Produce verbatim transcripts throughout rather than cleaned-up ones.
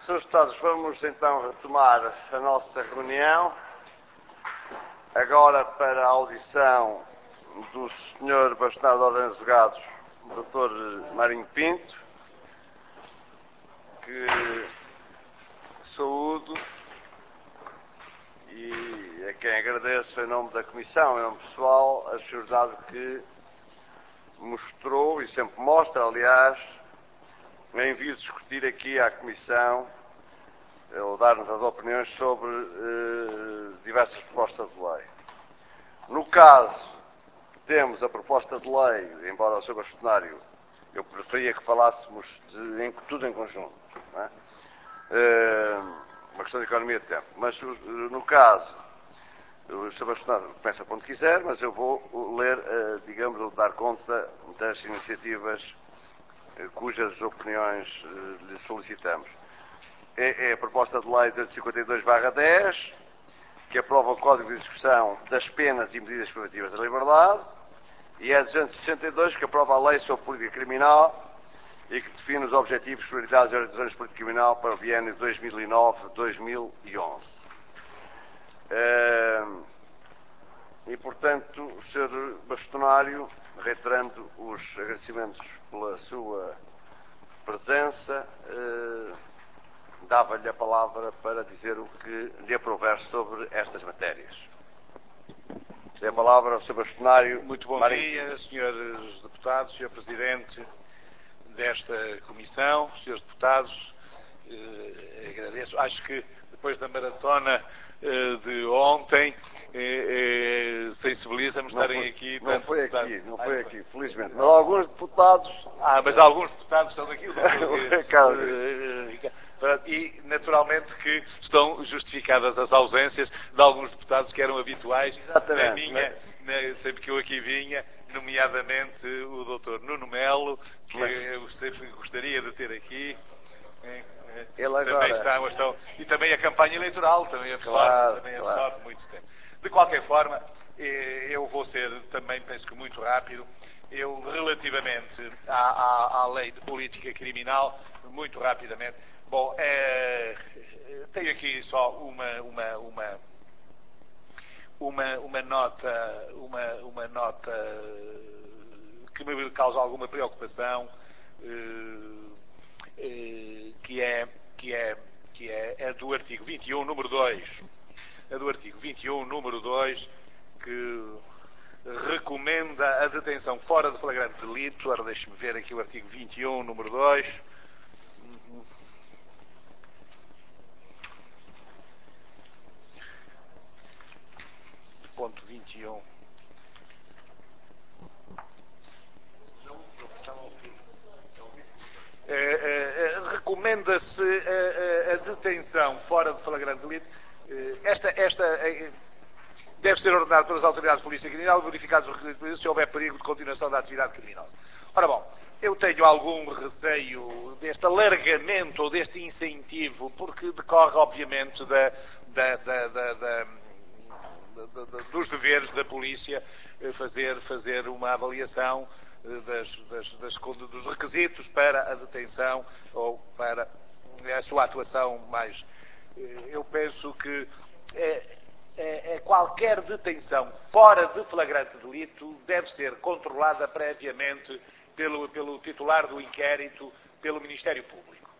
senhores Deputados, vamos então retomar a nossa reunião, agora para a audição do senhor Bastonário de Ordens Advogados, doutor Marinho Pinto, que saúdo e a quem agradeço em nome da Comissão, em nome pessoal, a generosidade que mostrou, e sempre mostra, aliás, em vir discutir aqui à Comissão, ou dar-nos as opiniões sobre eh, diversas propostas de lei. No caso, temos a proposta de lei, embora o senhor Bastonário, eu preferia que falássemos de, em, tudo em conjunto, não é? Eh, uma questão de economia de tempo. Mas, no caso, o senhor Bastonário começa quando quiser, mas eu vou ler, eh, digamos, ou dar conta das iniciativas cujas opiniões eh, lhe solicitamos. É, é a proposta de lei duzentos e cinquenta e dois barra dez, que aprova o Código de Execução das Penas e Medidas Privativas da Liberdade, e é a duzentos e sessenta e dois, que aprova a Lei sobre Política Criminal e que define os objetivos, prioridades e orientações de política criminal para o biênio dois mil e nove a dois mil e onze. Eh, e, portanto, o senhor Bastonário, reiterando os agradecimentos pela sua presença, eh, dava-lhe a palavra para dizer o que lhe aprouver sobre estas matérias. Dê a palavra ao senhor Bastonário. Muito bom Marinho. dia, senhores deputados, senhor Presidente desta Comissão, senhores deputados, eh, agradeço. Acho que depois da maratona eh, de ontem, eh, eh, sensibiliza-me estarem foi, aqui. Não foi deputados. aqui, não foi aqui, felizmente. Mas alguns deputados... Ah, mas alguns deputados estão aqui. O doutor, Carlos. E, naturalmente, que estão justificadas as ausências de alguns deputados que eram habituais na minha, na, sempre que eu aqui vinha, nomeadamente o doutor Nuno Melo, que mas... eu sempre gostaria de ter aqui. Ele agora... Também está uma questão. E também a campanha eleitoral, também absorve, claro, também claro. absorve muito tempo. De qualquer forma, eu vou ser também, penso que muito rápido. Eu, relativamente à, à, à lei de política criminal, muito rapidamente. Bom, é, tenho aqui só uma, uma, uma, uma, uma nota, uma, uma nota que me causa alguma preocupação, que é, que é, que é, é do artigo vinte e um, número dois. É do artigo vinte e um, número dois, que recomenda a detenção fora de flagrante delito. Ora, deixe-me ver aqui o artigo vinte e um, número dois. Ponto vinte e um. É, é, recomenda-se a, a, a detenção fora de flagrante delito. Esta, esta é, deve ser ordenado pelas autoridades de polícia criminal, verificados os requisitos se houver perigo de continuação da atividade criminosa. Ora bom, eu tenho algum receio deste alargamento ou deste incentivo, porque decorre, obviamente, da, da, da, da, da, da, da, dos deveres da polícia fazer, fazer uma avaliação das, das, das, dos requisitos para a detenção ou para a sua atuação mais... Eu penso que é, é, é qualquer detenção fora de flagrante delito deve ser controlada previamente pelo, pelo titular do inquérito, pelo Ministério Público.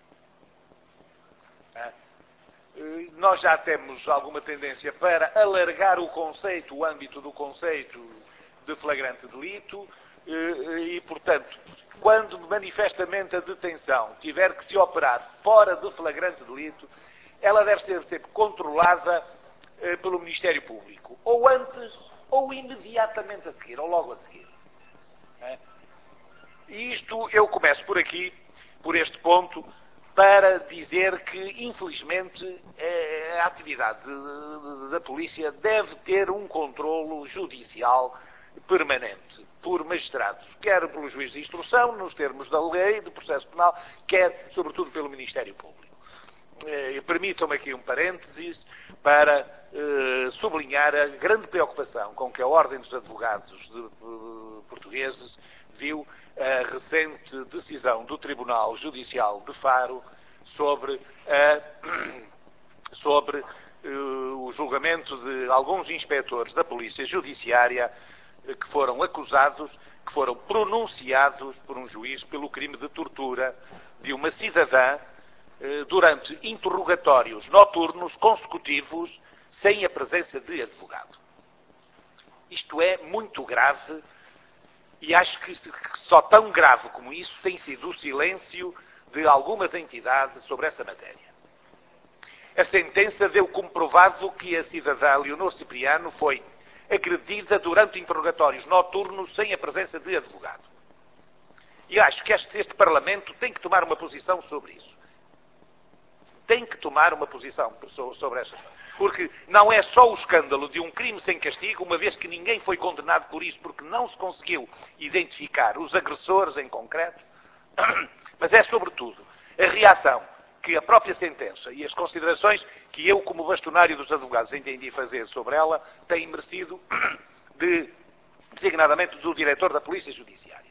É. Nós já temos alguma tendência para alargar o conceito, o âmbito do conceito de flagrante delito e, portanto, quando manifestamente a detenção tiver que se operar fora de flagrante delito, ela deve ser sempre controlada eh, pelo Ministério Público, ou antes, ou imediatamente a seguir, ou logo a seguir. É? E isto, eu começo por aqui, por este ponto, para dizer que, infelizmente, eh, a atividade de, de, da polícia deve ter um controlo judicial permanente, por magistrados, quer pelo juiz de instrução, nos termos da lei de processo penal, quer, sobretudo, pelo Ministério Público. Eh, Permitam-me aqui um parênteses para eh, sublinhar a grande preocupação com que a Ordem dos Advogados de, uh, portugueses viu a recente decisão do Tribunal Judicial de Faro sobre, uh, sobre uh, o julgamento de alguns inspectores da Polícia Judiciária uh, que foram acusados, que foram pronunciados por um juiz pelo crime de tortura de uma cidadã uh, durante interrogatórios noturnos consecutivos sem a presença de advogado. Isto é muito grave e acho que só tão grave como isso tem sido o silêncio de algumas entidades sobre essa matéria. A sentença deu como provado que a cidadã Leonor Cipriano foi agredida durante interrogatórios noturnos sem a presença de advogado. E acho que este, este Parlamento tem que tomar uma posição sobre isso. Tem que tomar uma posição sobre essa. Porque não é só o escândalo de um crime sem castigo, uma vez que ninguém foi condenado por isso, porque não se conseguiu identificar os agressores em concreto, mas é sobretudo a reação que a própria sentença e as considerações que eu, como bastonário dos advogados, entendi fazer sobre ela, têm merecido de, designadamente, do diretor da Polícia Judiciária.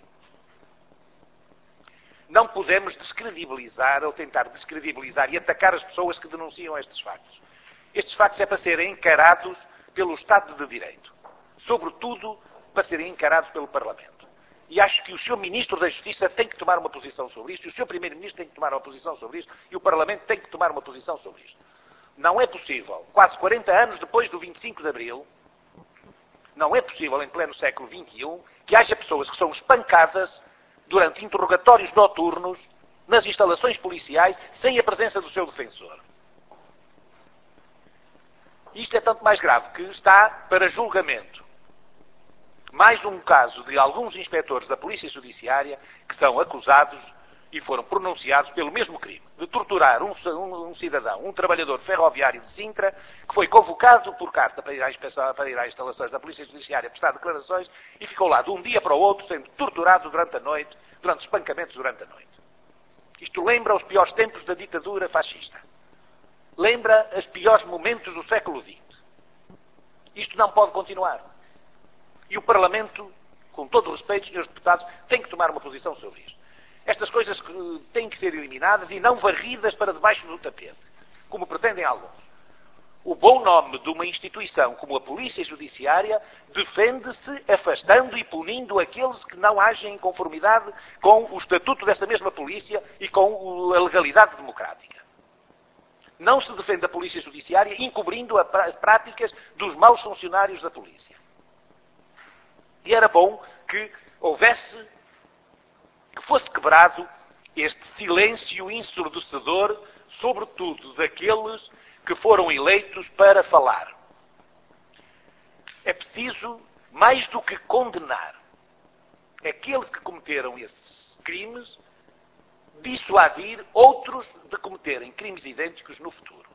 Não podemos descredibilizar ou tentar descredibilizar e atacar as pessoas que denunciam estes factos. Estes factos é para serem encarados pelo Estado de Direito. Sobretudo, para serem encarados pelo Parlamento. E acho que o senhor Ministro da Justiça tem que tomar uma posição sobre isto, e o senhor Primeiro-Ministro tem que tomar uma posição sobre isto, e o Parlamento tem que tomar uma posição sobre isto. Não é possível, quase quarenta anos depois do vinte e cinco de Abril, não é possível, em pleno século vinte e um, que haja pessoas que são espancadas durante interrogatórios noturnos nas instalações policiais sem a presença do seu defensor. Isto é tanto mais grave que está para julgamento mais um caso de alguns inspectores da Polícia Judiciária que são acusados e foram pronunciados pelo mesmo crime, de torturar um, um, um cidadão, um trabalhador ferroviário de Sintra, que foi convocado por carta para ir, à inspeção, para ir às instalações da Polícia Judiciária prestar declarações e ficou lá de um dia para o outro sendo torturado durante a noite, durante espancamentos durante a noite. Isto lembra os piores tempos da ditadura fascista. Lembra os piores momentos do século vinte. Isto não pode continuar. E o Parlamento, com todo o respeito, senhores deputados, tem que tomar uma posição sobre isto. Estas coisas têm que ser eliminadas e não varridas para debaixo do tapete, como pretendem alguns. O bom nome de uma instituição como a Polícia Judiciária defende-se afastando e punindo aqueles que não agem em conformidade com o estatuto dessa mesma polícia e com a legalidade democrática. Não se defende a Polícia Judiciária encobrindo as práticas dos maus funcionários da polícia. E era bom que houvesse, que fosse quebrado este silêncio ensurdecedor, sobretudo daqueles que foram eleitos para falar. É preciso, mais do que condenar aqueles que cometeram esses crimes, dissuadir outros de cometerem crimes idênticos no futuro.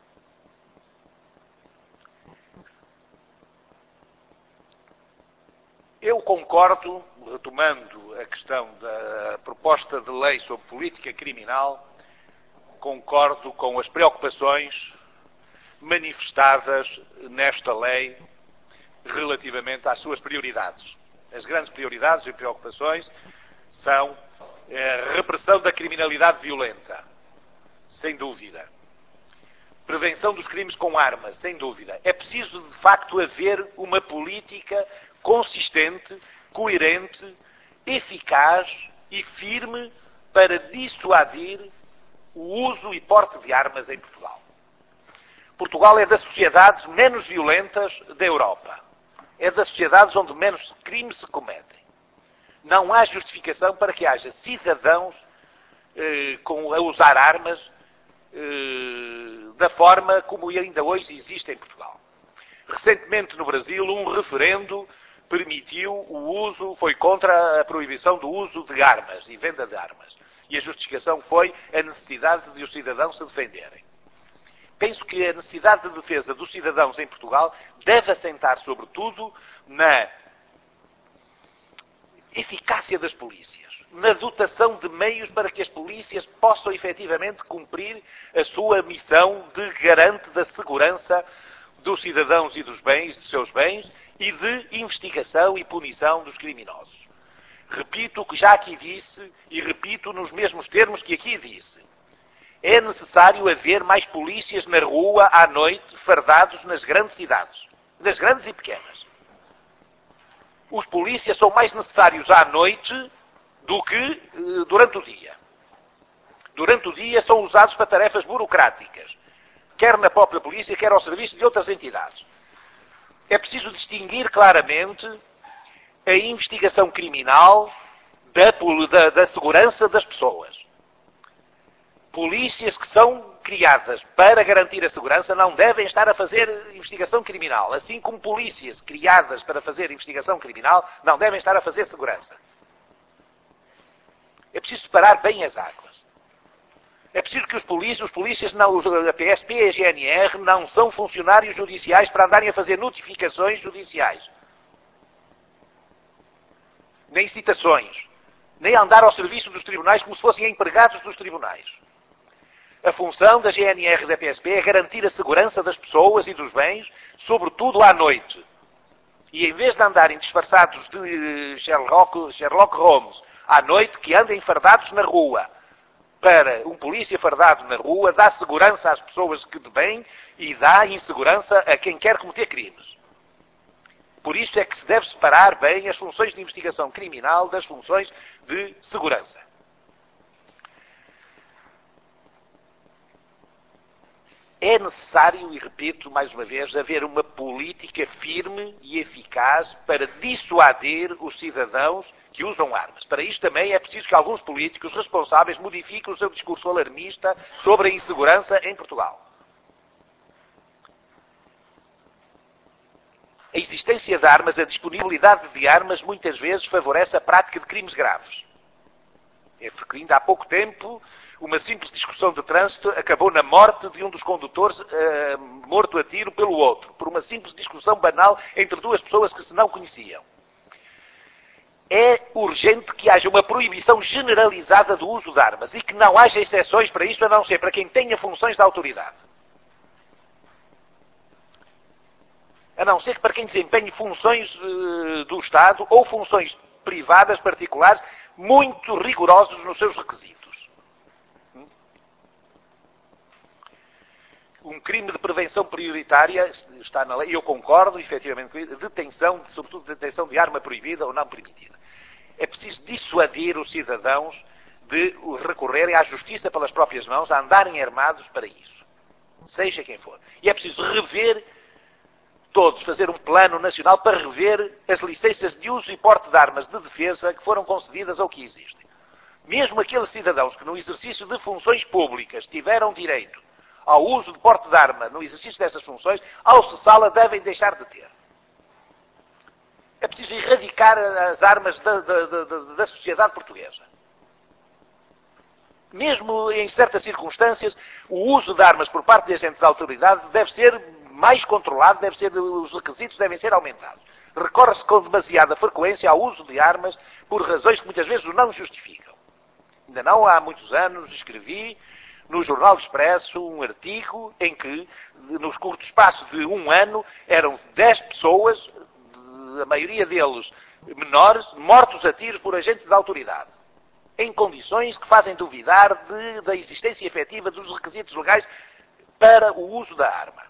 Eu concordo, retomando a questão da proposta de lei sobre política criminal, concordo com as preocupações manifestadas nesta lei relativamente às suas prioridades. As grandes prioridades e preocupações são a repressão da criminalidade violenta, sem dúvida. Prevenção dos crimes com armas, sem dúvida. É preciso, de facto, haver uma política consistente, coerente, eficaz e firme para dissuadir o uso e porte de armas em Portugal. Portugal é das sociedades menos violentas da Europa. É das sociedades onde menos crimes se cometem. Não há justificação para que haja cidadãos eh, com, a usar armas eh, da forma como ainda hoje existe em Portugal. Recentemente no Brasil, um referendo permitiu o uso, foi contra a proibição do uso de armas e venda de armas. E a justificação foi a necessidade de os cidadãos se defenderem. Penso que a necessidade de defesa dos cidadãos em Portugal deve assentar, sobretudo, na eficácia das polícias, na dotação de meios para que as polícias possam efetivamente cumprir a sua missão de garante da segurança dos cidadãos e dos bens, dos seus bens, e de investigação e punição dos criminosos. Repito o que já aqui disse, e repito nos mesmos termos que aqui disse. É necessário haver mais polícias na rua à noite, fardados nas grandes cidades, nas grandes e pequenas. Os polícias são mais necessários à noite do que eh, durante o dia. Durante o dia são usados para tarefas burocráticas, quer na própria polícia, quer ao serviço de outras entidades. É preciso distinguir claramente a investigação criminal da, da, da segurança das pessoas. Polícias que são criadas para garantir a segurança não devem estar a fazer investigação criminal, assim como polícias criadas para fazer investigação criminal não devem estar a fazer segurança. É preciso separar bem as águas. É preciso que os polícias, os polícias, não, a P S P e a G N R não são funcionários judiciais para andarem a fazer notificações judiciais. Nem citações. Nem andar ao serviço dos tribunais como se fossem empregados dos tribunais. A função da G N R e da P S P é garantir a segurança das pessoas e dos bens, sobretudo à noite. E em vez de andarem disfarçados de Sherlock, Sherlock Holmes à noite, que andem fardados na rua. Para um polícia fardado na rua, dá segurança às pessoas que de bem e dá insegurança a quem quer cometer crimes. Por isso é que se deve separar bem as funções de investigação criminal das funções de segurança. É necessário, e repito mais uma vez, haver uma política firme e eficaz para dissuadir os cidadãos que usam armas. Para isto também é preciso que alguns políticos responsáveis modifiquem o seu discurso alarmista sobre a insegurança em Portugal. A existência de armas, a disponibilidade de armas, muitas vezes favorece a prática de crimes graves. É porque ainda há pouco tempo, uma simples discussão de trânsito acabou na morte de um dos condutores, uh, morto a tiro pelo outro, por uma simples discussão banal entre duas pessoas que se não conheciam. É urgente que haja uma proibição generalizada do uso de armas e que não haja exceções para isso, a não ser para quem tenha funções de autoridade. A não ser que para quem desempenhe funções uh, do Estado ou funções privadas particulares muito rigorosos nos seus requisitos. Um crime de prevenção prioritária está na lei, e eu concordo, efetivamente, com isso, detenção, sobretudo detenção de arma proibida ou não permitida. É preciso dissuadir os cidadãos de recorrerem à justiça pelas próprias mãos, a andarem armados para isso. Seja quem for. E é preciso rever todos, fazer um plano nacional para rever as licenças de uso e porte de armas de defesa que foram concedidas ou que existem. Mesmo aqueles cidadãos que no exercício de funções públicas tiveram direito ao uso de porte de arma no exercício dessas funções, ao cessá-la devem deixar de ter. É preciso erradicar as armas da, da, da, da sociedade portuguesa. Mesmo em certas circunstâncias, o uso de armas por parte de agentes de autoridade deve ser mais controlado, deve ser, os requisitos devem ser aumentados. Recorre-se com demasiada frequência ao uso de armas por razões que muitas vezes o não justificam. Ainda não há muitos anos escrevi no Jornal do Expresso um artigo em que, nos curto espaço de um ano, eram dez pessoas, a maioria deles menores, mortos a tiros por agentes de autoridade, em condições que fazem duvidar de, da existência efetiva dos requisitos legais para o uso da arma.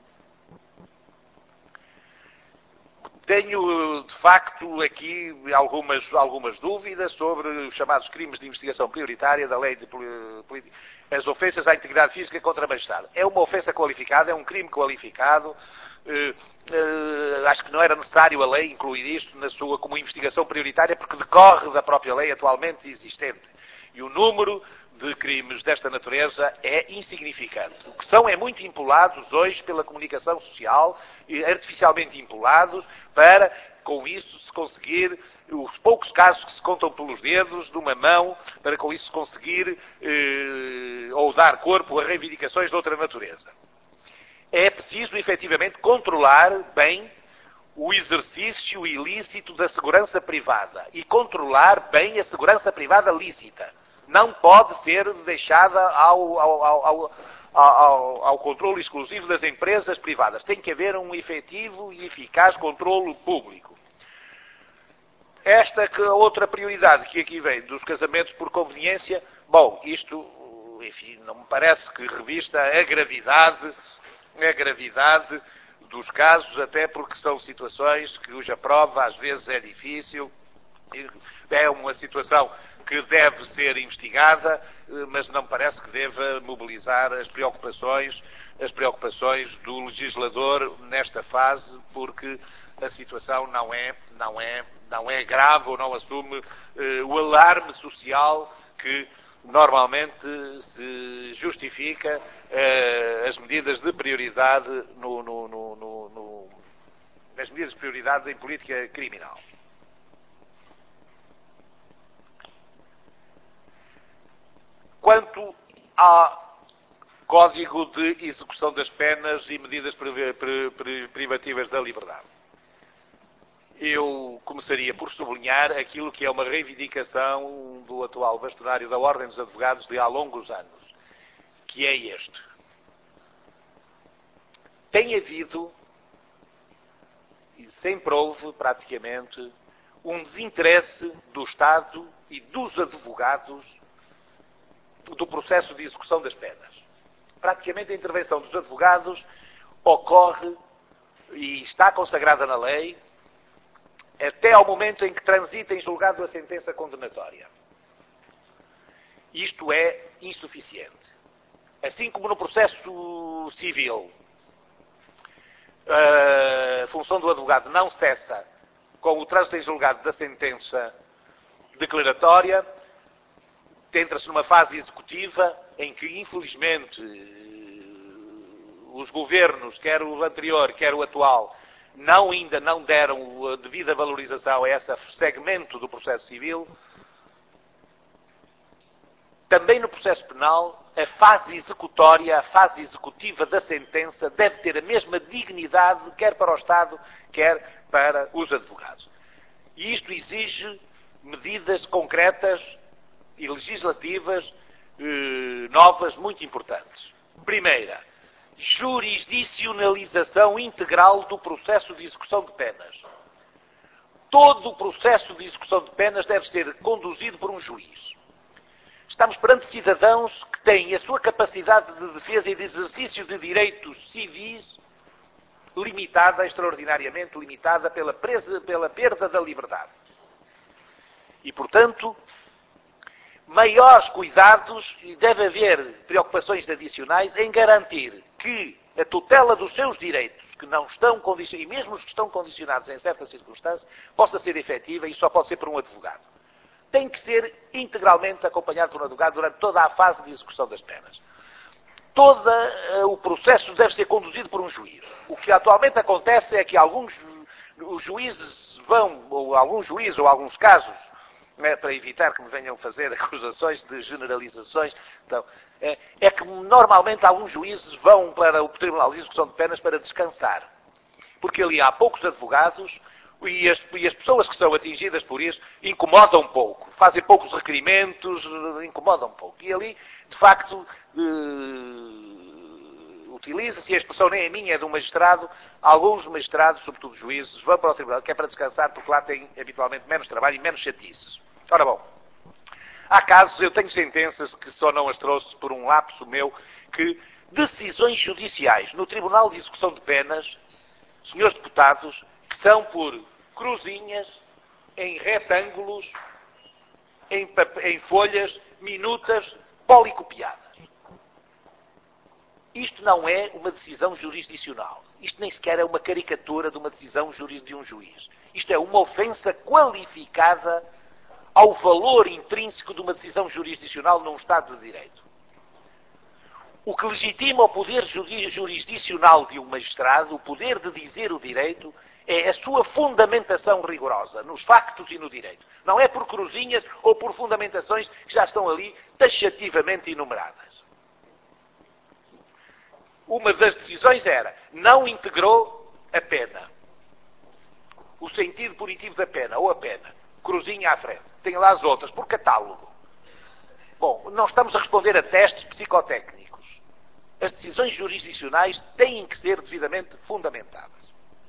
Tenho, de facto, aqui algumas, algumas dúvidas sobre os chamados crimes de investigação prioritária da lei de política. As ofensas à integridade física contra a majestade. É uma ofensa qualificada, é um crime qualificado. Uh, uh, acho que não era necessário a lei incluir isto na sua como investigação prioritária, porque decorre da própria lei atualmente existente. E o número de crimes desta natureza é insignificante. O que são é muito impulados hoje pela comunicação social, artificialmente impulados, para, com isso, se conseguir, os poucos casos que se contam pelos dedos de uma mão, para com isso se conseguir eh, ou dar corpo a reivindicações de outra natureza. É preciso, efetivamente, controlar bem o exercício ilícito da segurança privada e controlar bem a segurança privada lícita. Não pode ser deixada ao, ao, ao, ao, ao controle exclusivo das empresas privadas. Tem que haver um efetivo e eficaz controle público. Esta que outra prioridade que aqui vem, dos casamentos por conveniência, bom, isto enfim, não me parece que revista a gravidade, a gravidade dos casos, até porque são situações cuja prova às vezes é difícil, é uma situação que deve ser investigada, mas não me parece que deva mobilizar as preocupações, as preocupações do legislador nesta fase, porque a situação não é, não é, não é grave ou não assume eh, o alarme social que normalmente se justifica eh, as medidas de prioridade no, no, no, no, no, nas medidas de prioridade em política criminal. Quanto ao Código de Execução das Penas e Medidas Privativas da Liberdade, eu começaria por sublinhar aquilo que é uma reivindicação do atual bastonário da Ordem dos Advogados de há longos anos, que é este. Tem havido, e sempre houve praticamente, um desinteresse do Estado e dos advogados do processo de execução das penas. Praticamente a intervenção dos advogados ocorre e está consagrada na lei até ao momento em que transita em julgado a sentença condenatória. Isto é insuficiente. Assim como no processo civil, a função do advogado não cessa com o trânsito em julgado da sentença declaratória, entra-se numa fase executiva em que, infelizmente, os governos, quer o anterior, quer o atual, não, ainda não deram a devida valorização a esse segmento do processo civil. Também no processo penal, a fase executória, a fase executiva da sentença deve ter a mesma dignidade, quer para o Estado, quer para os advogados. E isto exige medidas concretas e legislativas eh, novas muito importantes. Primeira, jurisdicionalização integral do processo de execução de penas. Todo o processo de execução de penas deve ser conduzido por um juiz. Estamos perante cidadãos que têm a sua capacidade de defesa e de exercício de direitos civis limitada, extraordinariamente limitada, pela, presa, pela perda da liberdade. E, portanto, maiores cuidados e deve haver preocupações adicionais em garantir que a tutela dos seus direitos, que não estão condicionados, e mesmo os que estão condicionados em certas circunstâncias, possa ser efetiva e só pode ser por um advogado. Tem que ser integralmente acompanhado por um advogado durante toda a fase de execução das penas. Todo uh, o processo deve ser conduzido por um juiz. O que atualmente acontece é que alguns os juízes vão, ou alguns juízes, ou alguns casos, né, para evitar que me venham fazer acusações de generalizações, então, é, é que normalmente alguns juízes vão para o Tribunal de Execução de Penas para descansar. Porque ali há poucos advogados e as, e as pessoas que são atingidas por isso incomodam um pouco, fazem poucos requerimentos, incomodam um pouco. E ali, de facto, uh, utiliza-se, e a expressão nem é minha, é de um magistrado, alguns magistrados, sobretudo juízes, vão para o Tribunal, que é para descansar, porque lá têm habitualmente menos trabalho e menos chatices. Ora bom, há casos, eu tenho sentenças que só não as trouxe por um lapso meu, que decisões judiciais no Tribunal de Execução de Penas, senhores deputados, que são por cruzinhas, em retângulos, em, em folhas, minutas, policopiadas. Isto não é uma decisão jurisdicional. Isto nem sequer é uma caricatura de uma decisão de um juiz. Isto é uma ofensa qualificada ao valor intrínseco de uma decisão jurisdicional num Estado de Direito. O que legitima o poder jurisdicional de um magistrado, o poder de dizer o direito, é a sua fundamentação rigorosa, nos factos e no direito. Não é por cruzinhas ou por fundamentações que já estão ali taxativamente enumeradas. Uma das decisões era, não integrou a pena. O sentido punitivo da pena, ou a pena. Cruzinha à frente. Tem lá as outras, por catálogo. Bom, não estamos a responder a testes psicotécnicos. As decisões jurisdicionais têm que ser devidamente fundamentadas.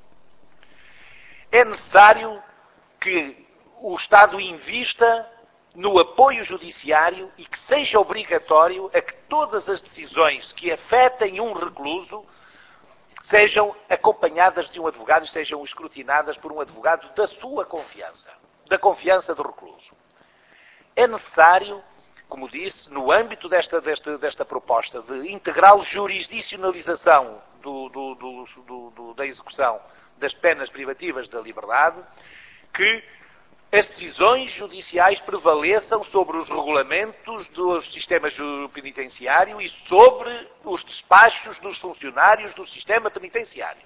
É necessário que o Estado invista no apoio judiciário e que seja obrigatório a que todas as decisões que afetem um recluso sejam acompanhadas de um advogado e sejam escrutinadas por um advogado da sua confiança, da confiança do recluso. É necessário, como disse, no âmbito desta, desta, desta proposta de integral jurisdicionalização do, do, do, do, do, da execução das penas privativas da liberdade, que as decisões judiciais prevaleçam sobre os regulamentos do sistema penitenciário e sobre os despachos dos funcionários do sistema penitenciário.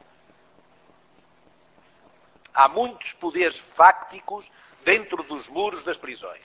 Há muitos poderes fácticos dentro dos muros das prisões.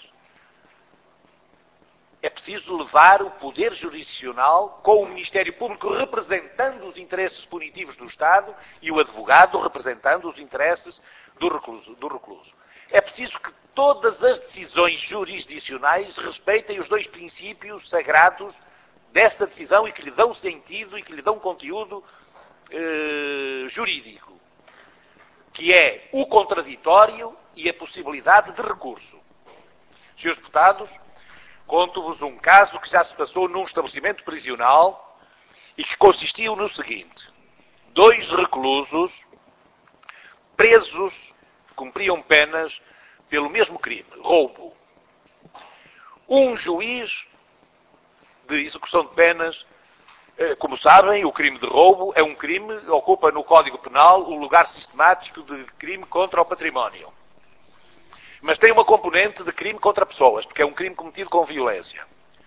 É preciso levar o poder jurisdicional com o Ministério Público representando os interesses punitivos do Estado e o advogado representando os interesses do recluso. Do recluso. É preciso que todas as decisões jurisdicionais respeitem os dois princípios sagrados dessa decisão e que lhe dão sentido e que lhe dão conteúdo eh, jurídico, que é o contraditório e a possibilidade de recurso. Senhores deputados, conto-vos um caso que já se passou num estabelecimento prisional e que consistiu no seguinte. Dois reclusos presos cumpriam penas pelo mesmo crime, roubo. Um juiz de execução de penas, como sabem, o crime de roubo é um crime, ocupa no Código Penal o lugar sistemático de crime contra o património. Mas tem uma componente de crime contra pessoas, porque é um crime cometido com violência.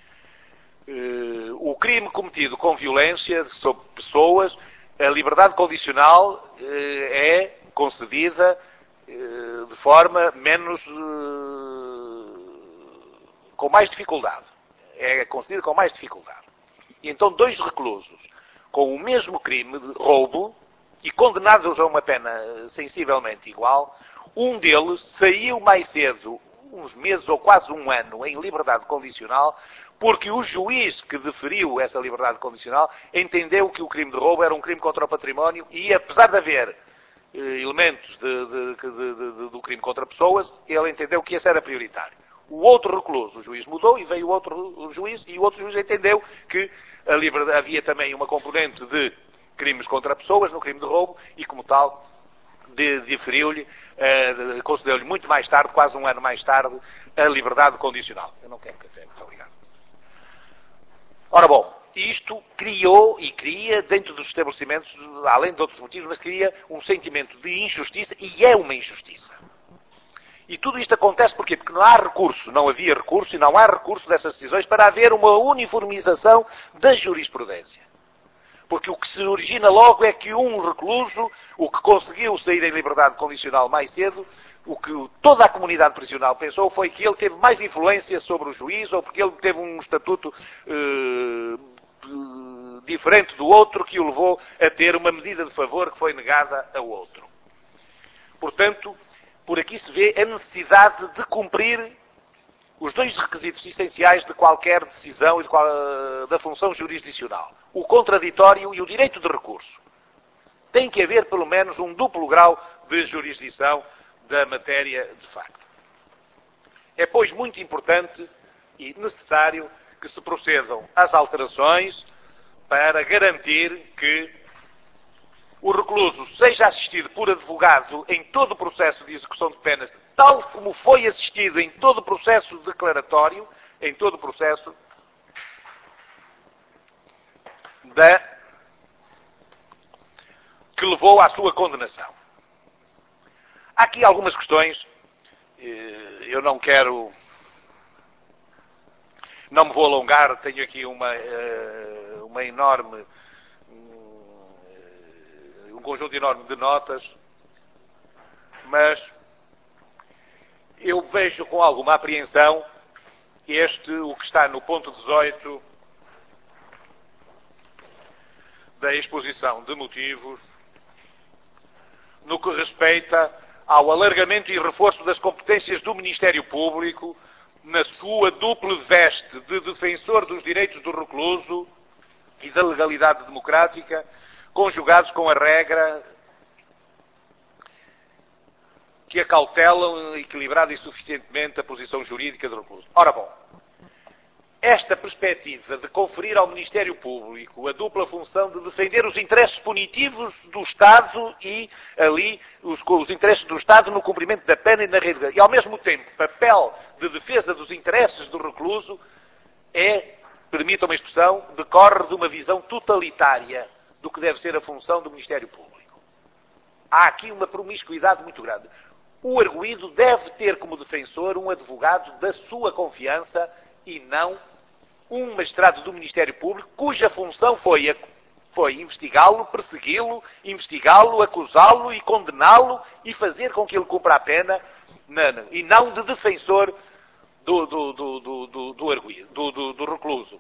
O crime cometido com violência sobre pessoas, a liberdade condicional é concedida de forma menos, com mais dificuldade. É concedida com mais dificuldade. E então dois reclusos com o mesmo crime de roubo e condenados a uma pena sensivelmente igual, um deles saiu mais cedo, uns meses ou quase um ano, em liberdade condicional, porque o juiz que deferiu essa liberdade condicional entendeu que o crime de roubo era um crime contra o património e, apesar de haver elementos de, de, de, de, do crime contra pessoas, ele entendeu que esse era prioritário. O outro recluso, o juiz mudou e veio o outro juiz, e o outro juiz entendeu que a liberdade, havia também uma componente de crimes contra pessoas no crime de roubo e, como tal, diferiu-lhe, uh, concedeu-lhe muito mais tarde, quase um ano mais tarde, a liberdade condicional. Eu não quero café, muito obrigado. Ora bom, isto criou e cria, dentro dos estabelecimentos, além de outros motivos, mas cria um sentimento de injustiça, e é uma injustiça. E tudo isto acontece porquê? Porque não há recurso, não havia recurso e não há recurso dessas decisões para haver uma uniformização da jurisprudência. Porque o que se origina logo é que um recluso, o que conseguiu sair em liberdade condicional mais cedo, o que toda a comunidade prisional pensou foi que ele teve mais influência sobre o juiz, ou porque ele teve um estatuto eh, diferente do outro que o levou a ter uma medida de favor que foi negada ao outro. Portanto, por aqui se vê a necessidade de cumprir os dois requisitos essenciais de qualquer decisão e de qual, da função jurisdicional. O contraditório e o direito de recurso. Tem que haver, pelo menos, um duplo grau de jurisdição da matéria de facto. É, pois, muito importante e necessário que se procedam às alterações para garantir que o recluso seja assistido por advogado em todo o processo de execução de penas, tal como foi assistido em todo o processo declaratório, em todo o processo da... que levou à sua condenação. Há aqui algumas questões, eu não quero, não me vou alongar, tenho aqui uma, uma enorme, um conjunto enorme de notas, mas eu vejo com alguma apreensão este, o que está no ponto dezoito da exposição de motivos, no que respeita ao alargamento e reforço das competências do Ministério Público na sua dupla veste de defensor dos direitos do recluso e da legalidade democrática, conjugados com a regra que acautelam equilibrada e suficientemente a posição jurídica do recluso. Ora bom, esta perspectiva de conferir ao Ministério Público a dupla função de defender os interesses punitivos do Estado e ali os, os interesses do Estado no cumprimento da pena e na realidade, e ao mesmo tempo papel de defesa dos interesses do recluso é, permitam uma expressão, decorre de uma visão totalitária do que deve ser a função do Ministério Público. Há aqui uma promiscuidade muito grande. O arguido deve ter como defensor um advogado da sua confiança e não um magistrado do Ministério Público cuja função foi, foi investigá-lo, persegui-lo, investigá-lo, acusá-lo e condená-lo e fazer com que ele cumpra a pena, não, não, e não de defensor do, do, do, do, do, do arguido, do, do, do recluso.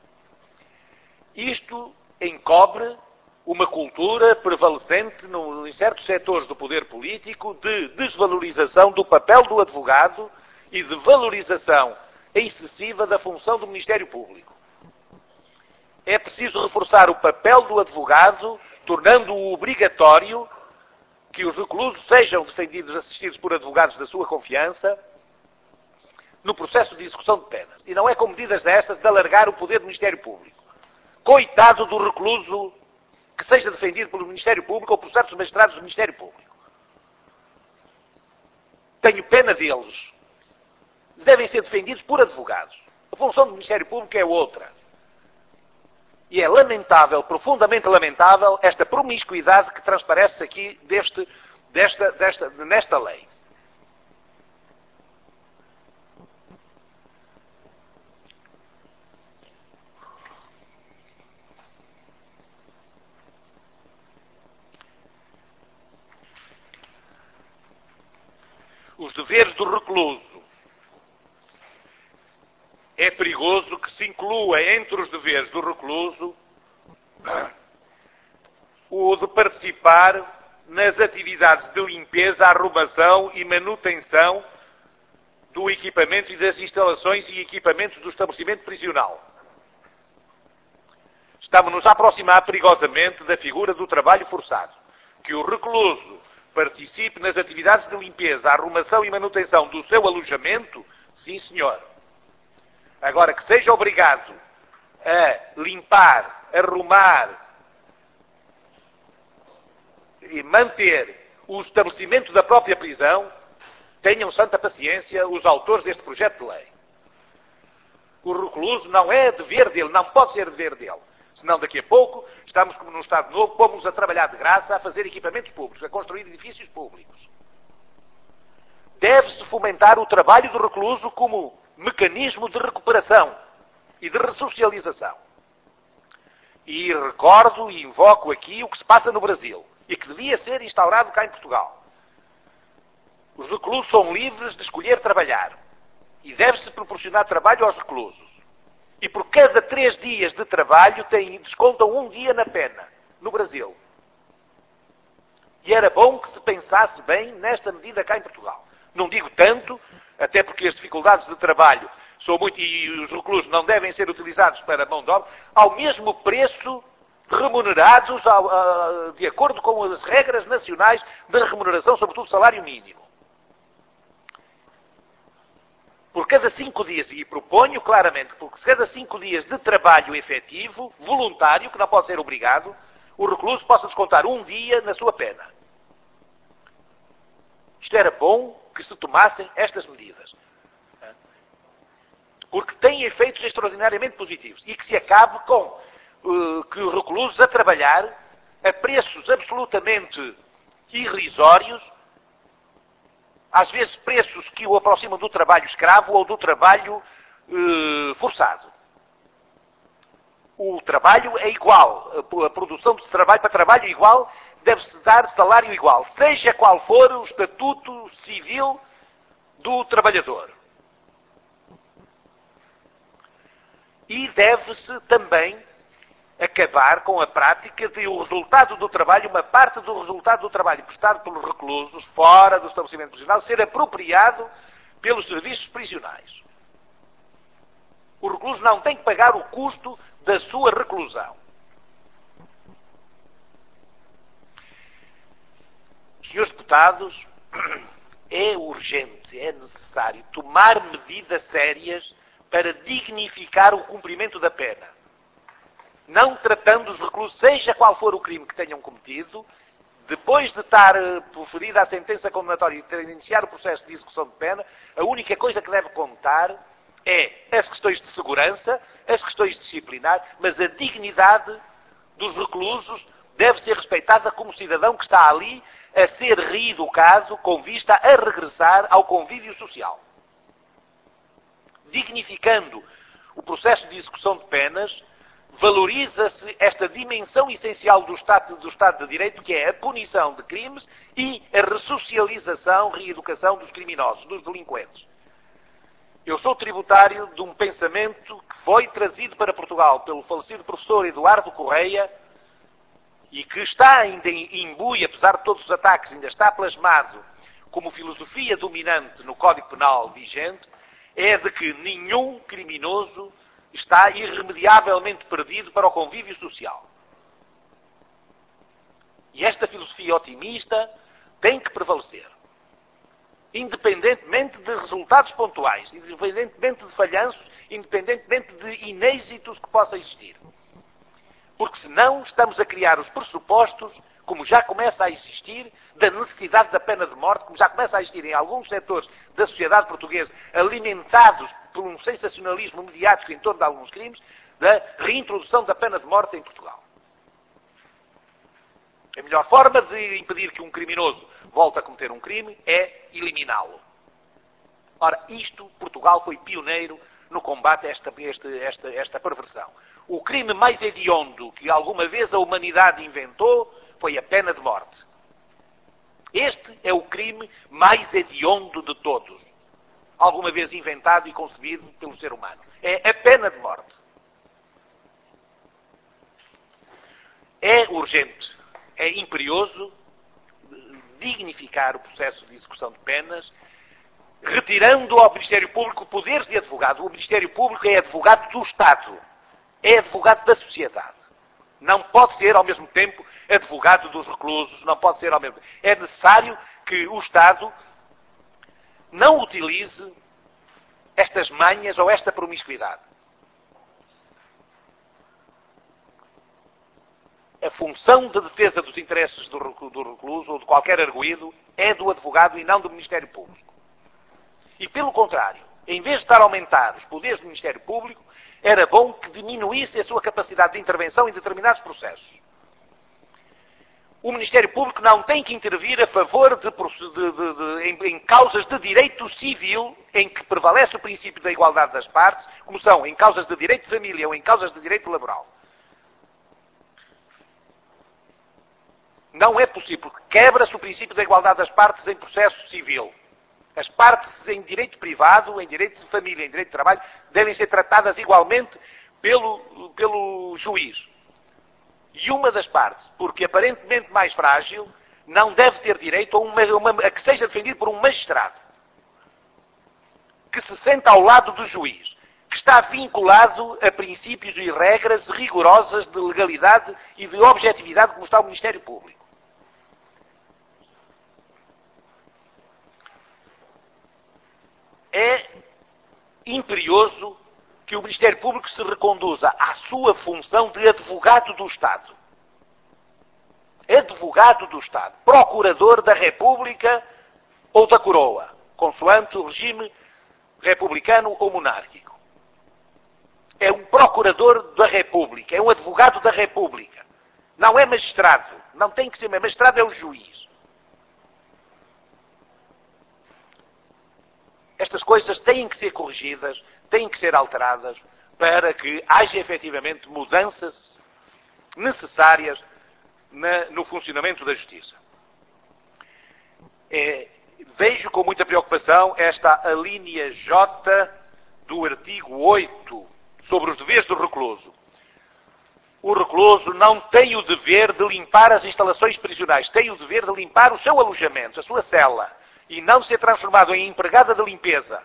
Isto encobre uma cultura prevalecente no, em certos setores do poder político de desvalorização do papel do advogado e de valorização excessiva da função do Ministério Público. É preciso reforçar o papel do advogado, tornando-o obrigatório que os reclusos sejam defendidos, assistidos por advogados da sua confiança, no processo de execução de penas. E não é com medidas destas de alargar o poder do Ministério Público. Coitado do recluso que seja defendido pelo Ministério Público ou por certos magistrados do Ministério Público. Tenho pena deles. Devem ser defendidos por advogados. A função do Ministério Público é outra. E é lamentável, profundamente lamentável, esta promiscuidade que transparece aqui deste, desta, desta, nesta lei. Os deveres do recluso. É perigoso que se inclua entre os deveres do recluso o de participar nas atividades de limpeza, arrumação e manutenção do equipamento e das instalações e equipamentos do estabelecimento prisional. Estamos-nos a aproximar perigosamente da figura do trabalho forçado. Que o recluso participe nas atividades de limpeza, arrumação e manutenção do seu alojamento, sim senhor. Agora, que seja obrigado a limpar, arrumar e manter o estabelecimento da própria prisão, tenham santa paciência os autores deste projeto de lei. O recluso não é dever dele, não pode ser dever dele. Senão daqui a pouco, estamos como num Estado Novo, pomos a trabalhar de graça a fazer equipamentos públicos, a construir edifícios públicos. Deve-se fomentar o trabalho do recluso como mecanismo de recuperação e de ressocialização. E recordo e invoco aqui o que se passa no Brasil e que devia ser instaurado cá em Portugal. Os reclusos são livres de escolher trabalhar e deve-se proporcionar trabalho aos reclusos. E por cada três dias de trabalho têm, descontam um dia na pena, no Brasil. E era bom que se pensasse bem nesta medida cá em Portugal. Não digo tanto, até porque as dificuldades de trabalho são muito, e os reclusos não devem ser utilizados para mão de obra, ao mesmo preço remunerados ao, a, de acordo com as regras nacionais de remuneração, sobretudo salário mínimo. Por cada cinco dias, e proponho claramente, por cada cinco dias de trabalho efetivo, voluntário, que não pode ser obrigado, o recluso possa descontar um dia na sua pena. Isto era bom que se tomassem estas medidas. Porque têm efeitos extraordinariamente positivos. E que se acabe com uh, que os reclusos a trabalhar a preços absolutamente irrisórios, às vezes preços que o aproximam do trabalho escravo ou do trabalho uh, forçado. O trabalho é igual. A produção de trabalho para trabalho igual deve-se dar salário igual, seja qual for o estatuto civil do trabalhador. E deve-se também acabar com a prática de o resultado do trabalho, uma parte do resultado do trabalho prestado pelos reclusos fora do estabelecimento prisional, ser apropriado pelos serviços prisionais. O recluso não tem que pagar o custo da sua reclusão. Senhores deputados, é urgente, é necessário tomar medidas sérias para dignificar o cumprimento da pena. Não tratando os reclusos, seja qual for o crime que tenham cometido, depois de estar proferida a sentença condenatória e de iniciar o processo de execução de pena, a única coisa que deve contar é as questões de segurança, as questões disciplinares, mas a dignidade dos reclusos deve ser respeitada como cidadão que está ali a ser reeducado com vista a regressar ao convívio social. Dignificando o processo de execução de penas, valoriza-se esta dimensão essencial do Estado, do Estado de Direito, que é a punição de crimes e a ressocialização, reeducação dos criminosos, dos delinquentes. Eu sou tributário de um pensamento que foi trazido para Portugal pelo falecido professor Eduardo Correia e que está ainda imbui, apesar de todos os ataques, ainda está plasmado como filosofia dominante no Código Penal vigente, é de que nenhum criminoso está irremediavelmente perdido para o convívio social. E esta filosofia otimista tem que prevalecer. Independentemente de resultados pontuais, independentemente de falhanços, independentemente de inêxitos que possa existir. Porque senão estamos a criar os pressupostos, como já começa a existir, da necessidade da pena de morte, como já começa a existir em alguns setores da sociedade portuguesa, alimentados por um sensacionalismo mediático em torno de alguns crimes, da reintrodução da pena de morte em Portugal. A melhor forma de impedir que um criminoso volte a cometer um crime é eliminá-lo. Ora, isto, Portugal foi pioneiro no combate a esta, esta, esta, esta perversão. O crime mais hediondo que alguma vez a humanidade inventou foi a pena de morte. Este é o crime mais hediondo de todos, alguma vez inventado e concebido pelo ser humano. É a pena de morte. É urgente, é imperioso dignificar o processo de execução de penas, retirando ao Ministério Público poderes de advogado. O Ministério Público é advogado do Estado, é advogado da sociedade. Não pode ser, ao mesmo tempo, advogado dos reclusos, não pode ser ao mesmo tempo. É necessário que o Estado não utilize estas manhas ou esta promiscuidade. A função de defesa dos interesses do recluso ou de qualquer arguido é do advogado e não do Ministério Público. E, pelo contrário, em vez de estar a aumentar os poderes do Ministério Público, era bom que diminuísse a sua capacidade de intervenção em determinados processos. O Ministério Público não tem que intervir a favor de, de, de, de, em, em causas de direito civil em que prevalece o princípio da igualdade das partes, como são em causas de direito de família ou em causas de direito laboral. Não é possível, porque quebra-se o princípio da igualdade das partes em processo civil. As partes em direito privado, em direito de família, em direito de trabalho, devem ser tratadas igualmente pelo, pelo juiz. E uma das partes, porque aparentemente mais frágil, não deve ter direito a, uma, uma, a que seja defendido por um magistrado. Que se senta ao lado do juiz, que está vinculado a princípios e regras rigorosas de legalidade e de objetividade, como está o Ministério Público. É imperioso que o Ministério Público se reconduza à sua função de advogado do Estado. Advogado do Estado. Procurador da República ou da Coroa, consoante o regime republicano ou monárquico. É um procurador da República, é um advogado da República. Não é magistrado. Não tem que ser magistrado, é o juiz. Estas coisas têm que ser corrigidas, têm que ser alteradas, para que haja efetivamente mudanças necessárias na, no funcionamento da Justiça. É, vejo com muita preocupação esta a linha J do artigo oito, sobre os deveres do recluso. O recluso não tem o dever de limpar as instalações prisionais, tem o dever de limpar o seu alojamento, a sua cela, e não ser transformado em empregada de limpeza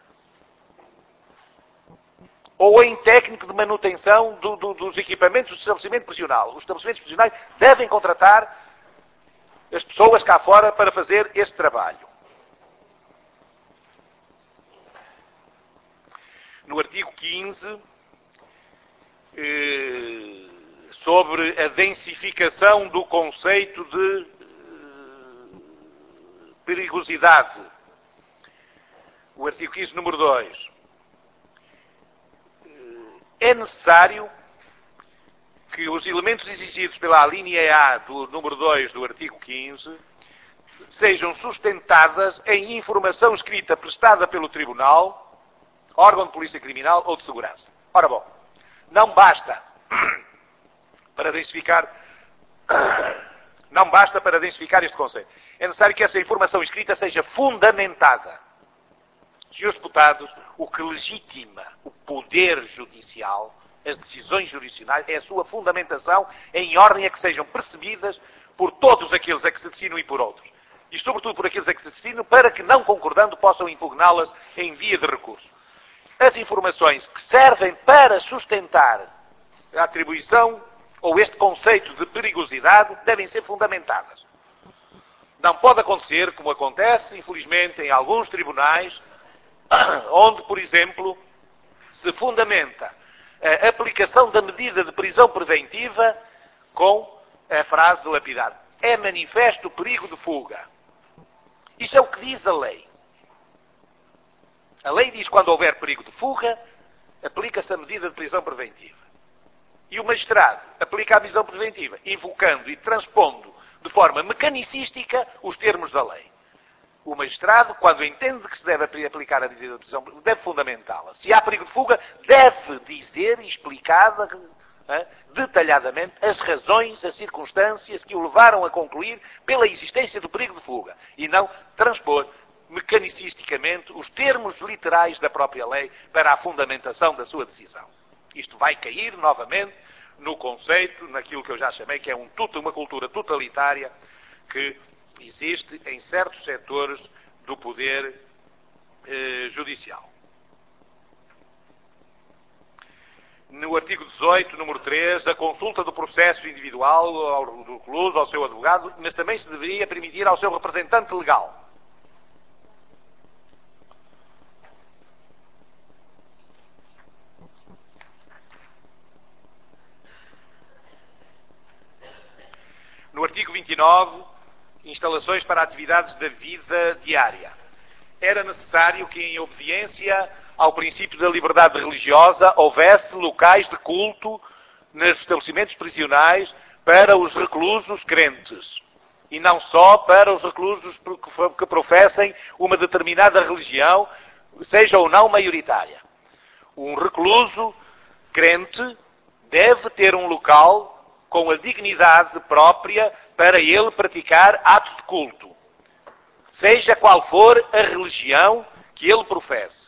ou em técnico de manutenção do, do, dos equipamentos do estabelecimento prisional. Os estabelecimentos prisionais devem contratar as pessoas cá fora para fazer esse trabalho. no artigo quinze, eh, sobre a densificação do conceito de eh, perigosidade. O artigo quinze, número dois. É necessário que os elementos exigidos pela alínea A do número dois do artigo quinze sejam sustentadas em informação escrita prestada pelo Tribunal, órgão de polícia criminal ou de segurança. Ora bom, não basta para densificar, não basta para densificar este conceito. É necessário que essa informação escrita seja fundamentada. Senhores deputados, o que legitima o poder judicial, as decisões jurisdicionais, é a sua fundamentação em ordem a que sejam percebidas por todos aqueles a que se destinam e por outros. E sobretudo por aqueles a que se destinam, para que, não concordando, possam impugná-las em via de recurso. As informações que servem para sustentar a atribuição ou este conceito de perigosidade devem ser fundamentadas. Não pode acontecer, como acontece, infelizmente, em alguns tribunais, onde, por exemplo, se fundamenta a aplicação da medida de prisão preventiva com a frase lapidar: é manifesto o perigo de fuga. Isto é o que diz a lei. A lei diz que quando houver perigo de fuga, aplica-se a medida de prisão preventiva. E o magistrado aplica a prisão preventiva, invocando e transpondo de forma mecanicística os termos da lei. O magistrado, quando entende que se deve aplicar a medida de prisão, deve fundamentá-la. Se há perigo de fuga, deve dizer e explicar hein, detalhadamente as razões, as circunstâncias que o levaram a concluir pela existência do perigo de fuga. E não transpor mecanicisticamente os termos literais da própria lei para a fundamentação da sua decisão. Isto vai cair novamente no conceito, naquilo que eu já chamei, que é um, uma cultura totalitária que existe em certos setores do poder eh, judicial. No artigo dezoito, número três, a consulta do processo individual ao, do recluso, ao seu advogado, mas também se deveria permitir ao seu representante legal. No artigo vinte e nove, instalações para atividades da vida diária. Era necessário que, em obediência ao princípio da liberdade religiosa, houvesse locais de culto nos estabelecimentos prisionais para os reclusos crentes. E não só para os reclusos que professem uma determinada religião, seja ou não maioritária. Um recluso crente deve ter um local com a dignidade própria para ele praticar atos de culto, seja qual for a religião que ele professe.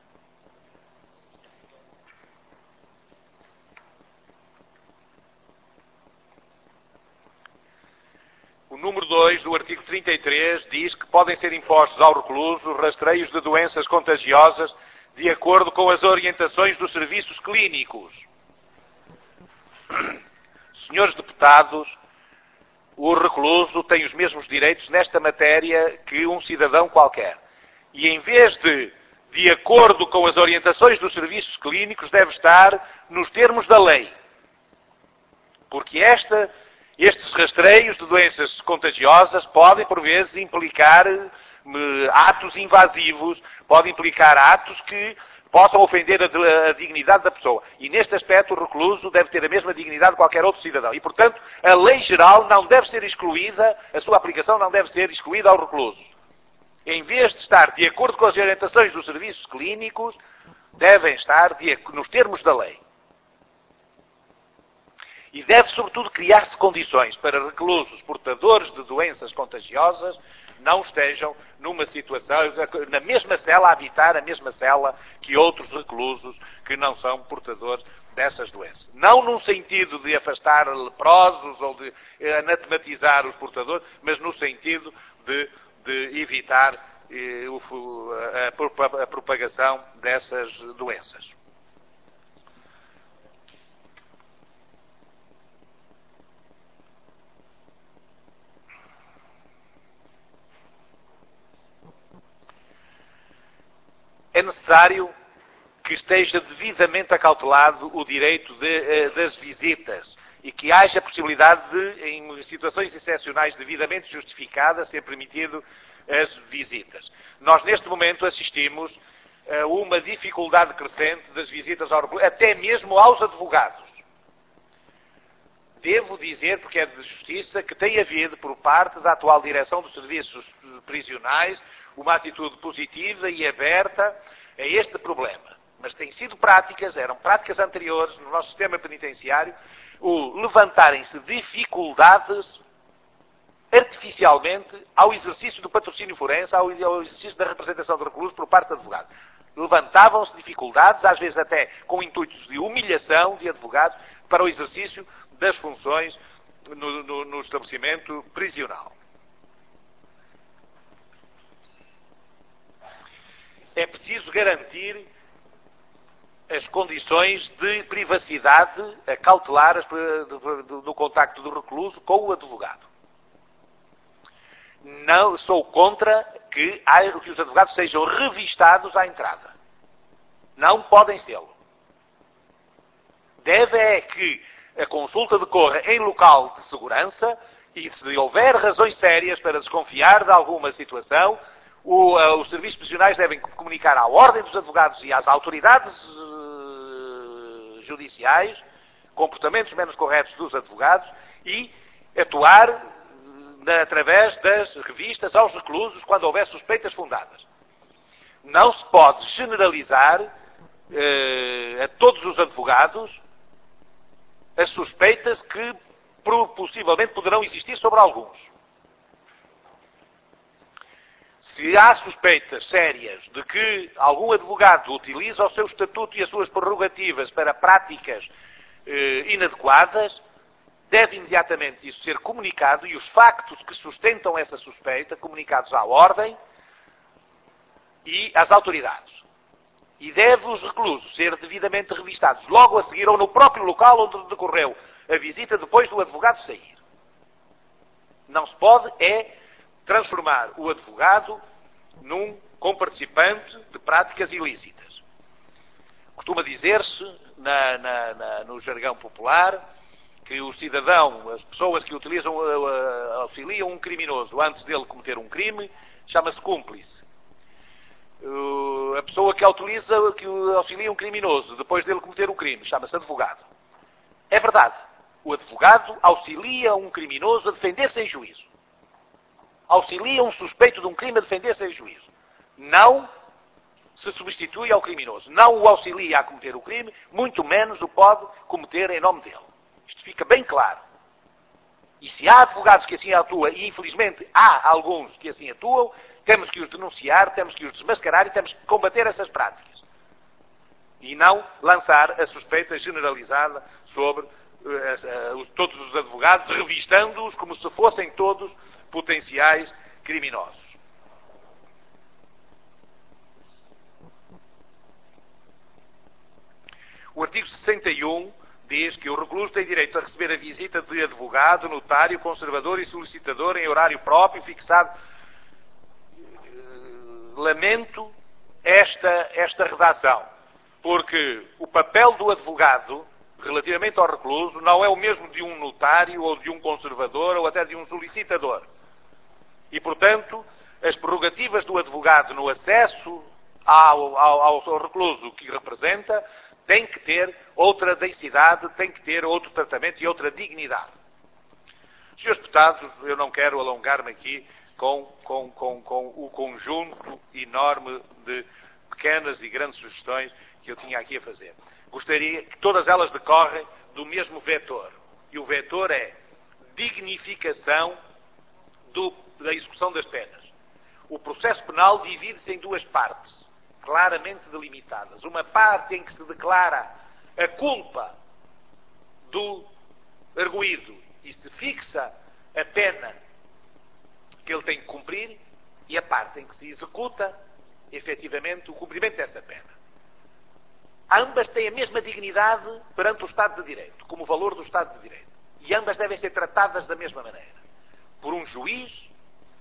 O número dois do artigo trinta e três diz que podem ser impostos ao recluso rastreios de doenças contagiosas de acordo com as orientações dos serviços clínicos. Senhores deputados, o recluso tem os mesmos direitos nesta matéria que um cidadão qualquer. E em vez de, de acordo com as orientações dos serviços clínicos, deve estar nos termos da lei. Porque esta, estes rastreios de doenças contagiosas podem, por vezes, implicar atos invasivos, podem implicar atos que possam ofender a, a dignidade da pessoa. E neste aspecto o recluso deve ter a mesma dignidade de qualquer outro cidadão. E, portanto, a lei geral não deve ser excluída, a sua aplicação não deve ser excluída ao recluso. Em vez de estar de acordo com as orientações dos serviços clínicos, devem estar de, nos termos da lei. E deve, sobretudo, criar-se condições para reclusos portadores de doenças contagiosas não estejam numa situação, na mesma cela, a habitar a mesma cela que outros reclusos que não são portadores dessas doenças. Não num sentido de afastar leprosos ou de anatematizar os portadores, mas no sentido de, de evitar eh, a, a propagação dessas doenças. É necessário que esteja devidamente acautelado o direito de, das visitas e que haja possibilidade de, em situações excepcionais devidamente justificadas, ser permitido as visitas. Nós, neste momento, assistimos a uma dificuldade crescente das visitas ao recluso, até mesmo aos advogados. Devo dizer, porque é de justiça, que tem havido, por parte da atual direção dos serviços prisionais, uma atitude positiva e aberta a este problema. Mas têm sido práticas, eram práticas anteriores no nosso sistema penitenciário, o levantarem-se dificuldades artificialmente ao exercício do patrocínio forense, ao exercício da representação do recluso por parte do advogado. Levantavam-se dificuldades, às vezes até com intuitos de humilhação de advogados, para o exercício das funções no, no, no estabelecimento prisional. É preciso garantir as condições de privacidade cautelares do contacto do recluso com o advogado. Não sou contra que, que os advogados sejam revistados à entrada. Não podem sê-lo. Deve é que a consulta decorra em local de segurança e, se houver razões sérias para desconfiar de alguma situação, o, uh, os serviços prisionais devem comunicar à ordem dos advogados e às autoridades uh, judiciais comportamentos menos corretos dos advogados e atuar uh, através das revistas aos reclusos quando houver suspeitas fundadas. Não se pode generalizar uh, a todos os advogados as suspeitas que possivelmente poderão existir sobre alguns. Se há suspeitas sérias de que algum advogado utiliza o seu estatuto e as suas prerrogativas para práticas eh, inadequadas, deve imediatamente isso ser comunicado e os factos que sustentam essa suspeita comunicados à ordem e às autoridades. E deve os reclusos ser devidamente revistados logo a seguir ou no próprio local onde decorreu a visita depois do advogado sair. Não se pode é transformar o advogado num comparticipante de práticas ilícitas. Costuma dizer-se na, na, na, no jargão popular que o cidadão, as pessoas que utilizam, auxiliam um criminoso antes dele cometer um crime, chama-se cúmplice. A pessoa que autoriza, que auxilia um criminoso depois dele cometer o crime, chama-se advogado. É verdade. O advogado auxilia um criminoso a defender-se em juízo. Auxilia um suspeito de um crime a defender-se em juízo. Não se substitui ao criminoso. Não o auxilia a cometer o crime, muito menos o pode cometer em nome dele. Isto fica bem claro. E se há advogados que assim atuam, e infelizmente há alguns que assim atuam, temos que os denunciar, temos que os desmascarar e temos que combater essas práticas. E não lançar a suspeita generalizada sobre uh, uh, todos os advogados, revistando-os como se fossem todos potenciais criminosos. O artigo sessenta e um diz que o recluso tem direito a receber a visita de advogado, notário, conservador e solicitador em horário próprio fixado. Lamento esta, esta redação, porque o papel do advogado relativamente ao recluso não é o mesmo de um notário ou de um conservador ou até de um solicitador. E, portanto, as prerrogativas do advogado no acesso ao, ao, ao recluso que representa têm que ter outra densidade, têm que ter outro tratamento e outra dignidade. Senhores deputados, eu não quero alongar-me aqui com, com, com, com o conjunto enorme de pequenas e grandes sugestões que eu tinha aqui a fazer. Gostaria que todas elas decorrem do mesmo vetor. E o vetor é dignificação do, da execução das penas. O processo penal divide-se em duas partes, claramente delimitadas. Uma parte em que se declara a culpa do arguido e se fixa a pena que ele tem que cumprir, e a parte em que se executa, efetivamente, o cumprimento dessa pena. Ambas têm a mesma dignidade perante o Estado de Direito, como o valor do Estado de Direito. E ambas devem ser tratadas da mesma maneira. Por um juiz,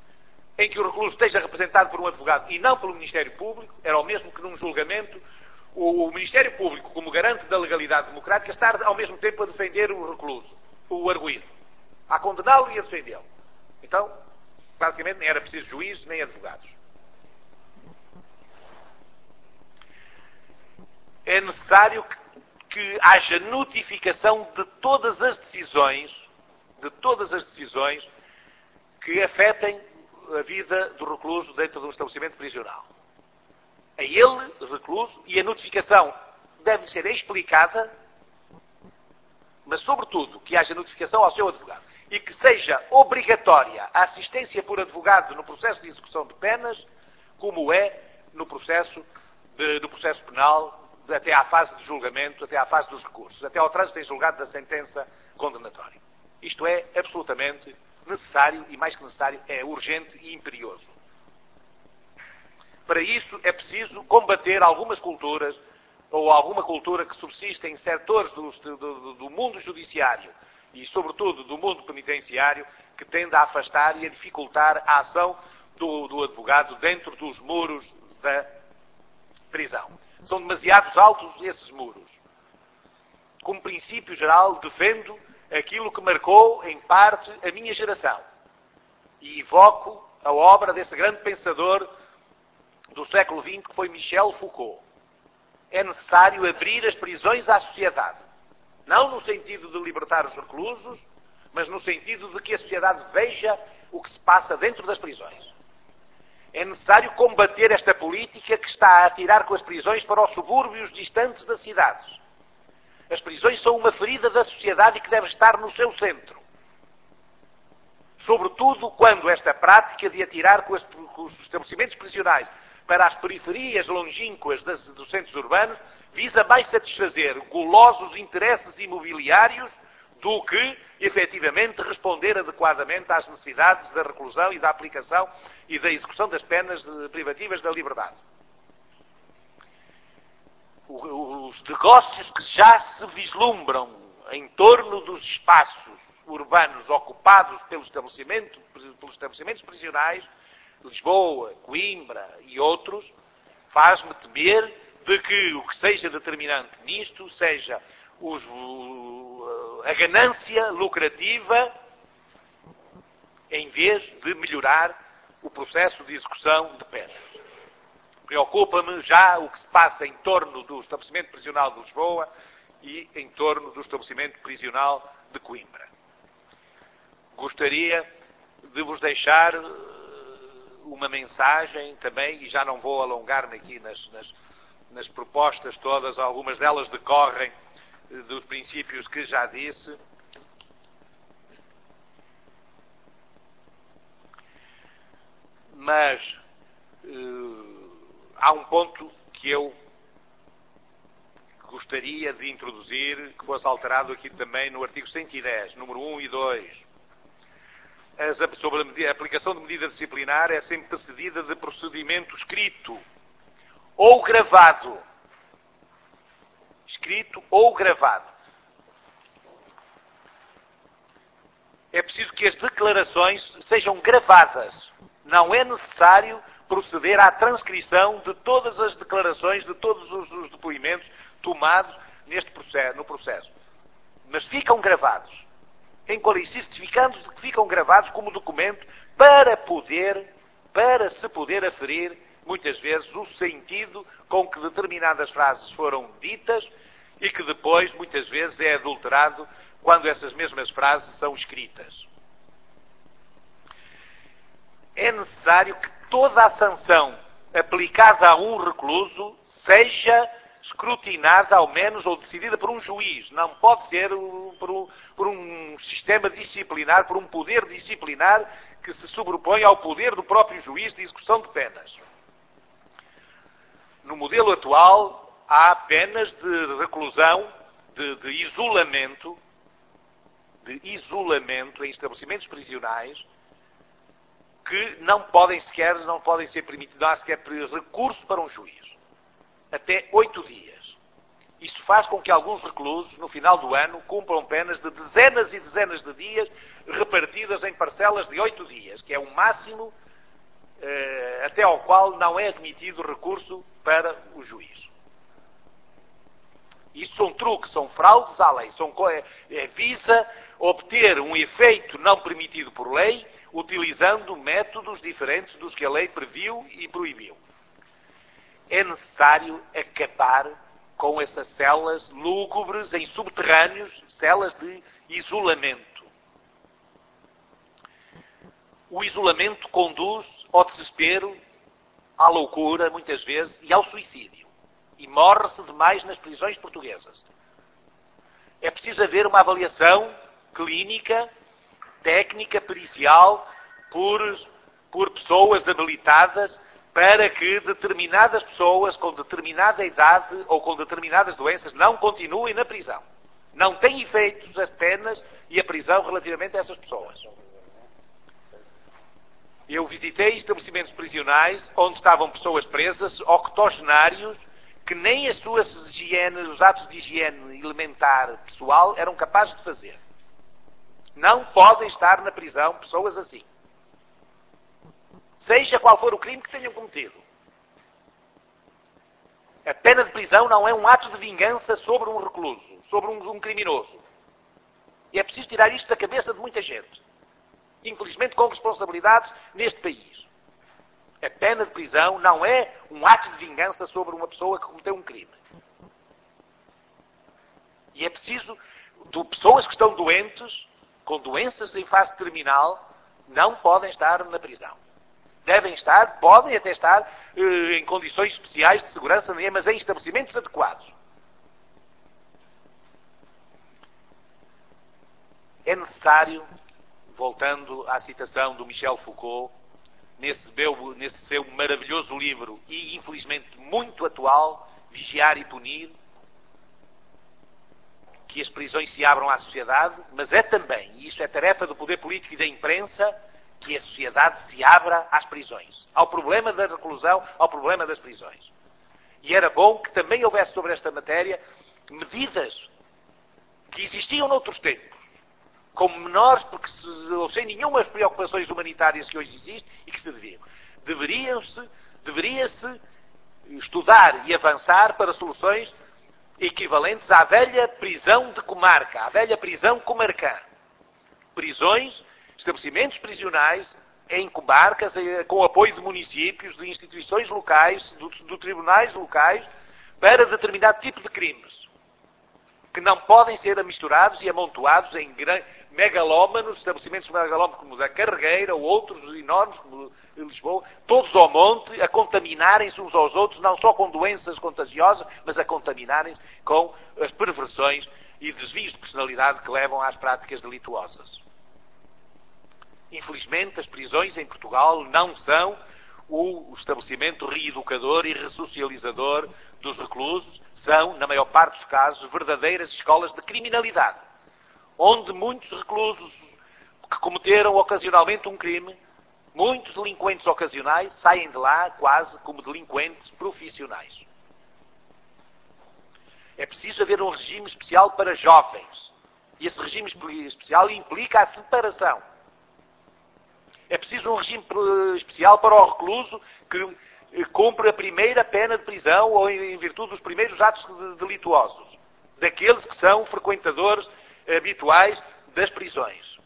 em que o recluso esteja representado por um advogado e não pelo Ministério Público, era o mesmo que num julgamento o Ministério Público, como garante da legalidade democrática, está ao mesmo tempo a defender o recluso, o arguido, a condená-lo e a defendê-lo. Então, praticamente nem era preciso juízes nem advogados. É necessário que, que haja notificação de todas as decisões, de todas as decisões que afetem a vida do recluso dentro de um estabelecimento prisional. A ele, recluso, e a notificação deve ser explicada, mas sobretudo que haja notificação ao seu advogado e que seja obrigatória a assistência por advogado no processo de execução de penas, como é no processo, de, no processo penal, até à fase de julgamento, até à fase dos recursos, até ao trânsito em julgado da sentença condenatória. Isto é absolutamente necessário e, mais que necessário, é urgente e imperioso. Para isso é preciso combater algumas culturas, ou alguma cultura que subsiste em setores do, do, do mundo judiciário e, sobretudo, do mundo penitenciário, que tende a afastar e a dificultar a ação do, do advogado dentro dos muros da prisão. São demasiados altos esses muros. Como princípio geral, defendo aquilo que marcou, em parte, a minha geração. E evoco a obra desse grande pensador do século vinte, que foi Michel Foucault. É necessário abrir as prisões à sociedade. Não no sentido de libertar os reclusos, mas no sentido de que a sociedade veja o que se passa dentro das prisões. É necessário combater esta política que está a atirar com as prisões para os subúrbios distantes das cidades. As prisões são uma ferida da sociedade e que deve estar no seu centro. Sobretudo quando esta prática de atirar com, as, com os estabelecimentos prisionais para as periferias longínquas das, dos centros urbanos visa mais satisfazer golosos interesses imobiliários do que, efetivamente, responder adequadamente às necessidades da reclusão e da aplicação e da execução das penas privativas da liberdade. Os negócios que já se vislumbram em torno dos espaços urbanos ocupados pelos estabelecimentos, pelos estabelecimentos prisionais, Lisboa, Coimbra e outros, faz-me temer de que o que seja determinante nisto seja os, a ganância lucrativa em vez de melhorar o processo de execução de penas. Preocupa-me já o que se passa em torno do estabelecimento prisional de Lisboa e em torno do estabelecimento prisional de Coimbra. Gostaria de vos deixar uma mensagem também, e já não vou alongar-me aqui nas, nas, nas propostas todas, algumas delas decorrem dos princípios que já disse. Mas uh, há um ponto que eu gostaria de introduzir, que fosse alterado aqui também no artigo cento e dez, número um e dois. As, sobre a, medida, a aplicação de medida disciplinar é sempre precedida de procedimento escrito ou gravado. Escrito ou gravado. É preciso que as declarações sejam gravadas. Não é necessário proceder à transcrição de todas as declarações, de todos os, os depoimentos tomados neste processo, no processo. Mas ficam gravados. Em certificando de que ficam gravados como documento para poder, para se poder aferir, muitas vezes, o sentido com que determinadas frases foram ditas e que depois, muitas vezes, é adulterado quando essas mesmas frases são escritas. É necessário que toda a sanção aplicada a um recluso seja escrutinada, ao menos, ou decidida por um juiz. Não pode ser por um, por um sistema disciplinar, por um poder disciplinar que se sobrepõe ao poder do próprio juiz de execução de penas. No modelo atual, há penas de reclusão, de, de isolamento, de isolamento em estabelecimentos prisionais, que não podem sequer, não podem ser permitidos, não há sequer recurso para um juiz. Até oito dias. Isto faz com que alguns reclusos, no final do ano, cumpram penas de dezenas e dezenas de dias, repartidas em parcelas de oito dias, que é o máximo eh, até ao qual não é admitido recurso para o juiz. Isso são truques, são fraudes à lei. São, é, é, visa obter um efeito não permitido por lei, utilizando métodos diferentes dos que a lei previu e proibiu. É necessário acabar com essas celas lúgubres em subterrâneos, celas de isolamento. O isolamento conduz ao desespero, à loucura, muitas vezes, e ao suicídio. E morre-se demais nas prisões portuguesas. É preciso haver uma avaliação clínica, técnica, pericial, por, por pessoas habilitadas, para que determinadas pessoas com determinada idade ou com determinadas doenças não continuem na prisão. Não tem efeitos as penas e a prisão relativamente a essas pessoas. Eu visitei estabelecimentos prisionais onde estavam pessoas presas, octogenários, que nem as suas higienes, os atos de higiene elementar pessoal eram capazes de fazer. Não podem estar na prisão pessoas assim. Seja qual for o crime que tenham cometido. A pena de prisão não é um ato de vingança sobre um recluso, sobre um, um criminoso. E é preciso tirar isto da cabeça de muita gente. Infelizmente com responsabilidades neste país. A pena de prisão não é um ato de vingança sobre uma pessoa que cometeu um crime. E é preciso, de pessoas que estão doentes, com doenças em fase terminal, não podem estar na prisão. Devem estar, podem até estar eh, em condições especiais de segurança, mas em estabelecimentos adequados. É necessário, voltando à citação do Michel Foucault, nesse, meu, nesse seu maravilhoso livro, e infelizmente muito atual, Vigiar e Punir, que as prisões se abram à sociedade, mas é também, e isso é tarefa do poder político e da imprensa, que a sociedade se abra às prisões, ao problema da reclusão, ao problema das prisões. E era bom que também houvesse sobre esta matéria medidas que existiam noutros tempos, como menores, porque se, ou sem nenhumas preocupações humanitárias que hoje existem e que se deviam. Deveriam-se, deveria-se estudar e avançar para soluções equivalentes à velha prisão de comarca, à velha prisão comarcã. Prisões, estabelecimentos prisionais em comarcas, com apoio de municípios, de instituições locais, de, de tribunais locais, para determinado tipo de crimes, que não podem ser misturados e amontoados em megalómanos, estabelecimentos megalómanos como o da Carregueira ou outros enormes como de Lisboa, todos ao monte, a contaminarem-se uns aos outros, não só com doenças contagiosas, mas a contaminarem-se com as perversões e desvios de personalidade que levam às práticas delituosas. Infelizmente, as prisões em Portugal não são o estabelecimento reeducador e ressocializador dos reclusos, são, na maior parte dos casos, verdadeiras escolas de criminalidade, onde muitos reclusos que cometeram ocasionalmente um crime, muitos delinquentes ocasionais, saem de lá quase como delinquentes profissionais. É preciso haver um regime especial para jovens, e esse regime especial implica a separação. É preciso um regime especial para o recluso que cumpre a primeira pena de prisão ou em virtude dos primeiros atos delituosos, daqueles que são frequentadores habituais das prisões.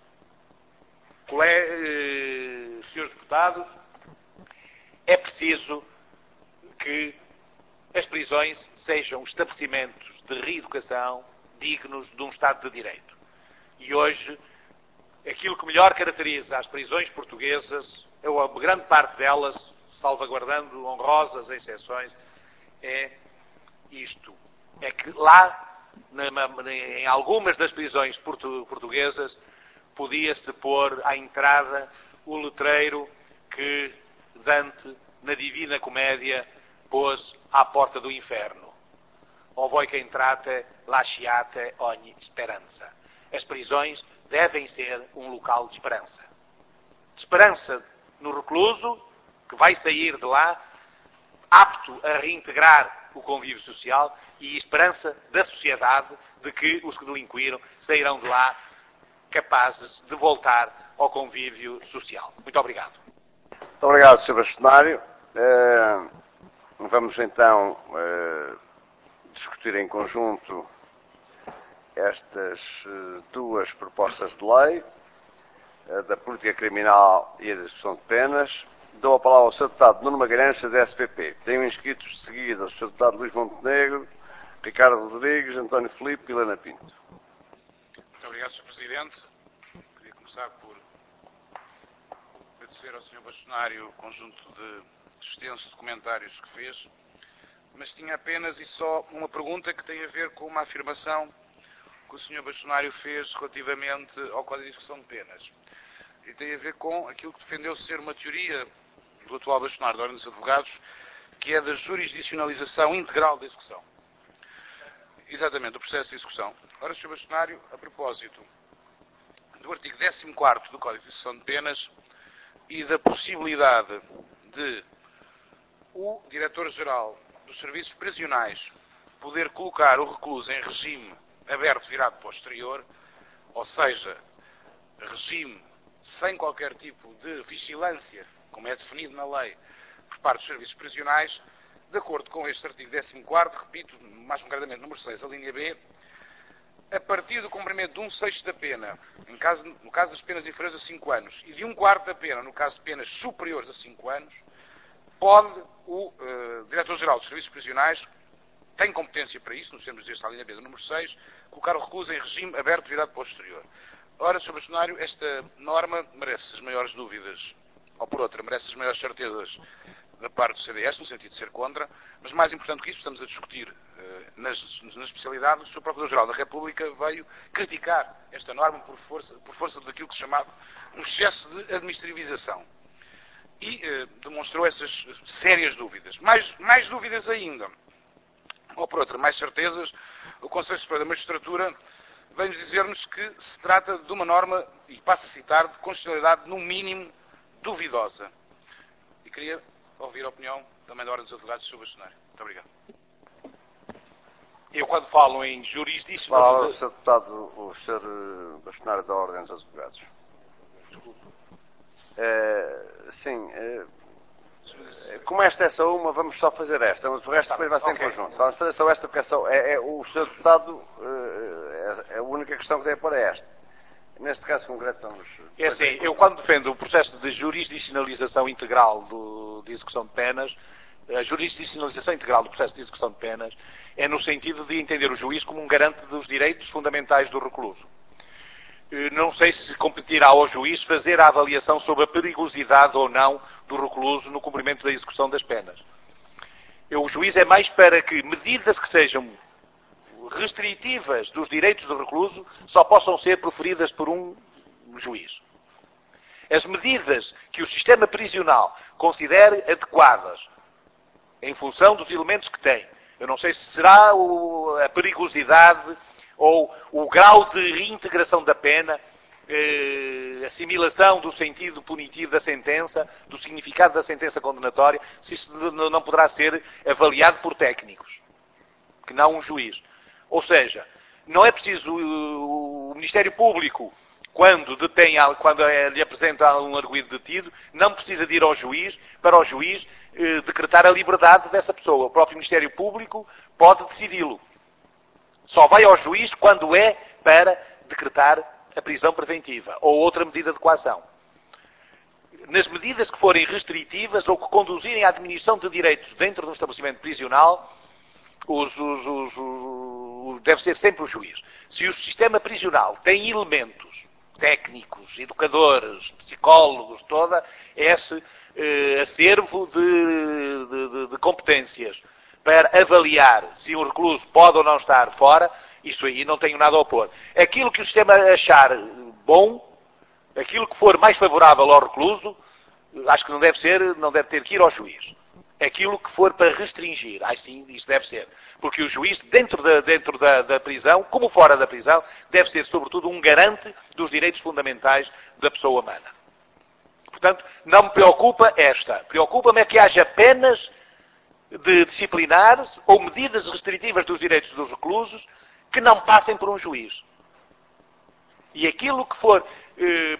Cole... Senhores deputados, é preciso que as prisões sejam estabelecimentos de reeducação dignos de um Estado de Direito. E hoje, aquilo que melhor caracteriza as prisões portuguesas, ou a grande parte delas, salvaguardando honrosas exceções, é isto. É que lá, em algumas das prisões portuguesas, podia-se pôr à entrada o letreiro que Dante, na Divina Comédia, pôs à porta do inferno. O voi que entrate, lasciate ogni speranza. As prisões devem ser um local de esperança. De esperança no recluso, que vai sair de lá apto a reintegrar o convívio social, e esperança da sociedade de que os que delinquiram sairão de lá capazes de voltar ao convívio social. Muito obrigado. Muito obrigado, senhor Bastonário. Uh, vamos então uh, discutir em conjunto estas duas propostas de lei, a da política criminal e a da execução de penas. Dou a palavra ao senhor Deputado Nuno Magalhães, da S P P. Tenho inscritos de seguida o senhor Deputado Luís Montenegro, Ricardo Rodrigues, António Filipe e Helena Pinto. Muito obrigado, senhor Presidente. Queria começar por agradecer ao senhor Bastonário o conjunto de extensos documentários que fez, mas tinha apenas e só uma pergunta que tem a ver com uma afirmação que o senhor Bastonário fez relativamente ao Código de Execução de Penas. E tem a ver com aquilo que defendeu ser uma teoria do atual Bastonário da Ordem dos Advogados, que é da jurisdicionalização integral da execução. Exatamente, do processo de execução. Ora, senhor Bastonário, a propósito do artigo décimo quarto do Código de Execução de Penas e da possibilidade de o Diretor-Geral dos Serviços Prisionais poder colocar o recluso em regime aberto virado para o exterior, ou seja, regime sem qualquer tipo de vigilância, como é definido na lei, por parte dos serviços prisionais, de acordo com este artigo décimo quarto, repito, mais concretamente número seis, a linha B, a partir do cumprimento de um sexto da pena, em caso, no caso das penas inferiores a cinco anos, e de um quarto da pena, no caso de penas superiores a cinco anos, pode o uh, Diretor-Geral dos Serviços Prisionais, tem competência para isso, nos termos desta linha B do número seis, colocar o recluso em regime aberto virado para o exterior. Ora, senhor Bastonário, esta norma merece as maiores dúvidas, ou por outra, merece as maiores certezas da parte do C D S, no sentido de ser contra, mas mais importante que isso, estamos a discutir uh, nas, na especialidade, o senhor Procurador-Geral da República veio criticar esta norma por força, por força daquilo que se chamava um excesso de administrativização. E uh, demonstrou essas sérias dúvidas. Mais, mais dúvidas ainda, ou por outra, mais certezas, o Conselho Superior da Magistratura vem-nos dizer-nos que se trata de uma norma, e passo a citar, de constitucionalidade no mínimo duvidosa. E queria ouvir a opinião também da Ordem dos Advogados do senhor Bastonário. Muito obrigado. Eu, quando falo em jurisdição... Fala o senhor Deputado, o senhor Bastonário da Ordem dos Advogados. Desculpe. É, sim, é, como esta é só uma, vamos só fazer esta, mas o resto depois vai ser okay. em conjunto. Vamos fazer só esta, porque é só, é, é, o senhor Deputado é, é a única questão que tem para esta. Neste caso concreto, vamos... É assim, eu quando defendo o processo de jurisdicionalização integral do, de execução de penas, a jurisdicionalização integral do processo de execução de penas é no sentido de entender o juiz como um garante dos direitos fundamentais do recluso. Não sei se competirá ao juiz fazer a avaliação sobre a perigosidade ou não do recluso no cumprimento da execução das penas. O juiz é mais para que medidas que sejam restritivas dos direitos do recluso só possam ser proferidas por um juiz. As medidas que o sistema prisional considere adequadas em função dos elementos que tem, eu não sei se será o, a perigosidade ou o grau de reintegração da pena, eh, assimilação do sentido punitivo da sentença, do significado da sentença condenatória, se isso não poderá ser avaliado por técnicos, que não um juiz. Ou seja, não é preciso o Ministério Público, quando, detém, quando lhe apresenta um arguido detido, não precisa de ir ao juiz, para o juiz eh, decretar a liberdade dessa pessoa. O próprio Ministério Público pode decidi-lo. Só vai ao juiz quando é para decretar a prisão preventiva ou outra medida de coação. Nas medidas que forem restritivas ou que conduzirem à diminuição de direitos dentro do estabelecimento prisional, os, os, os, os, deve ser sempre o juiz. Se o sistema prisional tem elementos técnicos, educadores, psicólogos, toda esse eh, acervo de, de, de, de competências para avaliar se um recluso pode ou não estar fora, isso aí não tenho nada a opor. Aquilo que o sistema achar bom, aquilo que for mais favorável ao recluso, acho que não deve ser, não deve ter que ir ao juiz. Aquilo que for para restringir, aí sim, isso deve ser. Porque o juiz, dentro, da, dentro da, da prisão, como fora da prisão, deve ser, sobretudo, um garante dos direitos fundamentais da pessoa humana. Portanto, não me preocupa esta. Preocupa-me é que haja penas de disciplinares ou medidas restritivas dos direitos dos reclusos que não passem por um juiz. E aquilo que for... Eh,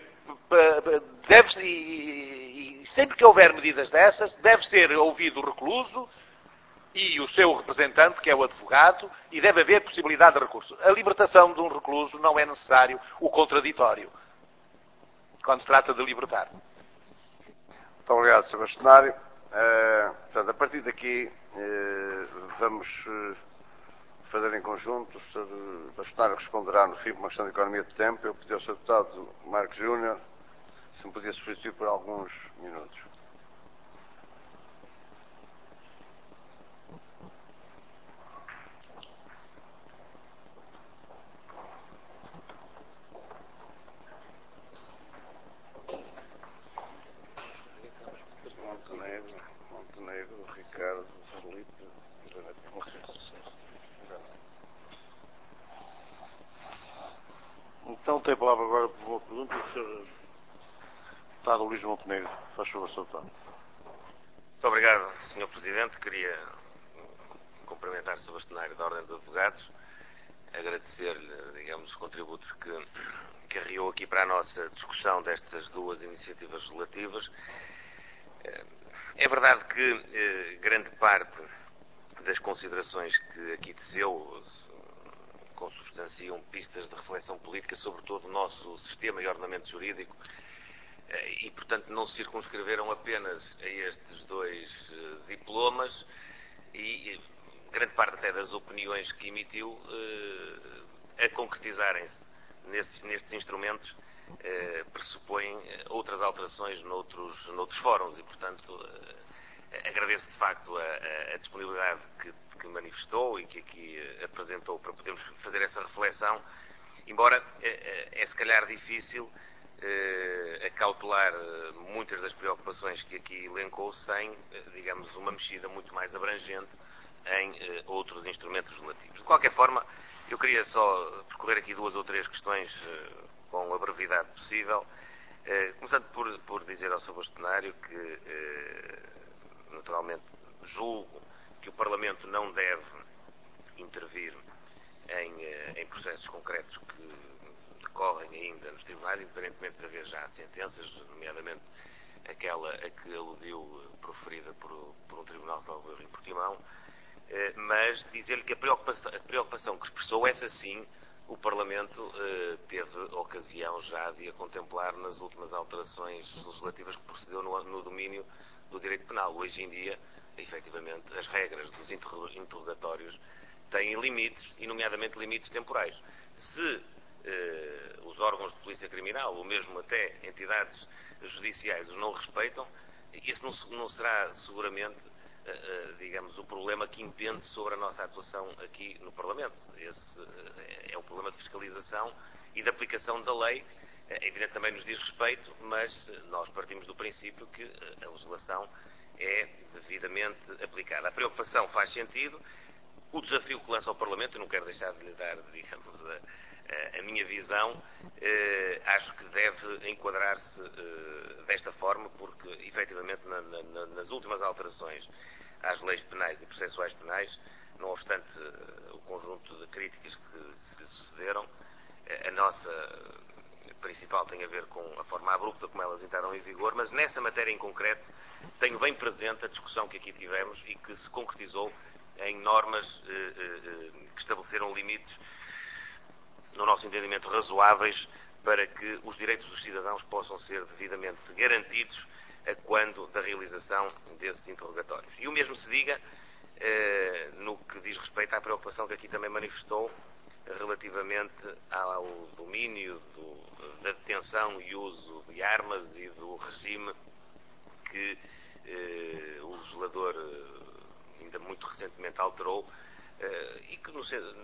deve e, e sempre que houver medidas dessas, deve ser ouvido o recluso e o seu representante, que é o advogado, e deve haver possibilidade de recurso. A libertação de um recluso não é necessário o contraditório, quando se trata de libertar. Muito obrigado, senhor Bastonário. Uh, portanto, a partir daqui, uh, vamos uh, fazer em conjunto. O senhor Bastonário responderá no fim por uma questão de economia de tempo. Eu pedi ao senhor deputado Marcos Júnior se me podia substituir por alguns minutos. Montenegro, Montenegro, Ricardo, Felipe, Então tem a palavra agora por uma pergunta do senhor Deputado Luís Montenegro. Faz favor, senhor Deputado. Muito obrigado, senhor Presidente. Queria cumprimentar o senhor Bastonário da Ordem dos Advogados, agradecer-lhe, digamos, os contributos que, que arriou aqui para a nossa discussão destas duas iniciativas legislativas. É verdade que eh, grande parte das considerações que aqui teceu consubstanciam pistas de reflexão política sobre todo o nosso sistema e ordenamento jurídico eh, e, portanto, não se circunscreveram apenas a estes dois eh, diplomas e eh, grande parte até das opiniões que emitiu eh, a concretizarem-se nesses, nestes instrumentos Eh, pressupõem outras alterações noutros, noutros fóruns e, portanto, eh, agradeço de facto a, a, a disponibilidade que, que manifestou e que aqui eh, apresentou para podermos fazer essa reflexão, embora eh, é se calhar difícil eh, acautelar muitas das preocupações que aqui elencou sem, eh, digamos, uma mexida muito mais abrangente em eh, outros instrumentos legislativos. De qualquer forma, eu queria só percorrer aqui duas ou três questões eh, com a brevidade possível, eh, começando por, por dizer ao senhor Bastonário que, eh, naturalmente, julgo que o Parlamento não deve intervir em, eh, em processos concretos que decorrem ainda nos tribunais, independentemente de haver já sentenças, nomeadamente aquela a que aludiu, proferida por, por um tribunal salvo erro em Portimão, eh, mas dizer-lhe que a preocupação, a preocupação que expressou, essa sim, o Parlamento eh, teve ocasião já de a contemplar nas últimas alterações legislativas que procedeu no, no domínio do direito penal. Hoje em dia, efetivamente, as regras dos interrogatórios têm limites, e nomeadamente limites temporais. Se eh, os órgãos de polícia criminal, ou mesmo até entidades judiciais, os não respeitam, esse não, não será seguramente Uh, digamos, o problema que impende sobre a nossa atuação aqui no Parlamento. Esse uh, é o problema de fiscalização e de aplicação da lei. É evidente também nos diz respeito, mas uh, nós partimos do princípio que uh, a legislação é devidamente aplicada. A preocupação faz sentido. O desafio que lança ao Parlamento, eu não quero deixar de lhe dar, digamos, a, a, a minha visão, uh, acho que deve enquadrar-se uh, desta forma, porque, efetivamente, na, na, nas últimas alterações às leis penais e processuais penais, não obstante uh, o conjunto de críticas que se lhe sucederam, uh, a nossa principal tem a ver com a forma abrupta como elas entraram em vigor, mas nessa matéria em concreto tenho bem presente a discussão que aqui tivemos e que se concretizou em normas uh, uh, que estabeleceram limites, no nosso entendimento, razoáveis para que os direitos dos cidadãos possam ser devidamente garantidos a quando da realização desses interrogatórios. E o mesmo se diga eh, no que diz respeito à preocupação que aqui também manifestou relativamente ao domínio do, da detenção e uso de armas e do regime que eh, o legislador eh, ainda muito recentemente alterou eh, e que, no,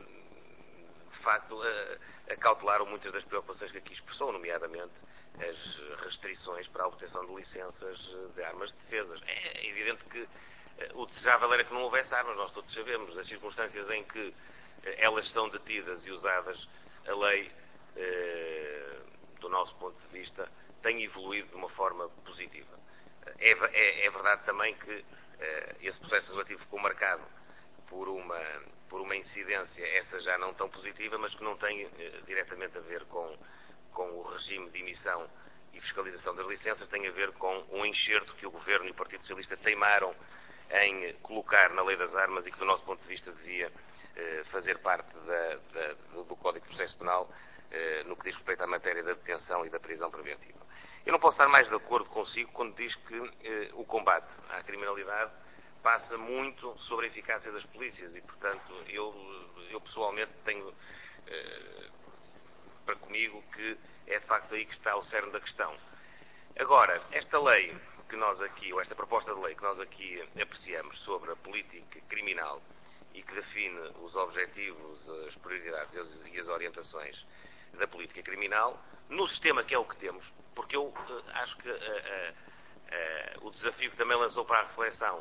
de facto, eh, acautelaram muitas das preocupações que aqui expressou, nomeadamente as restrições para a obtenção de licenças de armas de defesa. É evidente que o desejável era que não houvesse armas, nós todos sabemos, as circunstâncias em que elas são detidas e usadas, a lei, eh, do nosso ponto de vista, tem evoluído de uma forma positiva. É, é, é verdade também que eh, esse processo legislativo ficou marcado por uma, por uma incidência, essa já não tão positiva, mas que não tem eh, diretamente a ver com com o regime de emissão e fiscalização das licenças, tem a ver com um enxerto que o Governo e o Partido Socialista teimaram em colocar na lei das armas e que, do nosso ponto de vista, devia eh, fazer parte da, da, do Código de Processo Penal eh, no que diz respeito à matéria da detenção e da prisão preventiva. Eu não posso estar mais de acordo consigo quando diz que eh, o combate à criminalidade passa muito sobre a eficácia das polícias e, portanto, eu, eu pessoalmente tenho eh, para comigo que é de facto aí que está o cerne da questão. Agora, esta lei que nós aqui, ou esta proposta de lei que nós aqui apreciamos sobre a política criminal e que define os objetivos, as prioridades e as orientações da política criminal, no sistema que é o que temos, porque eu uh, acho que uh, uh, uh, o desafio que também lançou para a reflexão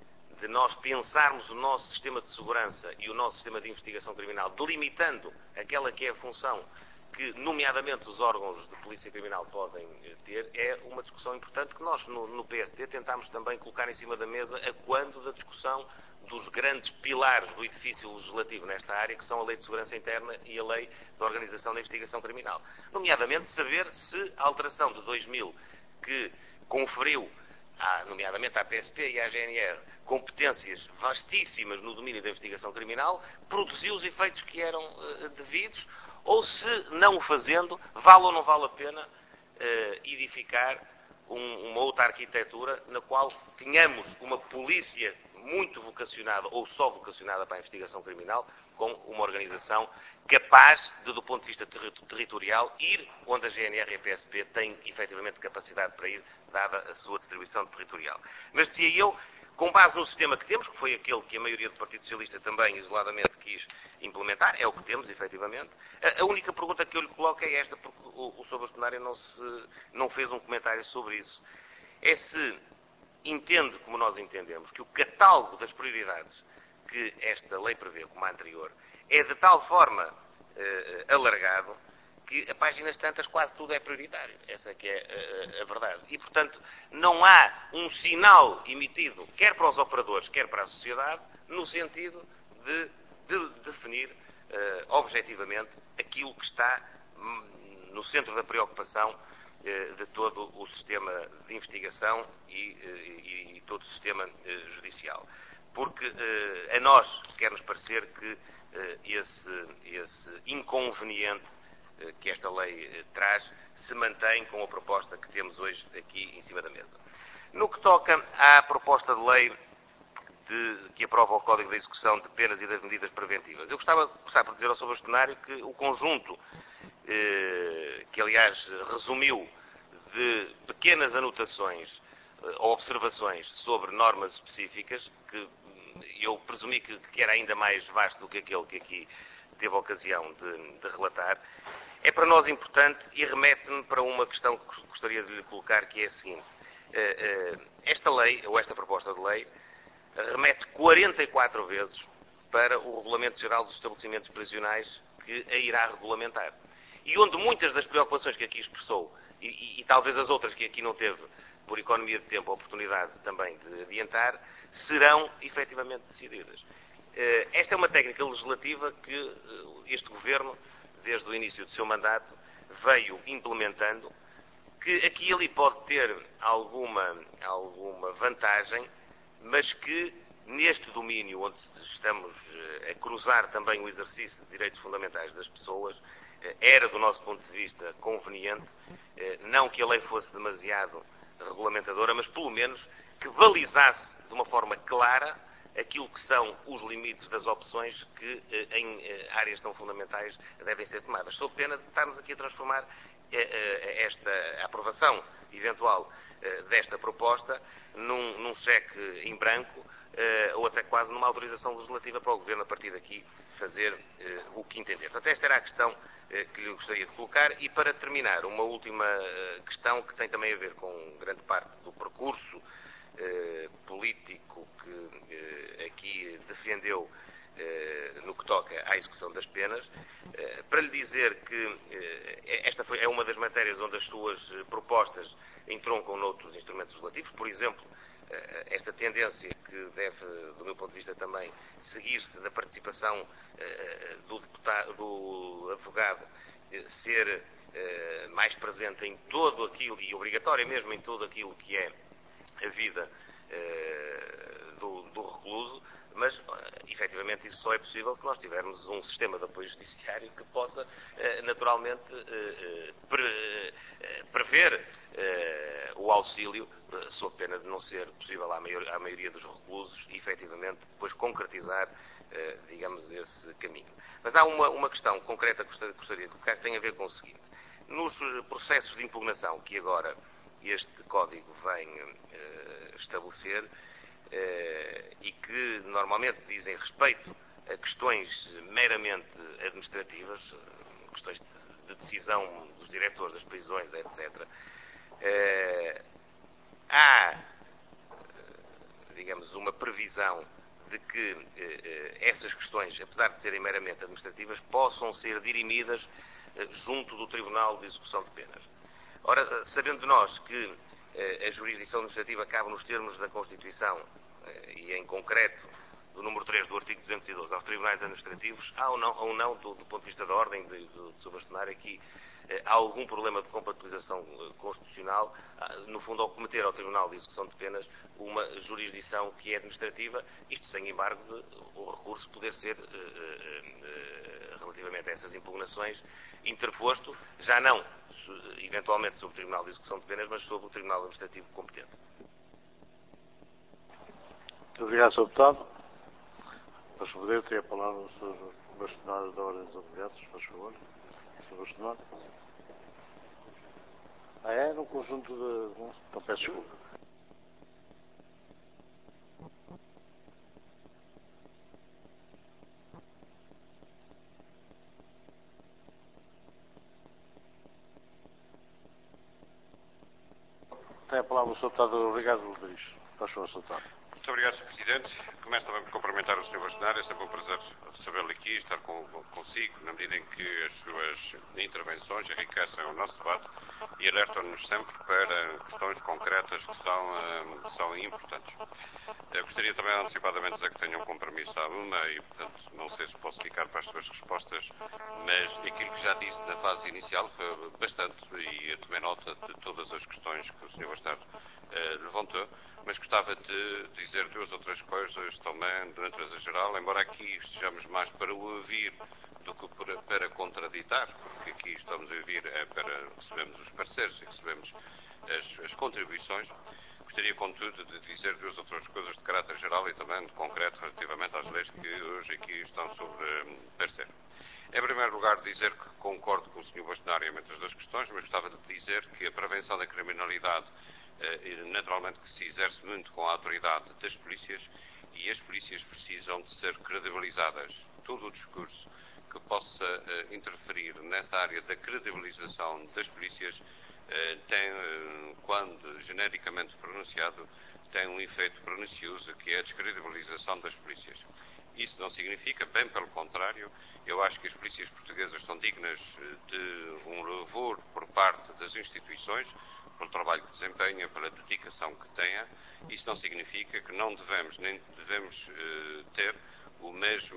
de nós pensarmos o nosso sistema de segurança e o nosso sistema de investigação criminal, delimitando aquela que é a função que, nomeadamente, os órgãos de polícia criminal podem ter, é uma discussão importante que nós, no, no P S D, tentámos também colocar em cima da mesa a quando da discussão dos grandes pilares do edifício legislativo nesta área, que são a Lei de Segurança Interna e a Lei de Organização da Investigação Criminal. Nomeadamente, saber se a alteração de dois mil, que conferiu, à, nomeadamente à P S P e à G N R, competências vastíssimas no domínio da investigação criminal, produziu os efeitos que eram uh, devidos, ou se, não o fazendo, vale ou não vale a pena uh, edificar um, uma outra arquitetura na qual tenhamos uma polícia muito vocacionada, ou só vocacionada para a investigação criminal, com uma organização capaz de, do ponto de vista terri territorial, ir onde a G N R e a P S P têm efetivamente capacidade para ir, dada a sua distribuição territorial. Mas dizia eu, com base no sistema que temos, que foi aquele que a maioria do Partido Socialista também isoladamente quis implementar, é o que temos, efetivamente. A, a única pergunta que eu lhe coloco é esta, porque o, o Senhor Bastonário não, se, não fez um comentário sobre isso. É se entende, como nós entendemos, que o catálogo das prioridades que esta lei prevê, como a anterior, é de tal forma eh, alargado que a páginas tantas quase tudo é prioritário. Essa que é a, a verdade. E, portanto, não há um sinal emitido, quer para os operadores, quer para a sociedade, no sentido de, de definir uh, objetivamente aquilo que está hum, no centro da preocupação uh, de todo o sistema de investigação e, uh, e, e todo o sistema uh, judicial. Porque uh, a nós quer-nos parecer que uh, esse, esse inconveniente que esta lei traz, se mantém com a proposta que temos hoje aqui em cima da mesa. No que toca à proposta de lei de, que aprova o Código de Execução de Penas e das Medidas Preventivas, eu gostava, gostava por dizer ao senhor Bastonário que o conjunto, eh, que aliás resumiu de pequenas anotações eh, ou observações sobre normas específicas, que eu presumi que, que era ainda mais vasto do que aquele que aqui teve a ocasião de, de relatar, é para nós importante e remete-me para uma questão que gostaria de lhe colocar, que é a seguinte. Esta lei, ou esta proposta de lei, remete quarenta e quatro vezes para o Regulamento Geral dos Estabelecimentos Prisionais, que a irá regulamentar. E onde muitas das preocupações que aqui expressou, e, e, e talvez as outras que aqui não teve, por economia de tempo, a oportunidade também de adiantar, serão efetivamente decididas. Esta é uma técnica legislativa que este Governo, desde o início do seu mandato, veio implementando, que aqui e ali pode ter alguma, alguma vantagem, mas que neste domínio onde estamos a cruzar também o exercício de direitos fundamentais das pessoas, era, do nosso ponto de vista, conveniente, não que a lei fosse demasiado regulamentadora, mas pelo menos que balizasse de uma forma clara aquilo que são os limites das opções que em áreas tão fundamentais devem ser tomadas. Sob pena de estarmos aqui a transformar esta aprovação eventual desta proposta num, num cheque em branco ou até quase numa autorização legislativa para o Governo, a partir daqui, fazer o que entender. Portanto, esta era a questão que lhe gostaria de colocar. E, para terminar, uma última questão que tem também a ver com grande parte do percurso Eh, político que eh, aqui defendeu eh, no que toca à execução das penas, eh, para lhe dizer que eh, esta foi, é uma das matérias onde as suas propostas entroncam noutros instrumentos legislativos. Por exemplo, eh, esta tendência que deve, do meu ponto de vista também, seguir-se da participação eh, do, deputado, do advogado eh, ser eh, mais presente em todo aquilo, e obrigatória mesmo em todo aquilo que é a vida eh, do, do recluso, mas, efetivamente, isso só é possível se nós tivermos um sistema de apoio judiciário que possa, naturalmente, pre prever o auxílio, sob pena de não ser possível à maioria, à maioria dos reclusos, e, efetivamente, depois concretizar, digamos, esse caminho. Mas há uma, uma questão concreta que gostaria de colocar, que tem a ver com o seguinte. Nos processos de impugnação que agora este Código vem estabelecer, Uh, e que normalmente dizem respeito a questões meramente administrativas, uh, questões de, de decisão dos diretores das prisões, etcétera. Uh, há, uh, digamos, uma previsão de que uh, uh, essas questões, apesar de serem meramente administrativas, possam ser dirimidas uh, junto do Tribunal de Execução de Penas. Ora, sabendo nós que a jurisdição administrativa cabe nos termos da Constituição e, em concreto, do número três do artigo duzentos e doze aos tribunais administrativos, há ou não, ou não do, do ponto de vista da ordem de, de, de subastenar aqui, há algum problema de compatibilização constitucional, no fundo, ao cometer ao Tribunal de Execução de Penas uma jurisdição que é administrativa, isto sem embargo de, o recurso poder ser, relativamente a essas impugnações, interposto, já não eventualmente sobre o Tribunal de Execução de Penas, mas sobre o Tribunal Administrativo competente. Muito obrigado, senhor Deputado. Para poder ter a palavra o senhor Bastonário da Ordem dos Advogados, faz favor. senhor Bastonário. Ah, é? No conjunto de... Então, peço desculpa. Tem a palavra o senhor Deputado Ricardo Rodrigues. Faz favor, senhor Deputado. Muito obrigado, senhor Presidente. Começo também por cumprimentar o senhor Bastonário. É sempre um prazer recebê-lo aqui, estar com, consigo, na medida em que as suas intervenções enriquecem o nosso debate e alertam-nos sempre para questões concretas que são, uh, são importantes. Eu gostaria também antecipadamente de dizer que tenho um compromisso à UMA e, portanto, não sei se posso ficar para as suas respostas, mas aquilo que já disse na fase inicial foi bastante e eu tomei nota de todas as questões que o senhor Bastardo uh, levantou, mas gostava de dizer duas ou três coisas também de natureza geral, embora aqui estejamos mais para o ouvir do que para, para contraditar, porque aqui estamos a ouvir é para recebemos os parceiros e recebemos as, as contribuições. Gostaria, contudo, de dizer duas ou três coisas de caráter geral e também de concreto relativamente às leis que hoje aqui estão sobre um, parecer. Em primeiro lugar, dizer que concordo com o senhor Bastonário em muitas das questões, mas gostava de dizer que a prevenção da criminalidade naturalmente que se exerce muito com a autoridade das polícias e as polícias precisam de ser credibilizadas. Todo o discurso que possa uh, interferir nessa área da credibilização das polícias uh, tem, uh, quando genericamente pronunciado, tem um efeito pernicioso que é a descredibilização das polícias. Isso não significa, bem pelo contrário, eu acho que as polícias portuguesas são dignas de um louvor por parte das instituições, pelo trabalho que desempenha, pela dedicação que tenha. Isso não significa que não devemos, nem devemos uh, ter o mesmo,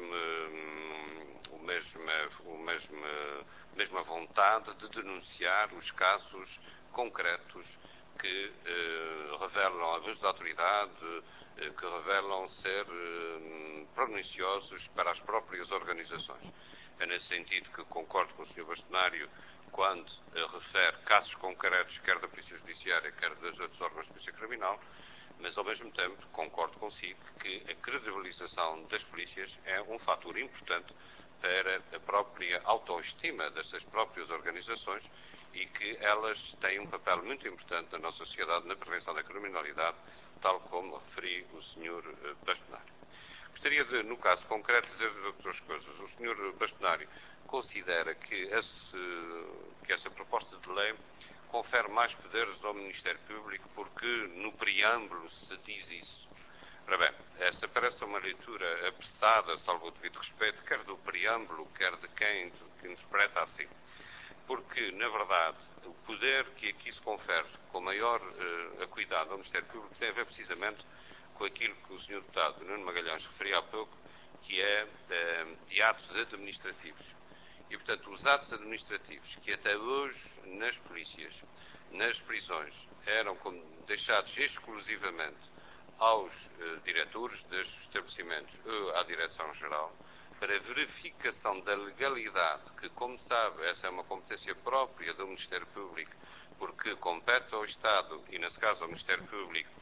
um, o mesmo, o mesmo, mesma vontade de denunciar os casos concretos que uh, revelam abuso de autoridade, uh, que revelam ser uh, perniciosos para as próprias organizações. É nesse sentido que concordo com o senhor Bastonário quando uh, refere casos concretos, quer da Polícia Judiciária, quer dos outros órgãos de Polícia Criminal, mas ao mesmo tempo concordo consigo que a credibilização das polícias é um fator importante para a própria autoestima dessas próprias organizações e que elas têm um papel muito importante na nossa sociedade na prevenção da criminalidade, tal como referi o senhor uh, Bastonário. Gostaria de, no caso concreto, dizer outras coisas. O senhor Bastonário considera que, esse, que essa proposta de lei confere mais poderes ao Ministério Público porque no preâmbulo se diz isso. Ora bem, essa parece uma leitura apressada, salvo o devido respeito, quer do preâmbulo, quer de quem que interpreta assim. Porque, na verdade, o poder que aqui se confere com maior uh, acuidado ao Ministério Público tem a ver precisamente com aquilo que o senhor Deputado Nuno Magalhães referia há pouco, que é uh, de atos administrativos. E, portanto, os atos administrativos que até hoje nas polícias, nas prisões, eram deixados exclusivamente aos uh, diretores dos estabelecimentos ou à Direção-Geral para verificação da legalidade, que, como sabe, essa é uma competência própria do Ministério Público, porque compete ao Estado, e nesse caso ao Ministério Público,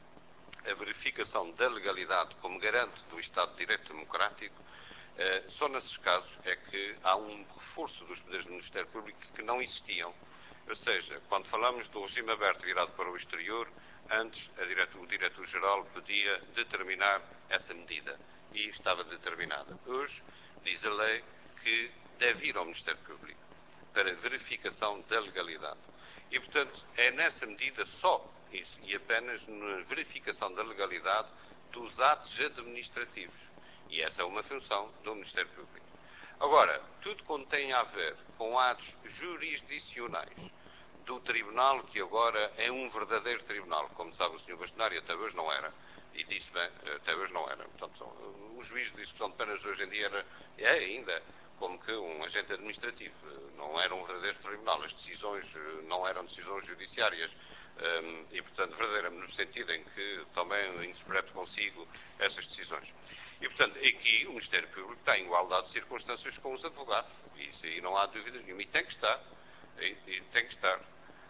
a verificação da legalidade como garante do Estado de Direito Democrático. Uh, só nesses casos é que há um reforço dos poderes do Ministério Público que não existiam. Ou seja, quando falamos do regime aberto virado para o exterior, antes direto, o Diretor-Geral podia determinar essa medida e estava determinada. Hoje, diz a lei que deve ir ao Ministério Público para verificação da legalidade. E, portanto, é nessa medida só isso, e apenas na verificação da legalidade dos atos administrativos. E essa é uma função do Ministério Público. Agora, tudo quanto tem a ver com atos jurisdicionais do Tribunal, que agora é um verdadeiro Tribunal, como sabe o senhor Bastonário, até hoje não era, e disse bem, até hoje não era. Portanto, o juiz de execução de penas hoje em dia era, é ainda como que um agente administrativo, não era um verdadeiro Tribunal, as decisões não eram decisões judiciárias, e, portanto, verdadeiramente no sentido em que também interpreto consigo essas decisões. E, portanto, aqui o Ministério Público está em igualdade de circunstâncias com os advogados. Isso aí não há dúvidas nenhuma. E tem que estar. E, e tem que estar.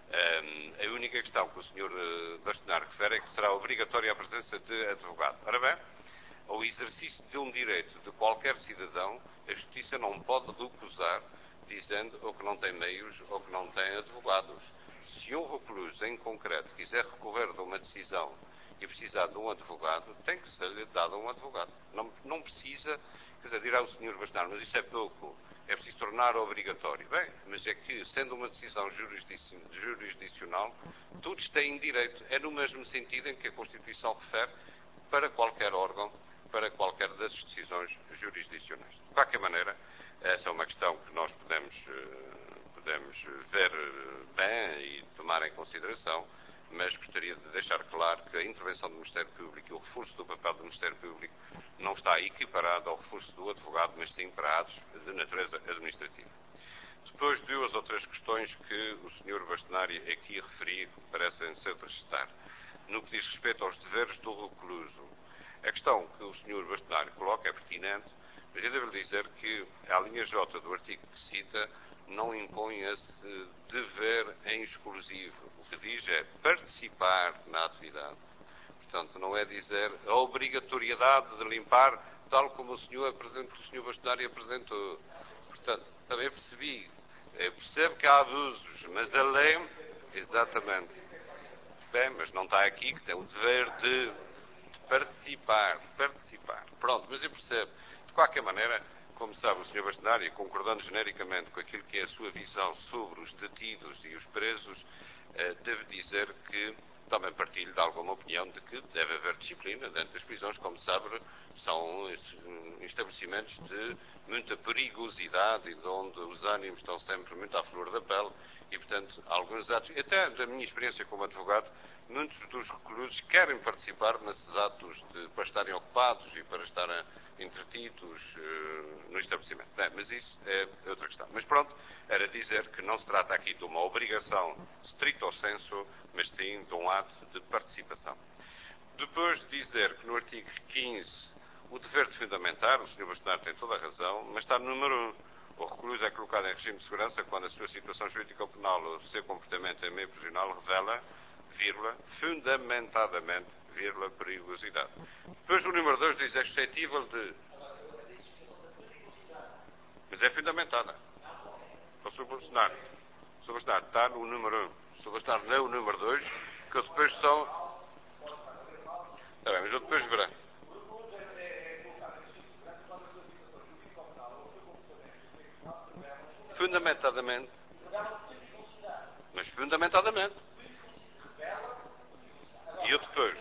Um, a única questão que o senhor Bastonário refere é que será obrigatória a presença de advogado. Ora bem, ao exercício de um direito de qualquer cidadão, a Justiça não pode recusar, dizendo ou que não tem meios ou que não tem advogados. Se um recluso, em concreto, quiser recorrer de uma decisão e precisar de um advogado, tem que ser-lhe dado um advogado. Não, não precisa, quer dizer, dirá o senhor Bastonário, mas isso é pouco, é preciso tornar obrigatório. Bem, mas é que, sendo uma decisão jurisdicional, todos têm direito. É no mesmo sentido em que a Constituição refere para qualquer órgão, para qualquer das decisões jurisdicionais. De qualquer maneira, essa é uma questão que nós podemos, podemos ver bem e tomar em consideração, mas gostaria de deixar claro que a intervenção do Ministério Público e o reforço do papel do Ministério Público não está equiparado ao reforço do advogado, mas sim para atos de natureza administrativa. Depois, duas ou três questões que o senhor Bastonário aqui referiu parecem ser de restar. No que diz respeito aos deveres do recluso, a questão que o senhor Bastonário coloca é pertinente, mas eu devo dizer que a linha J do artigo que cita não impõe esse dever em exclusivo. O que diz é participar na atividade. Portanto, não é dizer a obrigatoriedade de limpar, tal como o senhor, apresentou, o senhor Bastonário apresentou. Portanto, também percebi, eu percebo que há abusos, mas a lei, exatamente. Bem, mas não está aqui que tem o dever de, de participar, participar. Pronto, mas eu percebo. De qualquer maneira, como sabe o senhor Bastonário, concordando genericamente com aquilo que é a sua visão sobre os detidos e os presos, eh, devo dizer que também partilho de alguma opinião de que deve haver disciplina dentro das prisões. Como sabe, são estabelecimentos de muita perigosidade e de onde os ânimos estão sempre muito à flor da pele e, portanto, alguns atos, até da minha experiência como advogado, muitos dos reclusos querem participar nesses atos de, para estarem ocupados e para estarem entretidos uh, no estabelecimento. Bem, mas isso é outra questão. Mas pronto, era dizer que não se trata aqui de uma obrigação stricto sensu, mas sim de um ato de participação. Depois de dizer que no artigo quinze o dever de fundamentar, o senhor Bastonário tem toda a razão, mas está no número um. O recluso é colocado em regime de segurança quando a sua situação jurídica ou penal ou o seu comportamento em meio prisional revela, vírgula, fundamentadamente, vírgula, perigosidade. Depois o número dois diz é suscetível de... Mas é fundamentada. O senhor Bastonário, o senhor Bastonário está no número um. O senhor Bastonário lê o número dois, que eu depois são... Está bem, mas eu depois verá. Fundamentadamente. Mas fundamentadamente. E eu depois.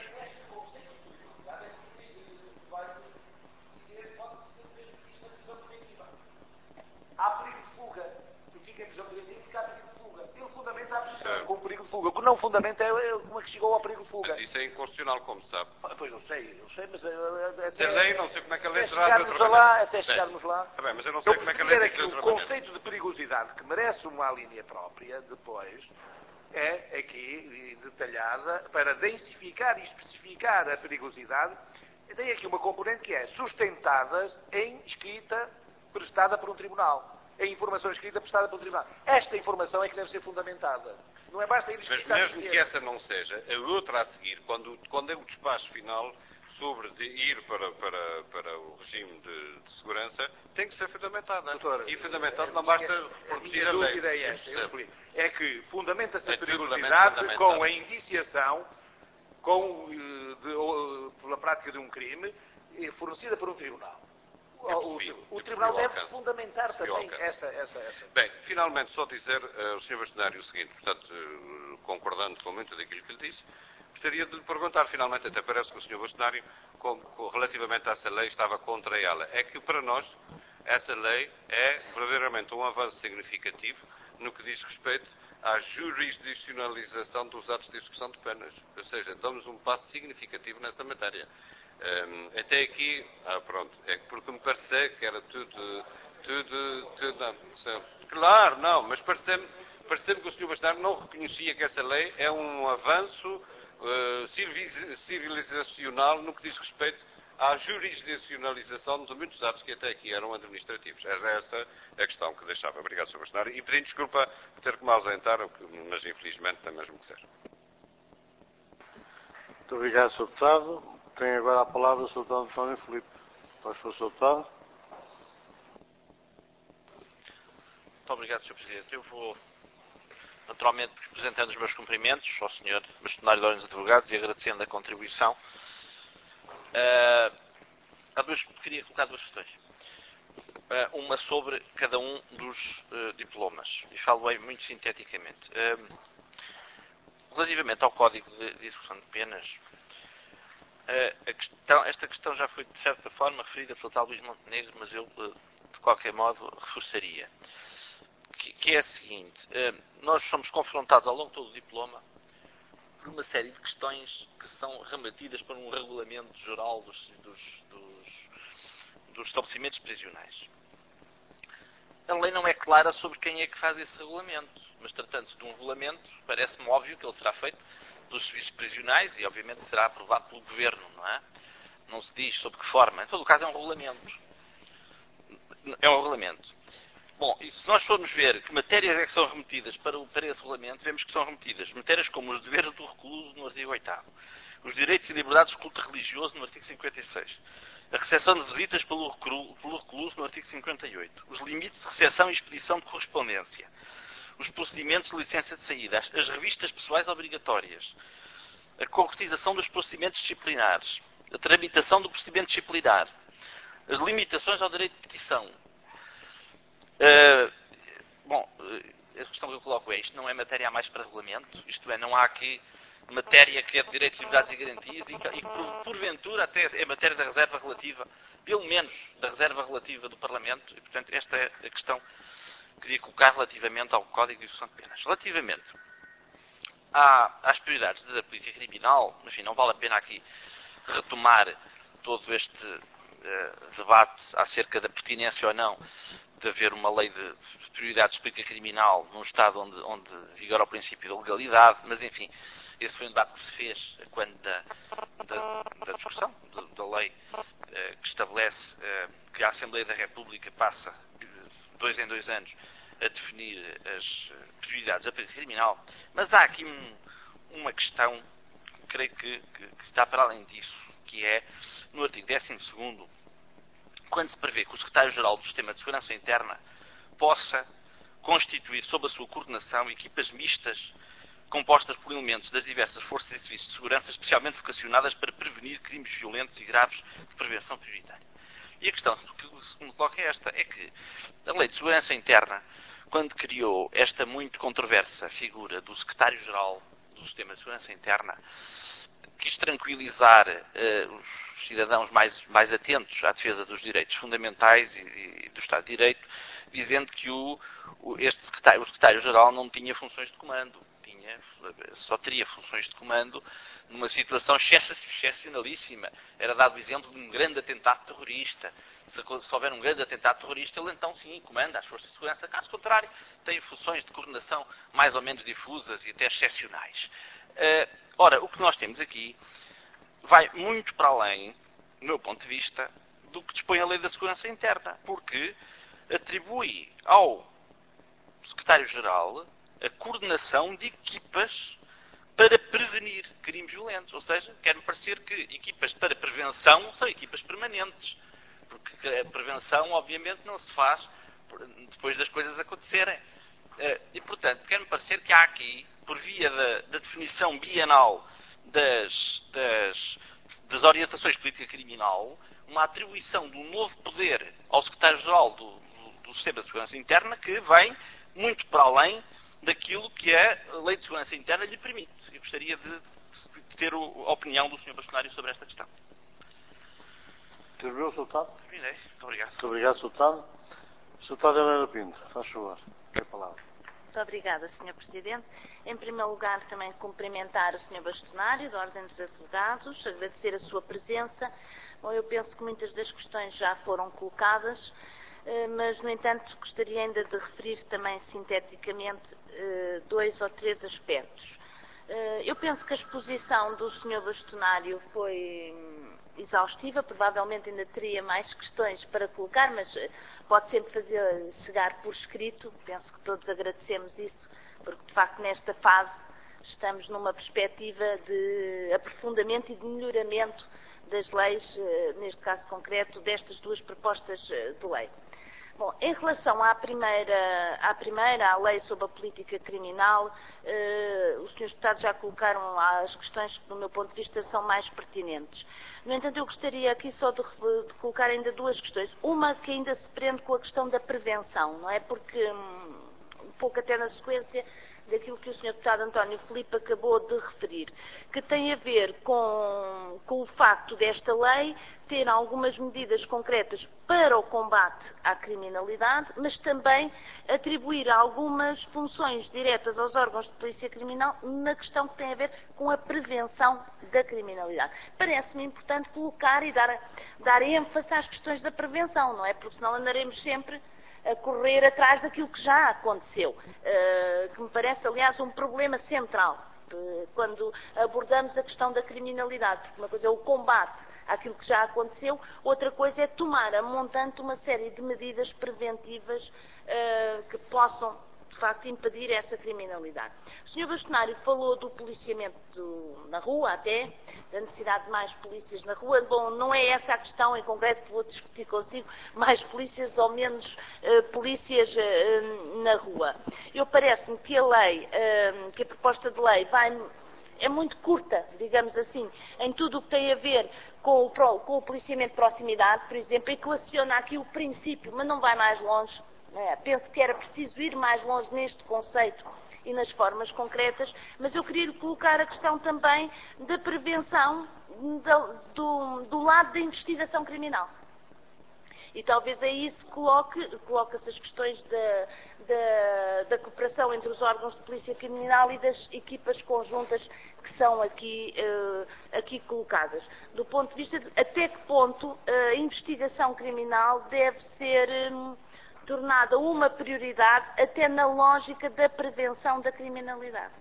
Há perigo de fuga. E fica em prisão preventiva porque há perigo de fuga. Ele fundamenta a prisão com perigo de fuga. O que não fundamenta é como é que chegou ao perigo de fuga. Mas isso é inconstitucional, como sabe. Ah, pois eu sei, eu sei, mas... Uh, até, a lei, não sei como é que a lei será de outra maneira. Lá, até chegarmos lá... Tá bem, mas eu não sei eu como é que a lei é que o conceito de perigosidade, que merece uma linha própria, depois, é aqui detalhada para densificar e especificar a perigosidade. Tem aqui uma componente que é sustentadas em escrita prestada por um tribunal. Em informação escrita prestada por um tribunal. Esta informação é que deve ser fundamentada. Não é basta ir Mas explicar mesmo que essa não seja, a outra a seguir, quando, quando é o despacho final sobre de ir para, para, para o regime de, de segurança, tem que ser fundamentada. Doutor, e fundamentada não basta reproduzir a lei. A dúvida é esta, eu explico. É que fundamenta-se a É perigosidade duplamente com a indiciação, com, de, pela prática de um crime, fornecida por um tribunal. O, percebi, o, o eu tribunal percebi o deve alcance. fundamentar Percebi o também alcance. essa, essa, essa. Bem, finalmente só dizer uh, ao senhor Bastonário o seguinte, portanto, uh, concordando com muito daquilo que lhe disse, gostaria de lhe perguntar finalmente, até parece que o senhor Bastonário, com, com, relativamente a essa lei, estava contra ela. É que para nós, essa lei é verdadeiramente um avanço significativo no que diz respeito à jurisdicionalização dos atos de execução de penas. Ou seja, damos um passo significativo nessa matéria. Um, até aqui, ah, pronto, é porque me parecia que era tudo, tudo, tudo, não, claro, não, mas pareceu-me pareceu que o senhor Bastonário não reconhecia que essa lei é um avanço uh, civilizacional no que diz respeito à jurisdicionalização de muitos atos que até aqui eram administrativos. Era essa a questão que deixava. Obrigado, senhor Bastonário, e pedindo desculpa por ter que me ausentar, mas infelizmente tem mesmo que ser. Muito obrigado, senhor Deputado. Tem agora a palavra o senhor Deputado António Filipe. Faz favor, senhor Deputado. Muito obrigado, senhor Presidente. Eu vou, naturalmente, apresentando os meus cumprimentos ao senhor Bastonário da Ordem dos Advogados e agradecendo a contribuição. Uh, há duas, queria colocar duas questões. Uh, uma sobre cada um dos uh, diplomas. E falo bem muito sinteticamente. Uh, relativamente ao Código de, de Execução de Penas, uh, a questão, esta questão já foi, de certa forma, referida pelo tal Luís Montenegro, mas eu, uh, de qualquer modo, reforçaria. Que, que é a seguinte. Uh, nós somos confrontados ao longo de todo o diploma por uma série de questões que são remetidas para um regulamento geral dos, dos, dos, dos estabelecimentos prisionais. A lei não é clara sobre quem é que faz esse regulamento, mas tratando-se de um regulamento, parece-me óbvio que ele será feito pelos serviços prisionais e, obviamente, será aprovado pelo Governo, não é? Não se diz sob que forma. Em todo o caso, é um regulamento. É um regulamento. Bom, e se nós formos ver que matérias é que são remetidas para, o, para esse regulamento, vemos que são remetidas matérias como os deveres do recluso no artigo oitavo, os direitos e liberdades do culto religioso no artigo cinquenta e seis, a recepção de visitas pelo recluso, pelo recluso no artigo cinquenta e oito, os limites de recepção e expedição de correspondência, os procedimentos de licença de saída, as, as revistas pessoais obrigatórias, a concretização dos procedimentos disciplinares, a tramitação do procedimento disciplinar, as limitações ao direito de petição. Uh, bom, a questão que eu coloco é, isto não é matéria a mais para regulamento, isto é, não há aqui matéria que é de direitos, liberdades e garantias e que, e que por, porventura até é matéria da reserva relativa, pelo menos da reserva relativa do Parlamento, e portanto esta é a questão que queria colocar relativamente ao Código de Execução de Penas. Relativamente à, às prioridades da política criminal, enfim, não vale a pena aqui retomar todo este uh, debate acerca da pertinência ou não de haver uma lei de prioridades de política criminal num Estado onde, onde vigora o princípio da legalidade, mas enfim, esse foi um debate que se fez quando da, da, da discussão da, da lei eh, que estabelece eh, que a Assembleia da República passa dois em dois anos a definir as prioridades da política criminal, mas há aqui um, uma questão que creio que, que, que está para além disso, que é no artigo décimo segundo, quando se prevê que o Secretário-Geral do Sistema de Segurança Interna possa constituir, sob a sua coordenação, equipas mistas compostas por elementos das diversas forças e serviços de segurança especialmente vocacionadas para prevenir crimes violentos e graves de prevenção prioritária. E a questão que se me coloca é esta, é que a Lei de Segurança Interna, quando criou esta muito controversa figura do Secretário-Geral do Sistema de Segurança Interna, quis tranquilizar uh, os cidadãos mais, mais atentos à defesa dos direitos fundamentais e, e do Estado de Direito, dizendo que o, o, este secretário, o secretário-geral não tinha funções de comando, tinha tinha, só teria funções de comando numa situação excepcionalíssima. Era dado o exemplo de um grande atentado terrorista. Se, se houver um grande atentado terrorista, ele então sim comanda as forças de segurança. Caso contrário, tem funções de coordenação mais ou menos difusas e até excepcionais. Uh, ora, o que nós temos aqui vai muito para além, do meu ponto de vista, do que dispõe a Lei da Segurança Interna, porque atribui ao Secretário-Geral a coordenação de equipas para prevenir crimes violentos. Ou seja, quer-me parecer que equipas para prevenção são equipas permanentes, porque a prevenção, obviamente, não se faz depois das coisas acontecerem. E, portanto, quer-me parecer que há aqui, por via da, da definição bienal das, das, das orientações de política criminal, uma atribuição de um novo poder ao Secretário-Geral do, do, do Sistema de Segurança Interna que vem muito para além daquilo que a Lei de Segurança Interna lhe permite. Eu gostaria de, de ter a opinião do senhor Bastonário sobre esta questão. Terminou, senhor Deputado? Terminei. Muito obrigado. Muito obrigado, senhor Deputado. senhor Deputado Helena Pinto, faz favor. Tem a palavra. Muito obrigada, senhor Presidente. Em primeiro lugar, também cumprimentar o senhor Bastonário, da Ordem dos Advogados, agradecer a sua presença. Bom, eu penso que muitas das questões já foram colocadas, mas, no entanto, gostaria ainda de referir também sinteticamente dois ou três aspectos. Eu penso que a exposição do senhor Bastonário foi exaustiva, provavelmente ainda teria mais questões para colocar, mas pode sempre fazer chegar por escrito. Penso que todos agradecemos isso, porque de facto nesta fase estamos numa perspectiva de aprofundamento e de melhoramento das leis, neste caso concreto, destas duas propostas de lei. Bom, em relação à primeira, à primeira, à lei sobre a política criminal, eh, os senhores deputados já colocaram as questões que, do meu ponto de vista, são mais pertinentes. No entanto, eu gostaria aqui só de, de colocar ainda duas questões. Uma que ainda se prende com a questão da prevenção, não é? Porque, um pouco até na sequência daquilo que o senhor Deputado António Filipe acabou de referir, que tem a ver com, com o facto desta lei ter algumas medidas concretas para o combate à criminalidade, mas também atribuir algumas funções diretas aos órgãos de polícia criminal na questão que tem a ver com a prevenção da criminalidade. Parece-me importante colocar e dar, dar ênfase às questões da prevenção, não é? Porque senão andaremos sempre a correr atrás daquilo que já aconteceu, uh, que me parece, aliás, um problema central uh, quando abordamos a questão da criminalidade, porque uma coisa é o combate àquilo que já aconteceu, outra coisa é tomar a montante uma série de medidas preventivas uh, que possam, de facto, impedir essa criminalidade. O senhor Bastonário falou do policiamento do, na rua, até, da necessidade de mais polícias na rua. Bom, não é essa a questão em concreto que vou discutir consigo, mais polícias ou menos uh, polícias uh, na rua. Eu parece-me que a lei, uh, que a proposta de lei vai, é muito curta, digamos assim, em tudo o que tem a ver com o, com o policiamento de proximidade, por exemplo, equaciona aqui o princípio, mas não vai mais longe. É, penso que era preciso ir mais longe neste conceito e nas formas concretas, mas eu queria colocar a questão também da prevenção do, do, do lado da investigação criminal. E talvez aí se coloque, coloca-se as questões da, da, da cooperação entre os órgãos de polícia criminal e das equipas conjuntas que são aqui, uh, aqui colocadas. Do ponto de vista de até que ponto a investigação criminal deve ser um, tornada uma prioridade até na lógica da prevenção da criminalidade.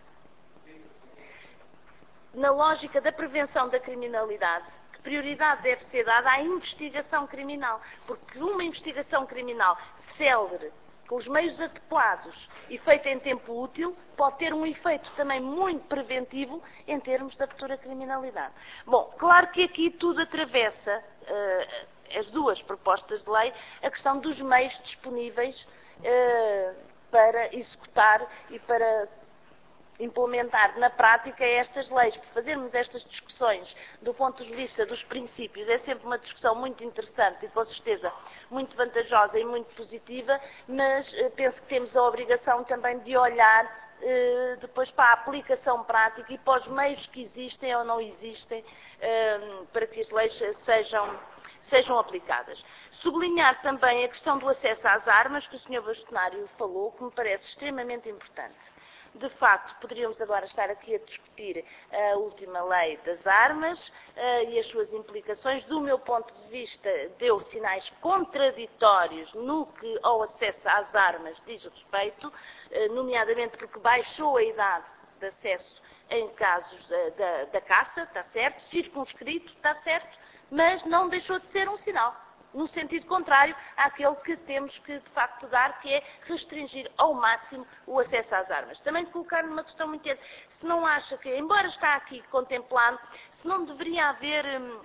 Na lógica da prevenção da criminalidade, que prioridade deve ser dada à investigação criminal, porque uma investigação criminal célere, com os meios adequados e feita em tempo útil, pode ter um efeito também muito preventivo em termos da futura criminalidade. Bom, claro que aqui tudo atravessa uh, as duas propostas de lei, a questão dos meios disponíveis uh, para executar e para implementar na prática estas leis. Por fazermos estas discussões do ponto de vista dos princípios é sempre uma discussão muito interessante e com certeza muito vantajosa e muito positiva, mas uh, penso que temos a obrigação também de olhar uh, depois para a aplicação prática e para os meios que existem ou não existem uh, para que as leis sejam sejam aplicadas. Sublinhar também a questão do acesso às armas, que o senhor Bastonário falou, que me parece extremamente importante. De facto, poderíamos agora estar aqui a discutir a última lei das armas uh, e as suas implicações. Do meu ponto de vista, deu sinais contraditórios no que ao acesso às armas diz respeito, uh, nomeadamente porque baixou a idade de acesso em casos da, da, da caça, está certo, circunscrito, está certo, mas não deixou de ser um sinal, no sentido contrário àquele que temos que, de facto, dar, que é restringir ao máximo o acesso às armas. Também colocar numa questão muito interessante, se não acha que, embora está aqui contemplado, se não deveria haver, hum,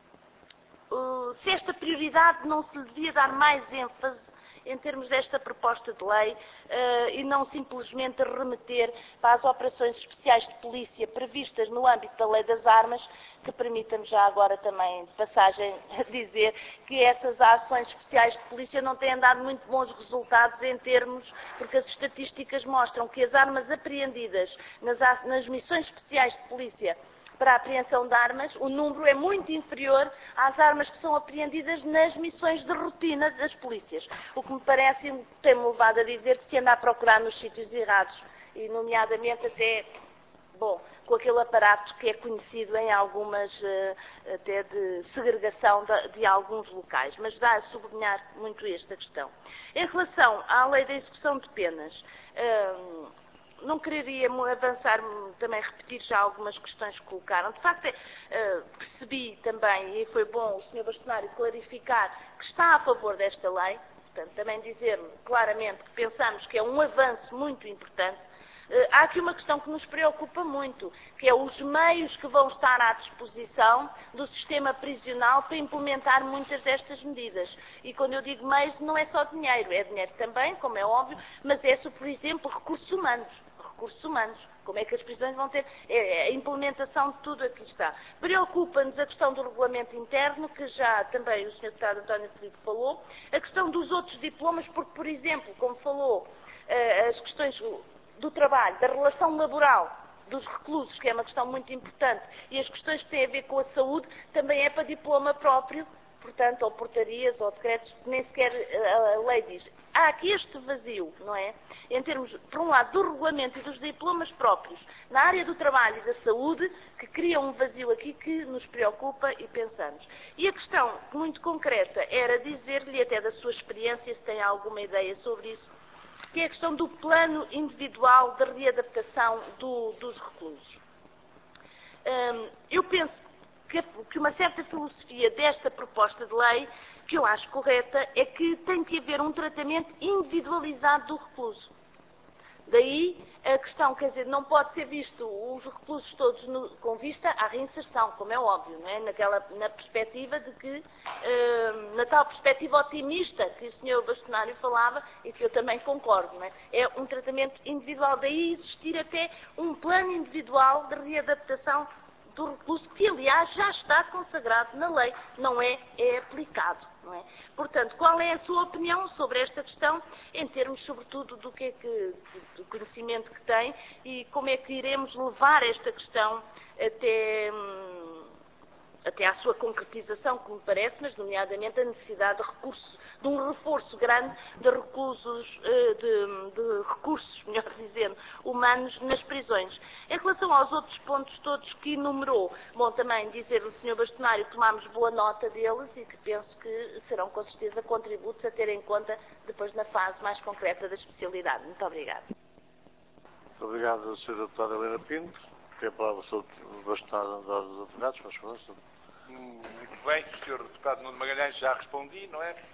uh, se esta prioridade não se lhe devia dar mais ênfase em termos desta proposta de lei uh, e não simplesmente remeter para as operações especiais de polícia previstas no âmbito da lei das armas, que permita-me já agora também de passagem dizer que essas ações especiais de polícia não têm dado muito bons resultados em termos, porque as estatísticas mostram que as armas apreendidas nas, nas missões especiais de polícia para a apreensão de armas, o número é muito inferior às armas que são apreendidas nas missões de rotina das polícias. O que me parece, tem-me levado a dizer que se anda a procurar nos sítios errados, e nomeadamente até, bom, com aquele aparato que é conhecido em algumas, até de segregação de, de alguns locais. Mas dá a sublinhar muito esta questão. Em relação à lei da execução de penas, hum, não quereria avançar, também repetir já algumas questões que colocaram. De facto, uh, percebi também, e foi bom o senhor Bastonário clarificar, que está a favor desta lei, portanto, também dizer-me claramente que pensamos que é um avanço muito importante. Uh, há aqui uma questão que nos preocupa muito, que é os meios que vão estar à disposição do sistema prisional para implementar muitas destas medidas. E quando eu digo meios, não é só dinheiro, é dinheiro também, como é óbvio, mas é, por exemplo, recursos humanos. recursos humanos, como é que as prisões vão ter, é, a implementação de tudo aqui está. Preocupa-nos a questão do regulamento interno, que já também o senhor deputado António Filipe falou, a questão dos outros diplomas, porque, por exemplo, como falou, as questões do trabalho, da relação laboral dos reclusos, que é uma questão muito importante, e as questões que têm a ver com a saúde, também é para diploma próprio, portanto, ou portarias ou decretos, que nem sequer a lei diz. Há aqui este vazio, não é? Em termos, por um lado, do regulamento e dos diplomas próprios, na área do trabalho e da saúde, que cria um vazio aqui que nos preocupa e pensamos. E a questão muito concreta era dizer-lhe, até da sua experiência, se tem alguma ideia sobre isso, que é a questão do plano individual de readaptação do, dos reclusos. Hum, eu penso que uma certa filosofia desta proposta de lei, que eu acho correta, é que tem que haver um tratamento individualizado do recluso. Daí a questão, quer dizer, não pode ser visto os reclusos todos no, com vista à reinserção, como é óbvio, não é? Naquela, na perspectiva de que, uh, na tal perspectiva otimista que o senhor Bastonário falava e que eu também concordo, não é? É um tratamento individual, daí existir até um plano individual de readaptação do recluso, que aliás já está consagrado na lei, não é, é aplicado, não é? Portanto, qual é a sua opinião sobre esta questão, em termos sobretudo do que é que, do conhecimento que tem e como é que iremos levar esta questão até, até à sua concretização, que me parece, mas nomeadamente a necessidade de recurso, de um reforço grande de reclusos, de, de recursos, melhor dizendo, humanos nas prisões. Em relação aos outros pontos todos que enumerou, bom, também dizer ao senhor Bastonário que tomamos boa nota deles e que penso que serão com certeza contributos a ter em conta depois na fase mais concreta da especialidade. Muito obrigada. Muito obrigado, senhora Deputada Helena Pinto. Tem a palavra o senhor Bastonário da Ordem dos Advogados, faz favor. Muito bem, o senhor Deputado Nuno Magalhães já respondi, não é?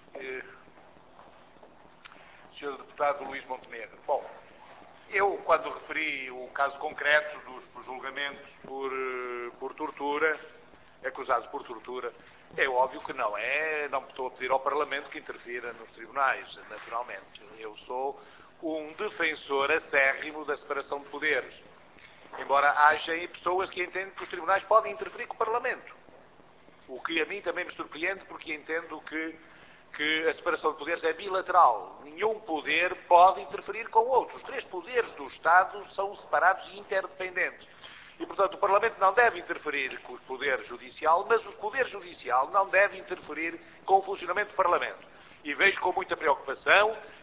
senhor Deputado Luís Montenegro. Bom, eu, quando referi o caso concreto dos julgamentos por, por tortura, acusados por tortura, é óbvio que não é, não estou a pedir ao Parlamento que interfira nos tribunais, naturalmente. Eu sou um defensor acérrimo da separação de poderes. Embora haja aí pessoas que entendem que os tribunais podem interferir com o Parlamento. O que a mim também me surpreende, porque entendo que, que a separação de poderes é bilateral. Nenhum poder pode interferir com o outro. Os três poderes do Estado são separados e interdependentes. E, portanto, o Parlamento não deve interferir com o poder judicial, mas o poder judicial não deve interferir com o funcionamento do Parlamento. E vejo com muita preocupação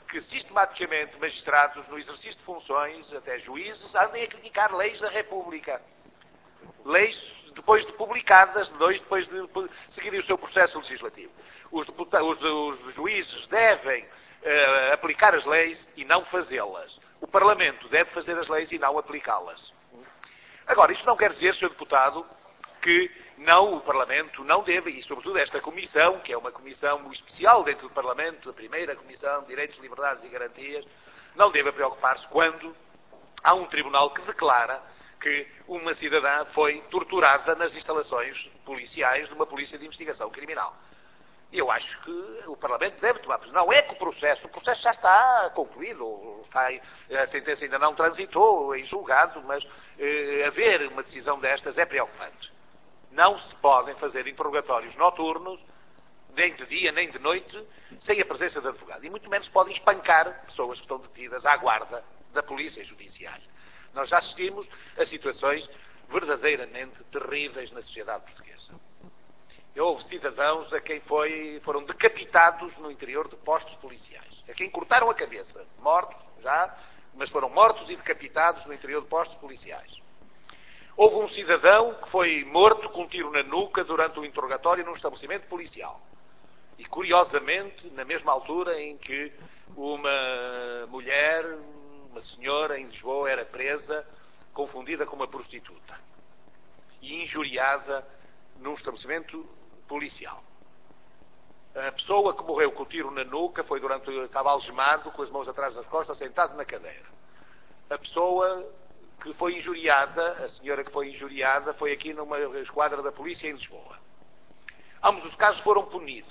que sistematicamente magistrados, no exercício de funções, até juízes, andem a criticar leis da República. Leis depois de publicadas, dois depois de seguirem o seu processo legislativo. Os, deputados, os, os juízes devem uh, aplicar as leis e não fazê-las. O Parlamento deve fazer as leis e não aplicá-las. Agora, isto não quer dizer, senhor Deputado, que não, o Parlamento não deve, e sobretudo esta Comissão, que é uma comissão especial dentro do Parlamento, a primeira Comissão de Direitos, Liberdades e Garantias, não deve preocupar-se quando há um tribunal que declara que uma cidadã foi torturada nas instalações policiais de uma polícia de investigação criminal. E eu acho que o Parlamento deve tomar... Não é que o processo... O processo já está concluído. Está, a sentença ainda não transitou em julgado, mas eh, haver uma decisão destas é preocupante. Não se podem fazer interrogatórios noturnos, nem de dia, nem de noite, sem a presença de advogado. E muito menos podem espancar pessoas que estão detidas à guarda da polícia judiciária. Nós já assistimos a situações verdadeiramente terríveis na sociedade portuguesa. Houve cidadãos a quem foi, foram decapitados no interior de postos policiais. A quem cortaram a cabeça. Mortos, já, mas foram mortos e decapitados no interior de postos policiais. Houve um cidadão que foi morto com um tiro na nuca durante o interrogatório num estabelecimento policial. E, curiosamente, na mesma altura em que uma mulher, uma senhora em Lisboa, era presa, confundida com uma prostituta. E injuriada num estabelecimento policial. A pessoa que morreu com o tiro na nuca foi durante, estava algemado, com as mãos atrás das costas, sentado na cadeira. A pessoa que foi injuriada, a senhora que foi injuriada, foi aqui numa esquadra da polícia em Lisboa. Ambos os casos foram punidos.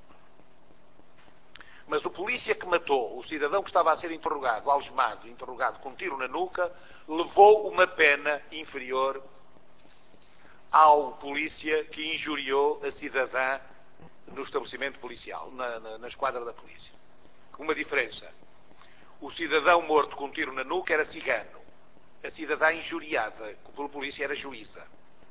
Mas o polícia que matou o cidadão que estava a ser interrogado, algemado, interrogado com um tiro na nuca, levou uma pena inferior ao polícia que injuriou a cidadã no estabelecimento policial, na, na, na esquadra da polícia. Uma diferença. O cidadão morto com um tiro na nuca era cigano. A cidadã injuriada pela polícia era juíza.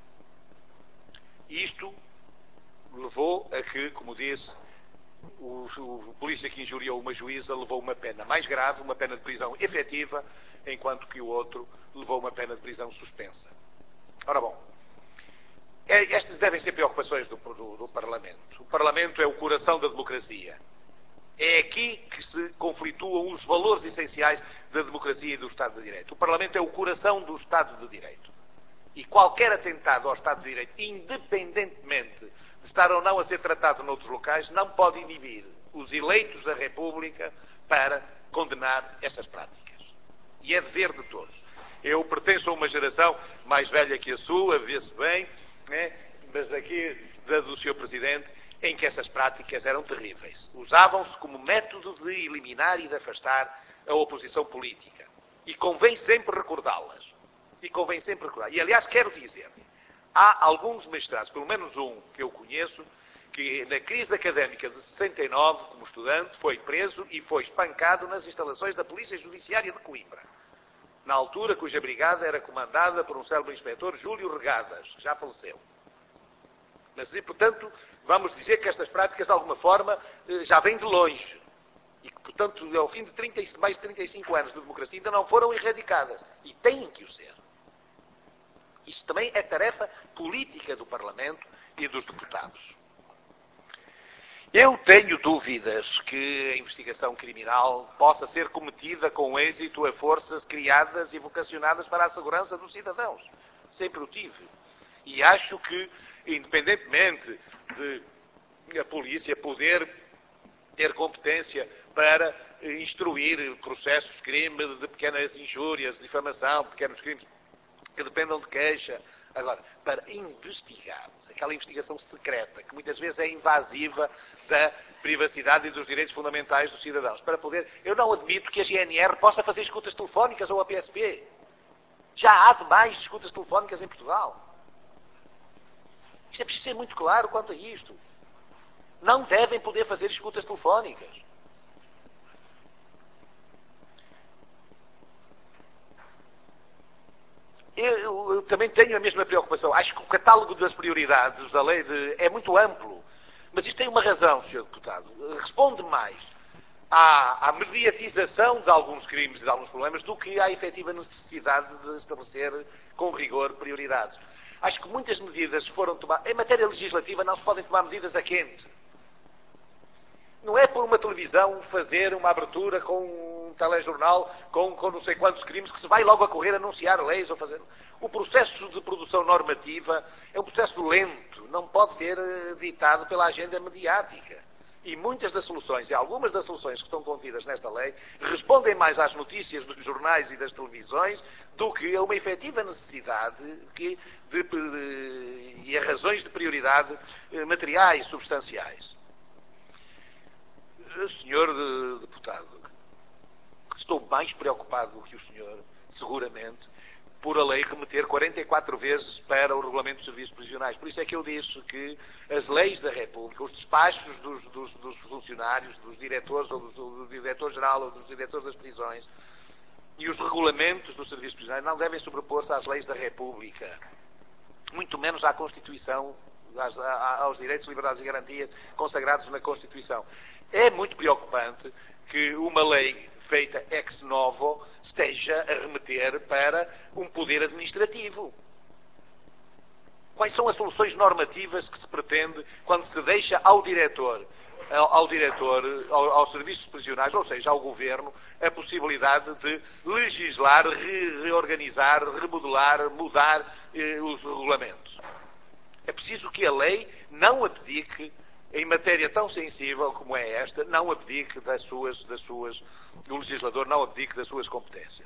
Isto levou a que, como disse, o, o polícia que injuriou uma juíza levou uma pena mais grave, uma pena de prisão efetiva, enquanto que o outro levou uma pena de prisão suspensa. Ora bom, estas devem ser preocupações do, do, do Parlamento. O Parlamento é o coração da democracia. É aqui que se conflituam os valores essenciais da democracia e do Estado de Direito. O Parlamento é o coração do Estado de Direito. E qualquer atentado ao Estado de Direito, independentemente de estar ou não a ser tratado noutros locais, não pode inibir os eleitos da República para condenar essas práticas. E é dever de todos. Eu pertenço a uma geração mais velha que a sua, vê-se bem, né? Mas aqui da do senhor Presidente, em que essas práticas eram terríveis. Usavam-se como método de eliminar e de afastar a oposição política. E convém sempre recordá-las. E convém sempre recordar. E, aliás, quero dizer, há alguns magistrados, pelo menos um que eu conheço, que na crise académica de sessenta e nove, como estudante, foi preso e foi espancado nas instalações da Polícia Judiciária de Coimbra. Na altura, cuja brigada era comandada por um célebre inspetor, Júlio Regadas, que já faleceu. Mas, e, portanto, vamos dizer que estas práticas, de alguma forma, já vêm de longe. E que, portanto, ao fim de trinta, mais de trinta e cinco anos de democracia, ainda não foram erradicadas. E têm que o ser. Isto também é tarefa política do Parlamento e dos deputados. Eu tenho dúvidas que a investigação criminal possa ser cometida com êxito a forças criadas e vocacionadas para a segurança dos cidadãos. Sempre o tive. E acho que, independentemente de a polícia poder ter competência para instruir processos, crimes de pequenas injúrias, difamação, pequenos crimes que dependam de queixa. Agora, para investigar, aquela investigação secreta, que muitas vezes é invasiva da privacidade e dos direitos fundamentais dos cidadãos, para poder... Eu não admito que a G N R possa fazer escutas telefónicas ou a P S P. Já há demais escutas telefónicas em Portugal. Isto é preciso ser muito claro quanto a isto. Não devem poder fazer escutas telefónicas. Eu, eu, eu também tenho a mesma preocupação. Acho que o catálogo das prioridades da lei de, é muito amplo. Mas isto tem uma razão, senhor Deputado. Responde mais à, à mediatização de alguns crimes e de alguns problemas do que à efetiva necessidade de estabelecer com rigor prioridades. Acho que muitas medidas foram tomadas. Em matéria legislativa não se podem tomar medidas a quente. Não é por uma televisão fazer uma abertura com um telejornal com, com não sei quantos crimes que se vai logo a correr anunciar leis ou fazer... O processo de produção normativa é um processo lento, não pode ser ditado pela agenda mediática. E muitas das soluções, e algumas das soluções que estão contidas nesta lei, respondem mais às notícias dos jornais e das televisões do que a uma efetiva necessidade que, de, de, e a razões de prioridade materiais, substanciais. Senhor deputado, estou mais preocupado do que o senhor, seguramente, por a lei remeter quarenta e quatro vezes para o Regulamento dos Serviços Prisionais. Por isso é que eu disse que as leis da República, os despachos dos, dos, dos funcionários, dos diretores, ou dos, do diretor-geral, ou dos diretores das prisões, e os regulamentos dos serviços prisionais não devem sobrepor-se às leis da República. Muito menos à Constituição, às, aos direitos, liberdades e garantias consagrados na Constituição. É muito preocupante que uma lei feita ex novo esteja a remeter para um poder administrativo. Quais são as soluções normativas que se pretende quando se deixa ao diretor, ao, ao diretor, ao, aos serviços prisionais, ou seja, ao governo, a possibilidade de legislar, re, reorganizar, remodelar, mudar eh, os regulamentos? É preciso que a lei não abdique, em matéria tão sensível como é esta, não abdique das suas, das suas, o legislador não abdique das suas competências.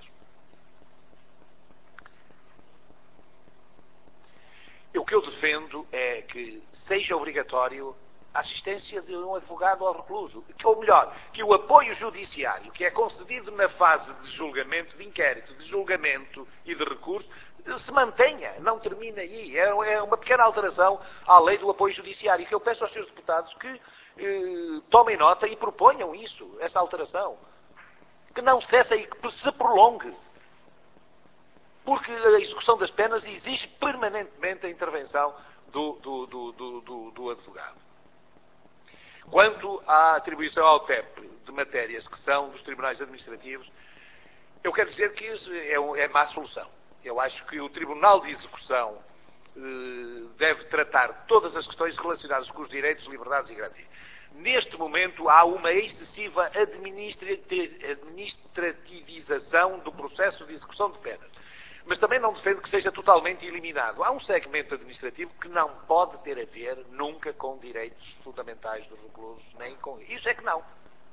O que eu defendo é que seja obrigatório a assistência de um advogado ao recluso. Ou melhor, que o apoio judiciário que é concedido na fase de julgamento, de inquérito, de julgamento e de recurso, se mantenha, não termine aí. É uma pequena alteração à lei do apoio judiciário, que eu peço aos senhores deputados que eh, tomem nota e proponham isso, essa alteração. Que não cesse e que se prolongue. Porque a execução das penas exige permanentemente a intervenção do, do, do, do, do, do advogado. Quanto à atribuição ao T E P de matérias que são dos tribunais administrativos, eu quero dizer que isso é, um, é má solução. Eu acho que o Tribunal de Execução eh, deve tratar todas as questões relacionadas com os direitos, liberdades e garantias. Neste momento há uma excessiva administrativização do processo de execução de penas. Mas também não defendo que seja totalmente eliminado. Há um segmento administrativo que não pode ter a ver nunca com direitos fundamentais dos reclusos, nem com... Isso é que não.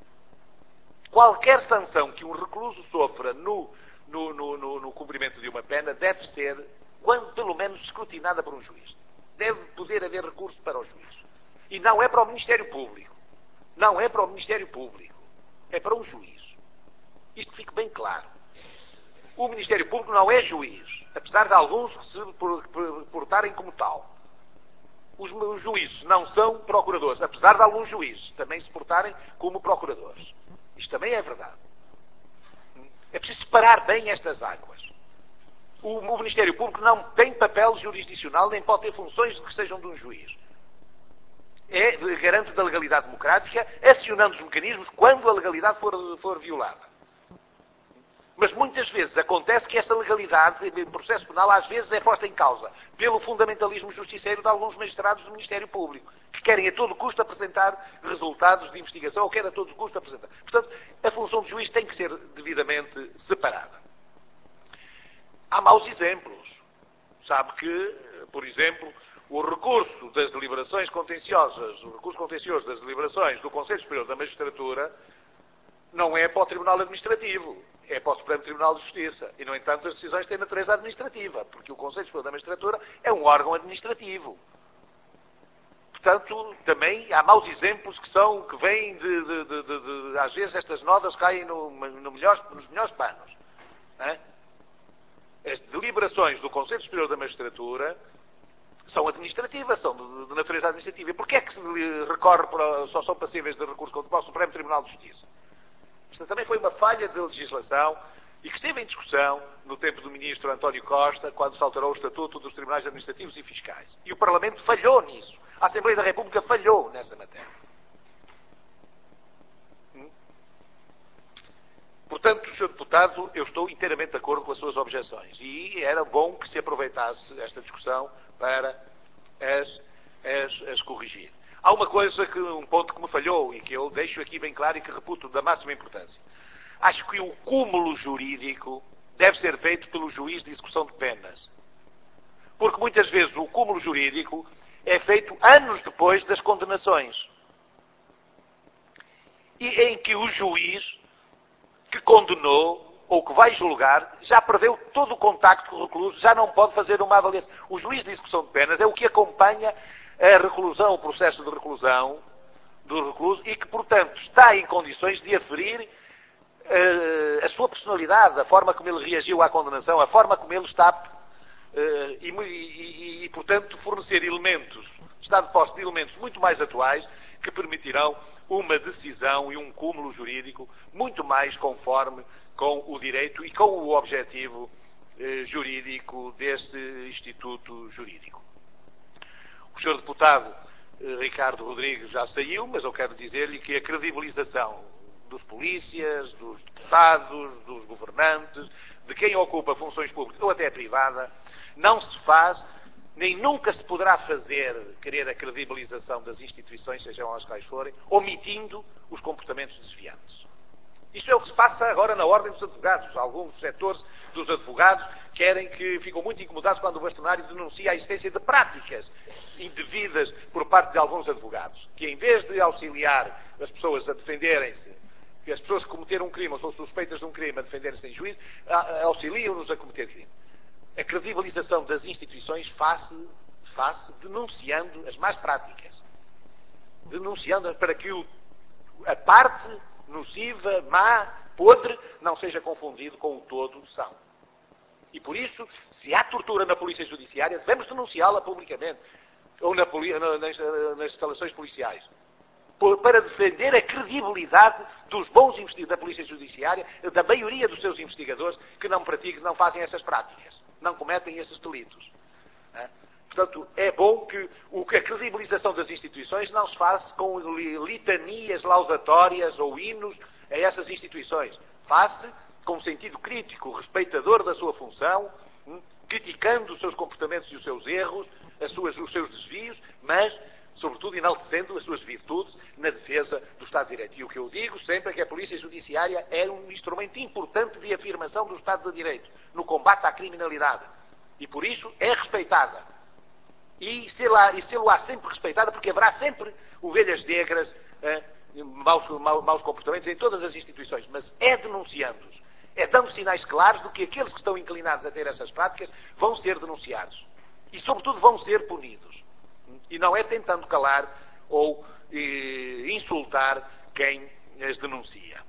Qualquer sanção que um recluso sofra no, no, no, no, no cumprimento de uma pena deve ser, quando pelo menos, escrutinada por um juiz. Deve poder haver recurso para o juiz. E não é para o Ministério Público. Não é para o Ministério Público. É para um juiz. Isto fique bem claro. O Ministério Público não é juiz, apesar de alguns se portarem como tal. Os juízes não são procuradores, apesar de alguns juízes também se portarem como procuradores. Isto também é verdade. É preciso separar bem estas águas. O, o Ministério Público não tem papel jurisdicional, nem pode ter funções que sejam de um juiz. É garante da legalidade democrática, acionando os mecanismos quando a legalidade for, for violada. Mas muitas vezes acontece que esta legalidade, em processo penal, às vezes é posta em causa pelo fundamentalismo justiceiro de alguns magistrados do Ministério Público, que querem a todo custo apresentar resultados de investigação ou querem a todo custo apresentar. Portanto, a função do juiz tem que ser devidamente separada. Há maus exemplos. Sabe que, por exemplo, o recurso das deliberações contenciosas, o recurso contencioso das deliberações do Conselho Superior da Magistratura não é para o Tribunal Administrativo. É para o Supremo Tribunal de Justiça. E, no entanto, as decisões têm natureza administrativa, porque o Conselho Superior da Magistratura é um órgão administrativo. Portanto, também há maus exemplos que são, que vêm de, de, de, de, de às vezes estas nodas caem no, no melhor, nos melhores panos. Não é? As deliberações do Conselho Superior da Magistratura são administrativas, são de, de natureza administrativa. E porquê é que se recorre para, só são passíveis de recurso contra o Supremo Tribunal de Justiça? Isto também foi uma falha de legislação e que esteve em discussão no tempo do ministro António Costa, quando se alterou o Estatuto dos Tribunais Administrativos e Fiscais. E o Parlamento falhou nisso. A Assembleia da República falhou nessa matéria. Hum? Portanto, senhor Deputado, eu estou inteiramente de acordo com as suas objeções e era bom que se aproveitasse esta discussão para as, as, as corrigir. Há uma coisa, que, um ponto que me falhou e que eu deixo aqui bem claro e que reputo da máxima importância. Acho que o cúmulo jurídico deve ser feito pelo juiz de execução de penas. Porque muitas vezes o cúmulo jurídico é feito anos depois das condenações. E em que o juiz que condenou ou que vai julgar já perdeu todo o contacto com o recluso, já não pode fazer uma avaliação. O juiz de execução de penas é o que acompanha a reclusão, o processo de reclusão do recluso e que, portanto, está em condições de aferir uh, a sua personalidade, a forma como ele reagiu à condenação, a forma como ele está uh, e, e, e, portanto, fornecer elementos, está de posse de elementos muito mais atuais que permitirão uma decisão e um cúmulo jurídico muito mais conforme com o direito e com o objetivo eh, jurídico deste Instituto Jurídico. O senhor Deputado eh, Ricardo Rodrigues já saiu, mas eu quero dizer-lhe que a credibilização dos polícias, dos deputados, dos governantes, de quem ocupa funções públicas ou até privada, não se faz nem nunca se poderá fazer, querer a credibilização das instituições, sejam as quais forem, omitindo os comportamentos desviantes. Isto é o que se passa agora na Ordem dos Advogados. Alguns setores dos advogados querem que ficam muito incomodados quando o bastonário denuncia a existência de práticas indevidas por parte de alguns advogados, que em vez de auxiliar as pessoas a defenderem-se, que as pessoas que cometeram um crime ou são suspeitas de um crime a defenderem-se em juízo, auxiliam-nos a cometer crime. A credibilização das instituições faz-se faz denunciando as más práticas. Denunciando para que o, a parte nociva, má, podre, não seja confundido com o todo são. E por isso, se há tortura na Polícia Judiciária, devemos denunciá-la publicamente. Ou na, nas, nas instalações policiais. Por, para defender a credibilidade dos bons investigadores da Polícia Judiciária, da maioria dos seus investigadores que não praticam, não fazem essas práticas. Não cometem esses delitos. É? Portanto, é bom que, o, que a credibilização das instituições não se faça com litanias laudatórias ou hinos a essas instituições. Faz-se com um sentido crítico, respeitador da sua função, hum, criticando os seus comportamentos e os seus erros, as suas, os seus desvios, mas, sobretudo, enaltecendo as suas virtudes na defesa do Estado de Direito. E o que eu digo sempre é que a Polícia Judiciária é um instrumento importante de afirmação do Estado de Direito, no combate à criminalidade. E, por isso, é respeitada. E sê-lo-á sempre respeitada, porque haverá sempre ovelhas negras, eh, maus, maus, maus comportamentos em todas as instituições. Mas é denunciando-os. É dando sinais claros de que aqueles que estão inclinados a ter essas práticas vão ser denunciados. E, sobretudo, vão ser punidos. E não é tentando calar ou eh, insultar quem as denuncia.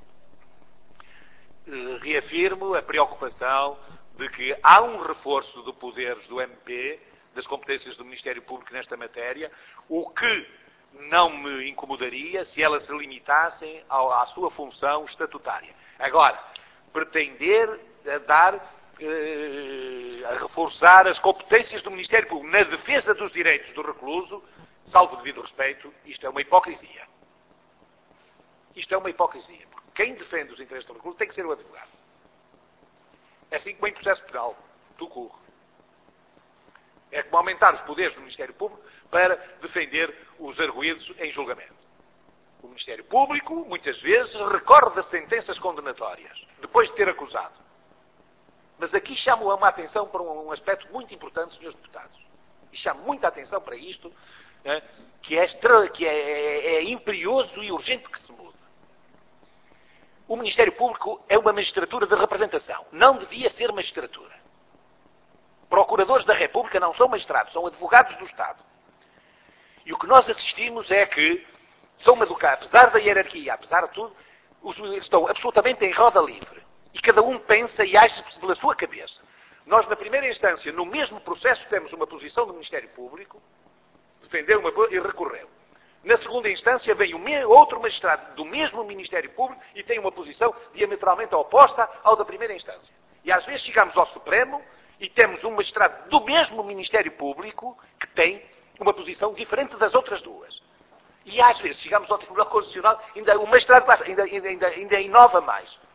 Eh, reafirmo a preocupação de que há um reforço de poderes do M P, das competências do Ministério Público nesta matéria, o que não me incomodaria se elas se limitassem ao, à sua função estatutária. Agora, pretender a dar, eh, a reforçar as competências do Ministério Público na defesa dos direitos do recluso, salvo devido respeito, isto é uma hipocrisia. Isto é uma hipocrisia. Porque quem defende os interesses do recluso tem que ser o advogado. É assim como em processo penal, do C U R. É como aumentar os poderes do Ministério Público para defender os arguidos em julgamento. O Ministério Público, muitas vezes, recorre das sentenças condenatórias, depois de ter acusado. Mas aqui chamo uma atenção para um aspecto muito importante, senhores deputados. E chamo muita atenção para isto, né, que, é, que é, é, é imperioso e urgente que se mude. O Ministério Público é uma magistratura de representação. Não devia ser magistratura. Procuradores da República não são magistrados, são advogados do Estado. E o que nós assistimos é que são uma educados, apesar da hierarquia, apesar de tudo, estão absolutamente em roda livre. E cada um pensa e age pela sua cabeça. Nós, na primeira instância, no mesmo processo, temos uma posição do Ministério Público, defendeu uma e recorreu. Na segunda instância, vem o outro magistrado do mesmo Ministério Público e tem uma posição diametralmente oposta ao da primeira instância. E às vezes chegamos ao Supremo e temos um magistrado do mesmo Ministério Público que tem uma posição diferente das outras duas. E às vezes chegamos ao Tribunal Constitucional, ainda, o magistrado ainda, ainda, ainda, ainda inova mais.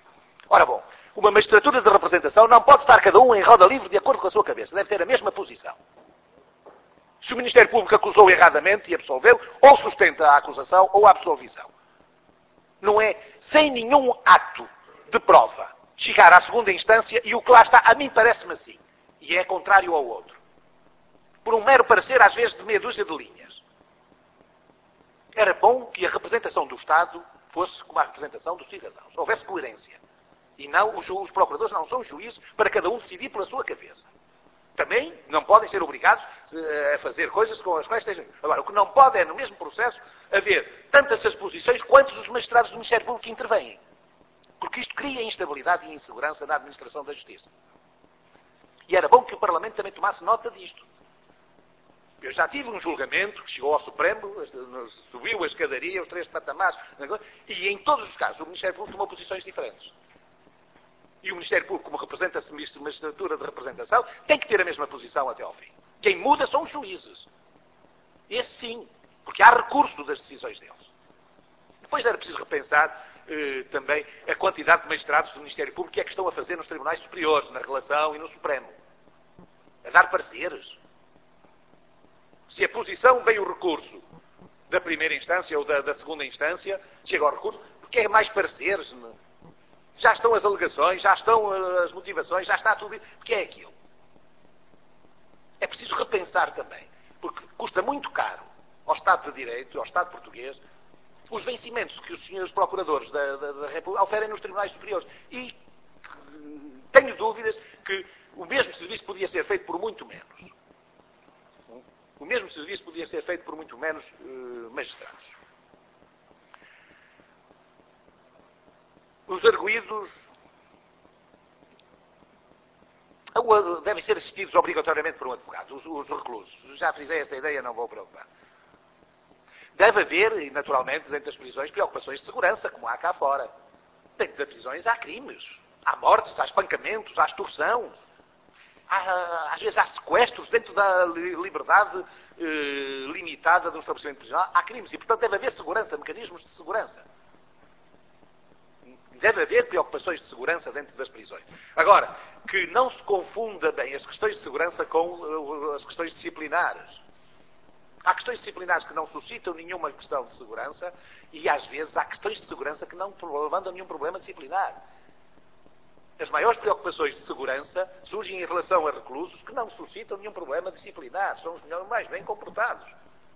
Ora bom, uma magistratura de representação não pode estar cada um em roda livre de acordo com a sua cabeça. Deve ter a mesma posição. Se o Ministério Público acusou erradamente e absolveu, ou sustenta a acusação ou a absolvição. Não é sem nenhum ato de prova chegar à segunda instância e o que lá está, a mim parece-me assim. E é contrário ao outro. Por um mero parecer, às vezes, de meia dúzia de linhas. Era bom que a representação do Estado fosse como a representação dos cidadãos. Houvesse coerência. E não, os, os procuradores não são juízes para cada um decidir pela sua cabeça. Também não podem ser obrigados a fazer coisas com as quais estejam. Agora, o que não pode é, no mesmo processo, haver tantas as posições quantos os magistrados do Ministério Público intervêm. Porque isto cria instabilidade e insegurança na administração da justiça. E era bom que o Parlamento também tomasse nota disto. Eu já tive um julgamento que chegou ao Supremo, subiu a escadaria, os três patamares, e em todos os casos o Ministério Público tomou posições diferentes. E o Ministério Público, como representa-se de magistratura de representação, tem que ter a mesma posição até ao fim. Quem muda são os juízes. Esse sim, porque há recurso das decisões deles. Depois era preciso repensar eh, também a quantidade de magistrados do Ministério Público que é que estão a fazer nos tribunais superiores, na relação e no Supremo. A dar pareceres. Se a posição vem o recurso da primeira instância ou da, da segunda instância, chega ao recurso, porque é mais pareceres, não? Já estão as alegações, já estão as motivações, já está tudo. O que é aquilo? É preciso repensar também. Porque custa muito caro ao Estado de Direito, ao Estado português, os vencimentos que os senhores procuradores da, da, da República oferem nos tribunais superiores. E tenho dúvidas que o mesmo serviço podia ser feito por muito menos. O mesmo serviço podia ser feito por muito menos uh, magistrados. Os arguídos devem ser assistidos obrigatoriamente por um advogado, os, os reclusos. Já frisei esta ideia, não vou preocupar. Deve haver, e naturalmente, dentro das prisões, preocupações de segurança, como há cá fora. Dentro das prisões há crimes, há mortes, há espancamentos, há extorsão. Há, às vezes há sequestros dentro da liberdade eh, limitada de um estabelecimento prisional. Há crimes e, portanto, deve haver segurança, mecanismos de segurança. Deve haver preocupações de segurança dentro das prisões. Agora, que não se confunda bem as questões de segurança com as questões disciplinares. Há questões disciplinares que não suscitam nenhuma questão de segurança e, às vezes, há questões de segurança que não levantam nenhum problema disciplinar. As maiores preocupações de segurança surgem em relação a reclusos que não suscitam nenhum problema disciplinar. São os melhores, mais bem comportados.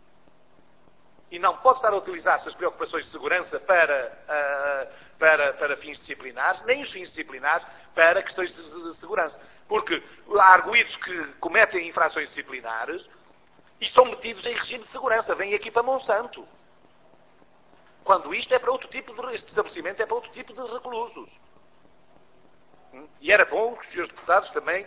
E não pode estar a utilizar essas preocupações de segurança para, uh, para, para fins disciplinares, nem os fins disciplinares para questões de segurança. Porque há arguídos que cometem infrações disciplinares e são metidos em regime de segurança. Vêm aqui para Monsanto. Quando isto é para outro tipo de... Este estabelecimento é para outro tipo de reclusos. E era bom que os senhores deputados também...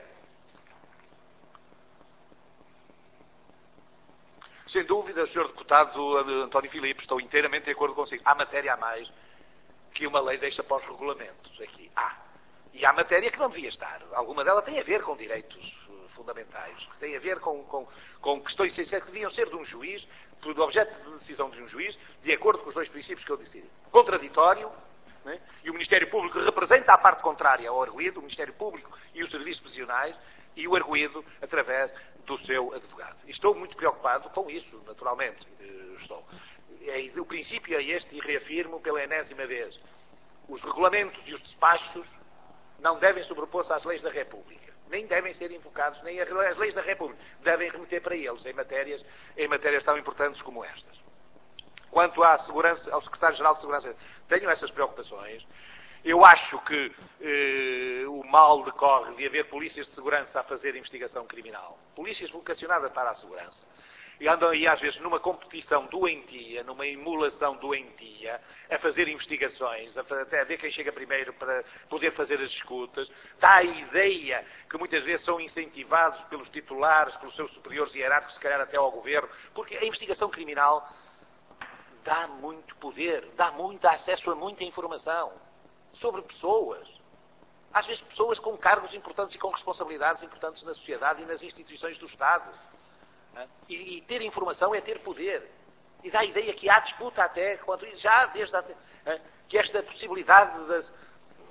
Sem dúvida, o senhor deputado António Filipe, estou inteiramente de acordo consigo. Há matéria a mais que uma lei deixa para os regulamentos. Aqui há. E há matéria que não devia estar. Alguma dela tem a ver com direitos fundamentais, que tem a ver com, com, com questões essenciais que deviam ser de um juiz, do objeto de decisão de um juiz, de acordo com os dois princípios que eu disse. Contraditório, né? E o Ministério Público representa a parte contrária ao arguido, o Ministério Público e os serviços prisionais, e o arguido através do seu advogado. E estou muito preocupado com isso, naturalmente. Estou. O princípio é este, e reafirmo pela enésima vez. Os regulamentos e os despachos não devem sobrepor-se às leis da República. Nem devem ser invocados, nem as leis da República devem remeter para eles em matérias, em matérias tão importantes como estas. Quanto à segurança, ao Secretário-Geral de Segurança, tenho essas preocupações. Eu acho que eh, o mal decorre de haver polícias de segurança a fazer investigação criminal. Polícias vocacionadas para a segurança. E andam aí, às vezes, numa competição doentia, numa emulação doentia, a fazer investigações, a, até a ver quem chega primeiro para poder fazer as escutas. Dá a ideia que muitas vezes são incentivados pelos titulares, pelos seus superiores hierárquicos, se calhar até ao governo, porque a investigação criminal dá muito poder, dá muito acesso a muita informação sobre pessoas. Às vezes pessoas com cargos importantes e com responsabilidades importantes na sociedade e nas instituições do Estado. E, e ter informação é ter poder. E dá a ideia que há disputa até, quanto já desde a, que esta possibilidade de,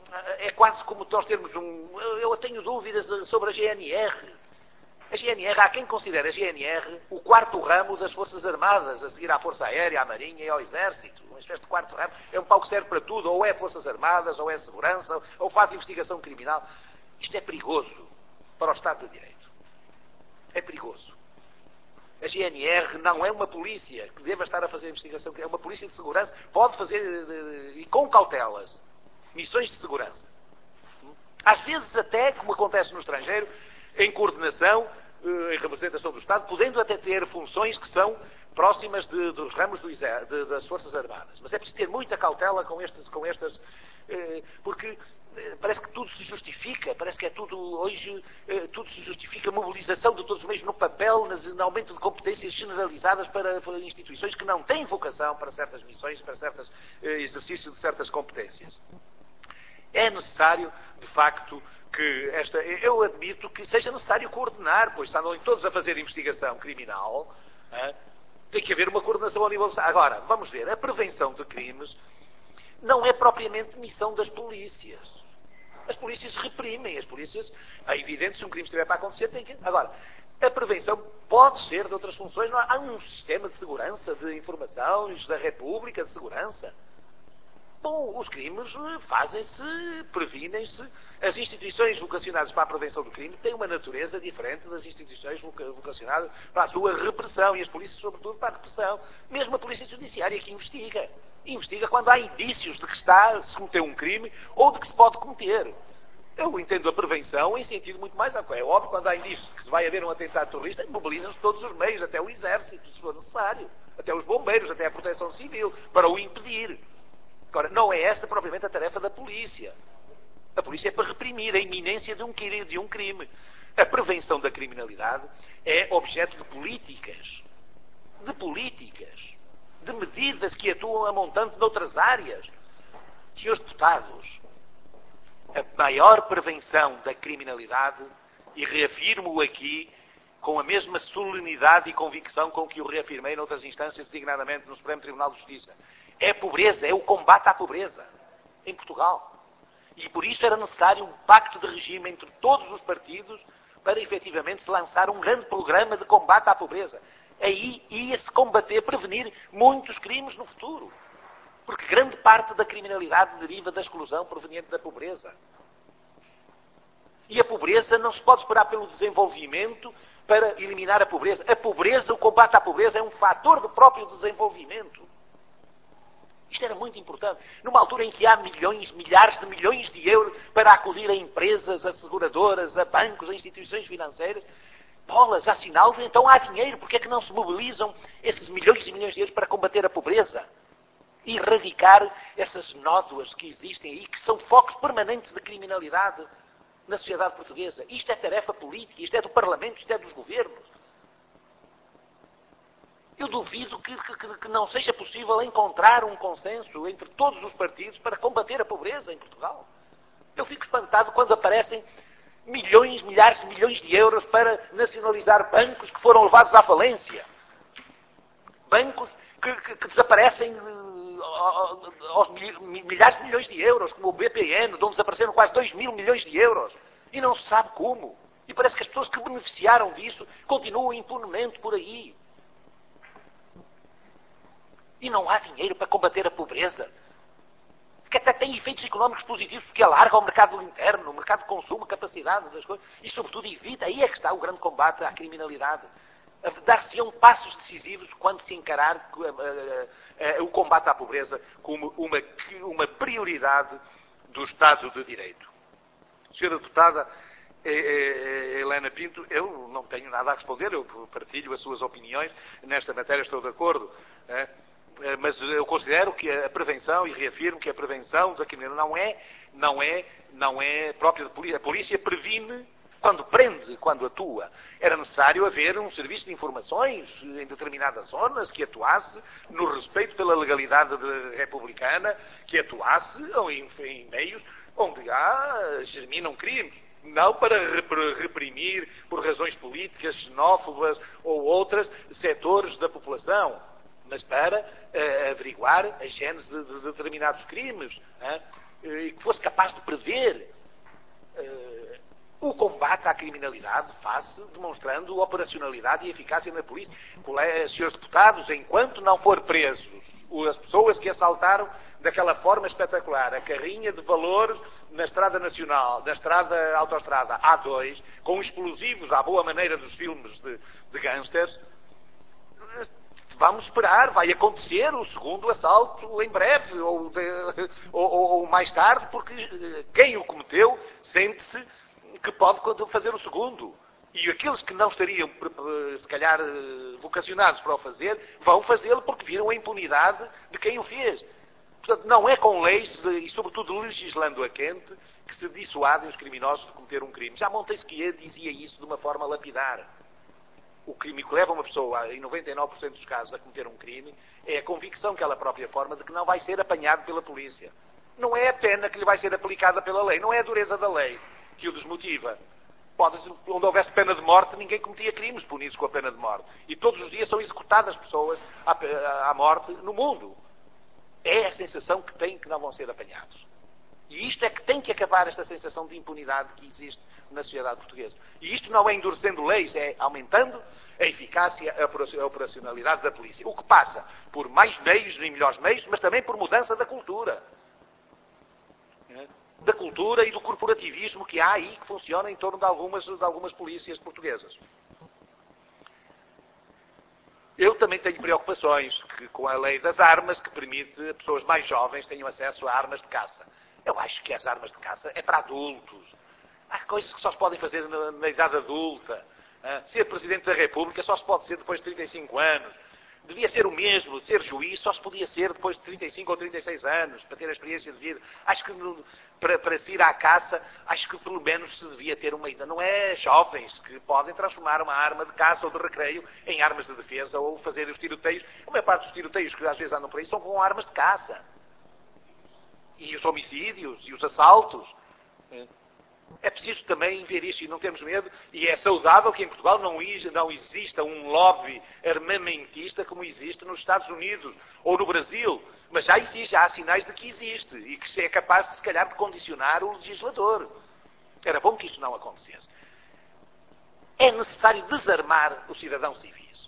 é quase como nós termos um... Eu tenho dúvidas sobre a G N R. A G N R, há quem considere a G N R o quarto ramo das Forças Armadas, a seguir à Força Aérea, à Marinha e ao Exército. Uma espécie de quarto ramo. É um pau que serve para tudo, ou é Forças Armadas, ou é Segurança, ou faz investigação criminal. Isto é perigoso para o Estado de Direito. É perigoso. A G N R não é uma polícia que deva estar a fazer investigação, é uma polícia de segurança, pode fazer, e com cautelas, missões de segurança. Às vezes até, como acontece no estrangeiro, em coordenação, em representação do Estado, podendo até ter funções que são próximas de, dos ramos do exer, de, das Forças Armadas. Mas é preciso ter muita cautela com, estes, com estas... Porque parece que tudo se justifica, parece que é tudo, hoje, tudo se justifica, mobilização de todos os meios no papel, no aumento de competências generalizadas para, para instituições que não têm vocação para certas missões, para certos exercício de certas competências. É necessário, de facto, que esta... Eu admito que seja necessário coordenar, pois andam todos a fazer investigação criminal, hein? Tem que haver uma coordenação ao nível... Agora, vamos ver, a prevenção de crimes não é propriamente missão das polícias. As polícias reprimem, as polícias... É evidente, se um crime estiver para acontecer, tem que... Agora, a prevenção pode ser de outras funções. Não há, há um sistema de segurança, de informações da República, de segurança. Bom, os crimes fazem-se, previnem-se. As instituições vocacionadas para a prevenção do crime têm uma natureza diferente das instituições vocacionadas para a sua repressão, e as polícias, sobretudo, para a repressão. Mesmo a polícia judiciária que investiga. Investiga quando há indícios de que está, se cometeu um crime ou de que se pode cometer. Eu entendo a prevenção em sentido muito mais... É óbvio, quando há indícios de que se vai haver um atentado terrorista, mobilizam-se todos os meios, até o Exército, se for necessário, até os bombeiros, até a Proteção Civil, para o impedir. Agora, não é essa propriamente a tarefa da polícia. A polícia é para reprimir a iminência de um, de um crime. A prevenção da criminalidade é objeto de políticas. De políticas. De medidas que atuam a montante noutras áreas. Senhores deputados, a maior prevenção da criminalidade, e reafirmo-o aqui com a mesma solenidade e convicção com que o reafirmei noutras instâncias, designadamente no Supremo Tribunal de Justiça, é a pobreza, é o combate à pobreza em Portugal. E por isso era necessário um pacto de regime entre todos os partidos para efetivamente se lançar um grande programa de combate à pobreza. Aí ia-se combater, prevenir muitos crimes no futuro. Porque grande parte da criminalidade deriva da exclusão proveniente da pobreza. E a pobreza não se pode esperar pelo desenvolvimento para eliminar a pobreza. A pobreza, o combate à pobreza é um fator do próprio desenvolvimento. Isto era muito importante. Numa altura em que há milhões, milhares de milhões de euros para acudir a empresas, a seguradoras, a bancos, a instituições financeiras, bolas, há sinal de então há dinheiro. Porque é que não se mobilizam esses milhões e milhões de euros para combater a pobreza? E erradicar essas nódoas que existem aí, que são focos permanentes de criminalidade na sociedade portuguesa. Isto é tarefa política, isto é do Parlamento, isto é dos governos. Eu duvido que, que, que não seja possível encontrar um consenso entre todos os partidos para combater a pobreza em Portugal. Eu fico espantado quando aparecem milhões, milhares de milhões de euros para nacionalizar bancos que foram levados à falência. Bancos que, que, que desaparecem aos milhares de milhões de euros, como o B P N, de onde desapareceram quase dois mil milhões de euros. E não se sabe como. E parece que as pessoas que beneficiaram disso continuam impunemente por aí. E não há dinheiro para combater a pobreza, que até tem efeitos económicos positivos, porque alarga o mercado interno, o mercado de consumo, a capacidade das coisas, e sobretudo evita, aí é que está o grande combate à criminalidade. Dar-se-ão passos decisivos quando se encarar uh, uh, uh, o combate à pobreza como uma, uma prioridade do Estado de Direito. Senhora Deputada Helena Pinto, eu não tenho nada a responder, eu partilho as suas opiniões, nesta matéria estou de acordo, né? Mas eu considero que a prevenção, e reafirmo que a prevenção da criminalidade não é, não é, não é própria da polícia. A polícia previne quando prende, quando atua. Era necessário haver um serviço de informações em determinadas zonas que atuasse no respeito pela legalidade republicana, que atuasse em, em meios onde há, germinam crimes. Não para reprimir, por razões políticas, xenófobas ou outras, setores da população, mas para uh, averiguar a gênese de, de determinados crimes. Hein? e que fosse capaz de prever uh, o combate à criminalidade face, demonstrando operacionalidade e eficácia na polícia. Senhores deputados, enquanto não for presos as pessoas que assaltaram daquela forma espetacular a carrinha de valores na Estrada Nacional, na Estrada Autoestrada A dois, com explosivos à boa maneira dos filmes de, de gangsters, vamos esperar, vai acontecer o segundo assalto em breve, ou, de, ou, ou, ou mais tarde, porque quem o cometeu sente-se que pode fazer o segundo. E aqueles que não estariam, se calhar, vocacionados para o fazer, vão fazê-lo porque viram a impunidade de quem o fez. Portanto, não é com leis, e sobretudo legislando a quente, que se dissuadem os criminosos de cometer um crime. Já Montesquieu dizia isso de uma forma lapidar. O crime que leva uma pessoa, em noventa e nove por cento dos casos, a cometer um crime, é a convicção que ela própria forma de que não vai ser apanhado pela polícia. Não é a pena que lhe vai ser aplicada pela lei, não é a dureza da lei que o desmotiva. Pode, onde houvesse pena de morte, ninguém cometia crimes punidos com a pena de morte. E todos os dias são executadas pessoas à, à morte no mundo. É a sensação que têm que não vão ser apanhados. E isto é que tem que acabar, esta sensação de impunidade que existe na sociedade portuguesa. E isto não é endurecendo leis, é aumentando a eficácia, a operacionalidade da polícia. O que passa por mais meios e melhores meios, mas também por mudança da cultura. Da cultura e do corporativismo que há aí, que funciona em torno de algumas, de algumas polícias portuguesas. Eu também tenho preocupações que, com a lei das armas, que permite a pessoas mais jovens tenham acesso a armas de caça. Eu acho que as armas de caça é para adultos. Há coisas que só se podem fazer na, na idade adulta. Ah, ser Presidente da República só se pode ser depois de trinta e cinco anos. Devia ser o mesmo, ser juiz só se podia ser depois de trinta e cinco ou trinta e seis anos, para ter a experiência de vida. Acho que no, para, para se ir à caça, acho que pelo menos se devia ter uma ideia. Não é jovens que podem transformar uma arma de caça ou de recreio em armas de defesa ou fazer os tiroteios. A maior parte dos tiroteios que às vezes andam por aí são com armas de caça. E os homicídios e os assaltos. É preciso também ver isto e não temos medo, e é saudável que em Portugal não, não exista um lobby armamentista como existe nos Estados Unidos ou no Brasil, mas já existe, já há sinais de que existe e que é capaz, de, se calhar, de condicionar o legislador. Era bom que isto não acontecesse. É necessário desarmar os cidadãos civis.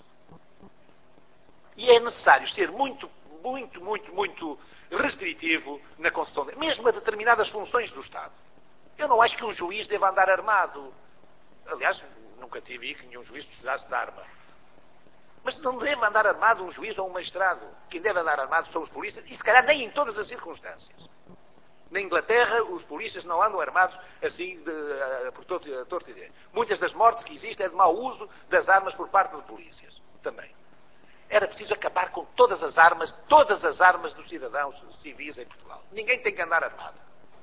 E é necessário ser muito, muito, muito, muito restritivo na concessão, de, mesmo a determinadas funções do Estado. Eu não acho que um juiz deva andar armado. Aliás, nunca tive que nenhum juiz precisasse de arma. Mas não deve andar armado um juiz ou um magistrado. Quem deve andar armado são os polícias, e se calhar nem em todas as circunstâncias. Na Inglaterra, os polícias não andam armados assim, de, uh, por torto e direito. Muitas das mortes que existem é de mau uso das armas por parte de polícias. Também. Era preciso acabar com todas as armas, todas as armas dos cidadãos civis em Portugal. Ninguém tem que andar armado.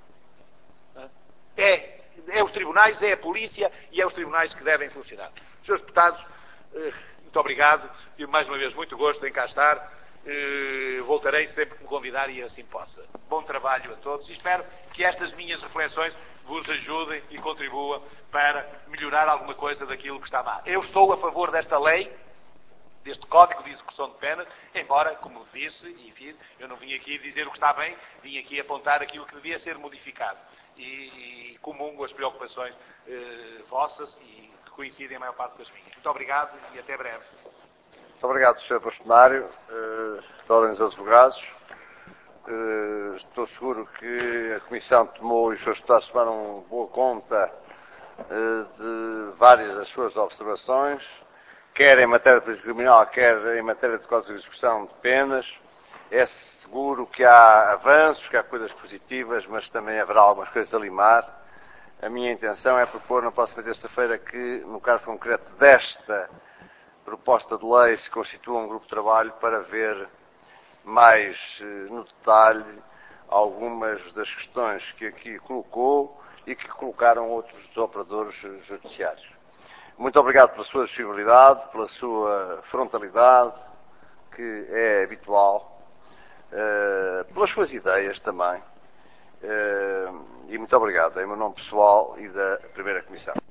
É, é os tribunais, é a polícia e é os tribunais que devem funcionar. Senhores deputados, muito obrigado e mais uma vez muito gosto em cá estar. Voltarei sempre que me convidarem e assim possa. Bom trabalho a todos e espero que estas minhas reflexões vos ajudem e contribuam para melhorar alguma coisa daquilo que está mal. Eu estou a favor desta lei, deste Código de Execução de Penas, embora, como disse, enfim, eu não vim aqui dizer o que está bem, vim aqui apontar aquilo que devia ser modificado. E, e comungo as preocupações eh, vossas e que coincidem a maior parte com as minhas. Muito obrigado e até breve. Muito obrigado, senhor Bastonário, eh, de Ordem dos Advogados. Eh, estou seguro que a Comissão tomou e os seus deputados tomaram boa conta eh, de várias das suas observações, quer em matéria de política criminal, quer em matéria de Código de Execução de Penas. É seguro que há avanços, que há coisas positivas, mas também haverá algumas coisas a limar. A minha intenção é propor na próxima terça-feira que, no caso concreto desta proposta de lei, se constitua um grupo de trabalho para ver mais no detalhe algumas das questões que aqui colocou e que colocaram outros dos operadores judiciários. Muito obrigado pela sua disponibilidade, pela sua frontalidade, que é habitual. Uh, pelas suas ideias também. Uh, e muito obrigado em meu nome pessoal e da Primeira Comissão.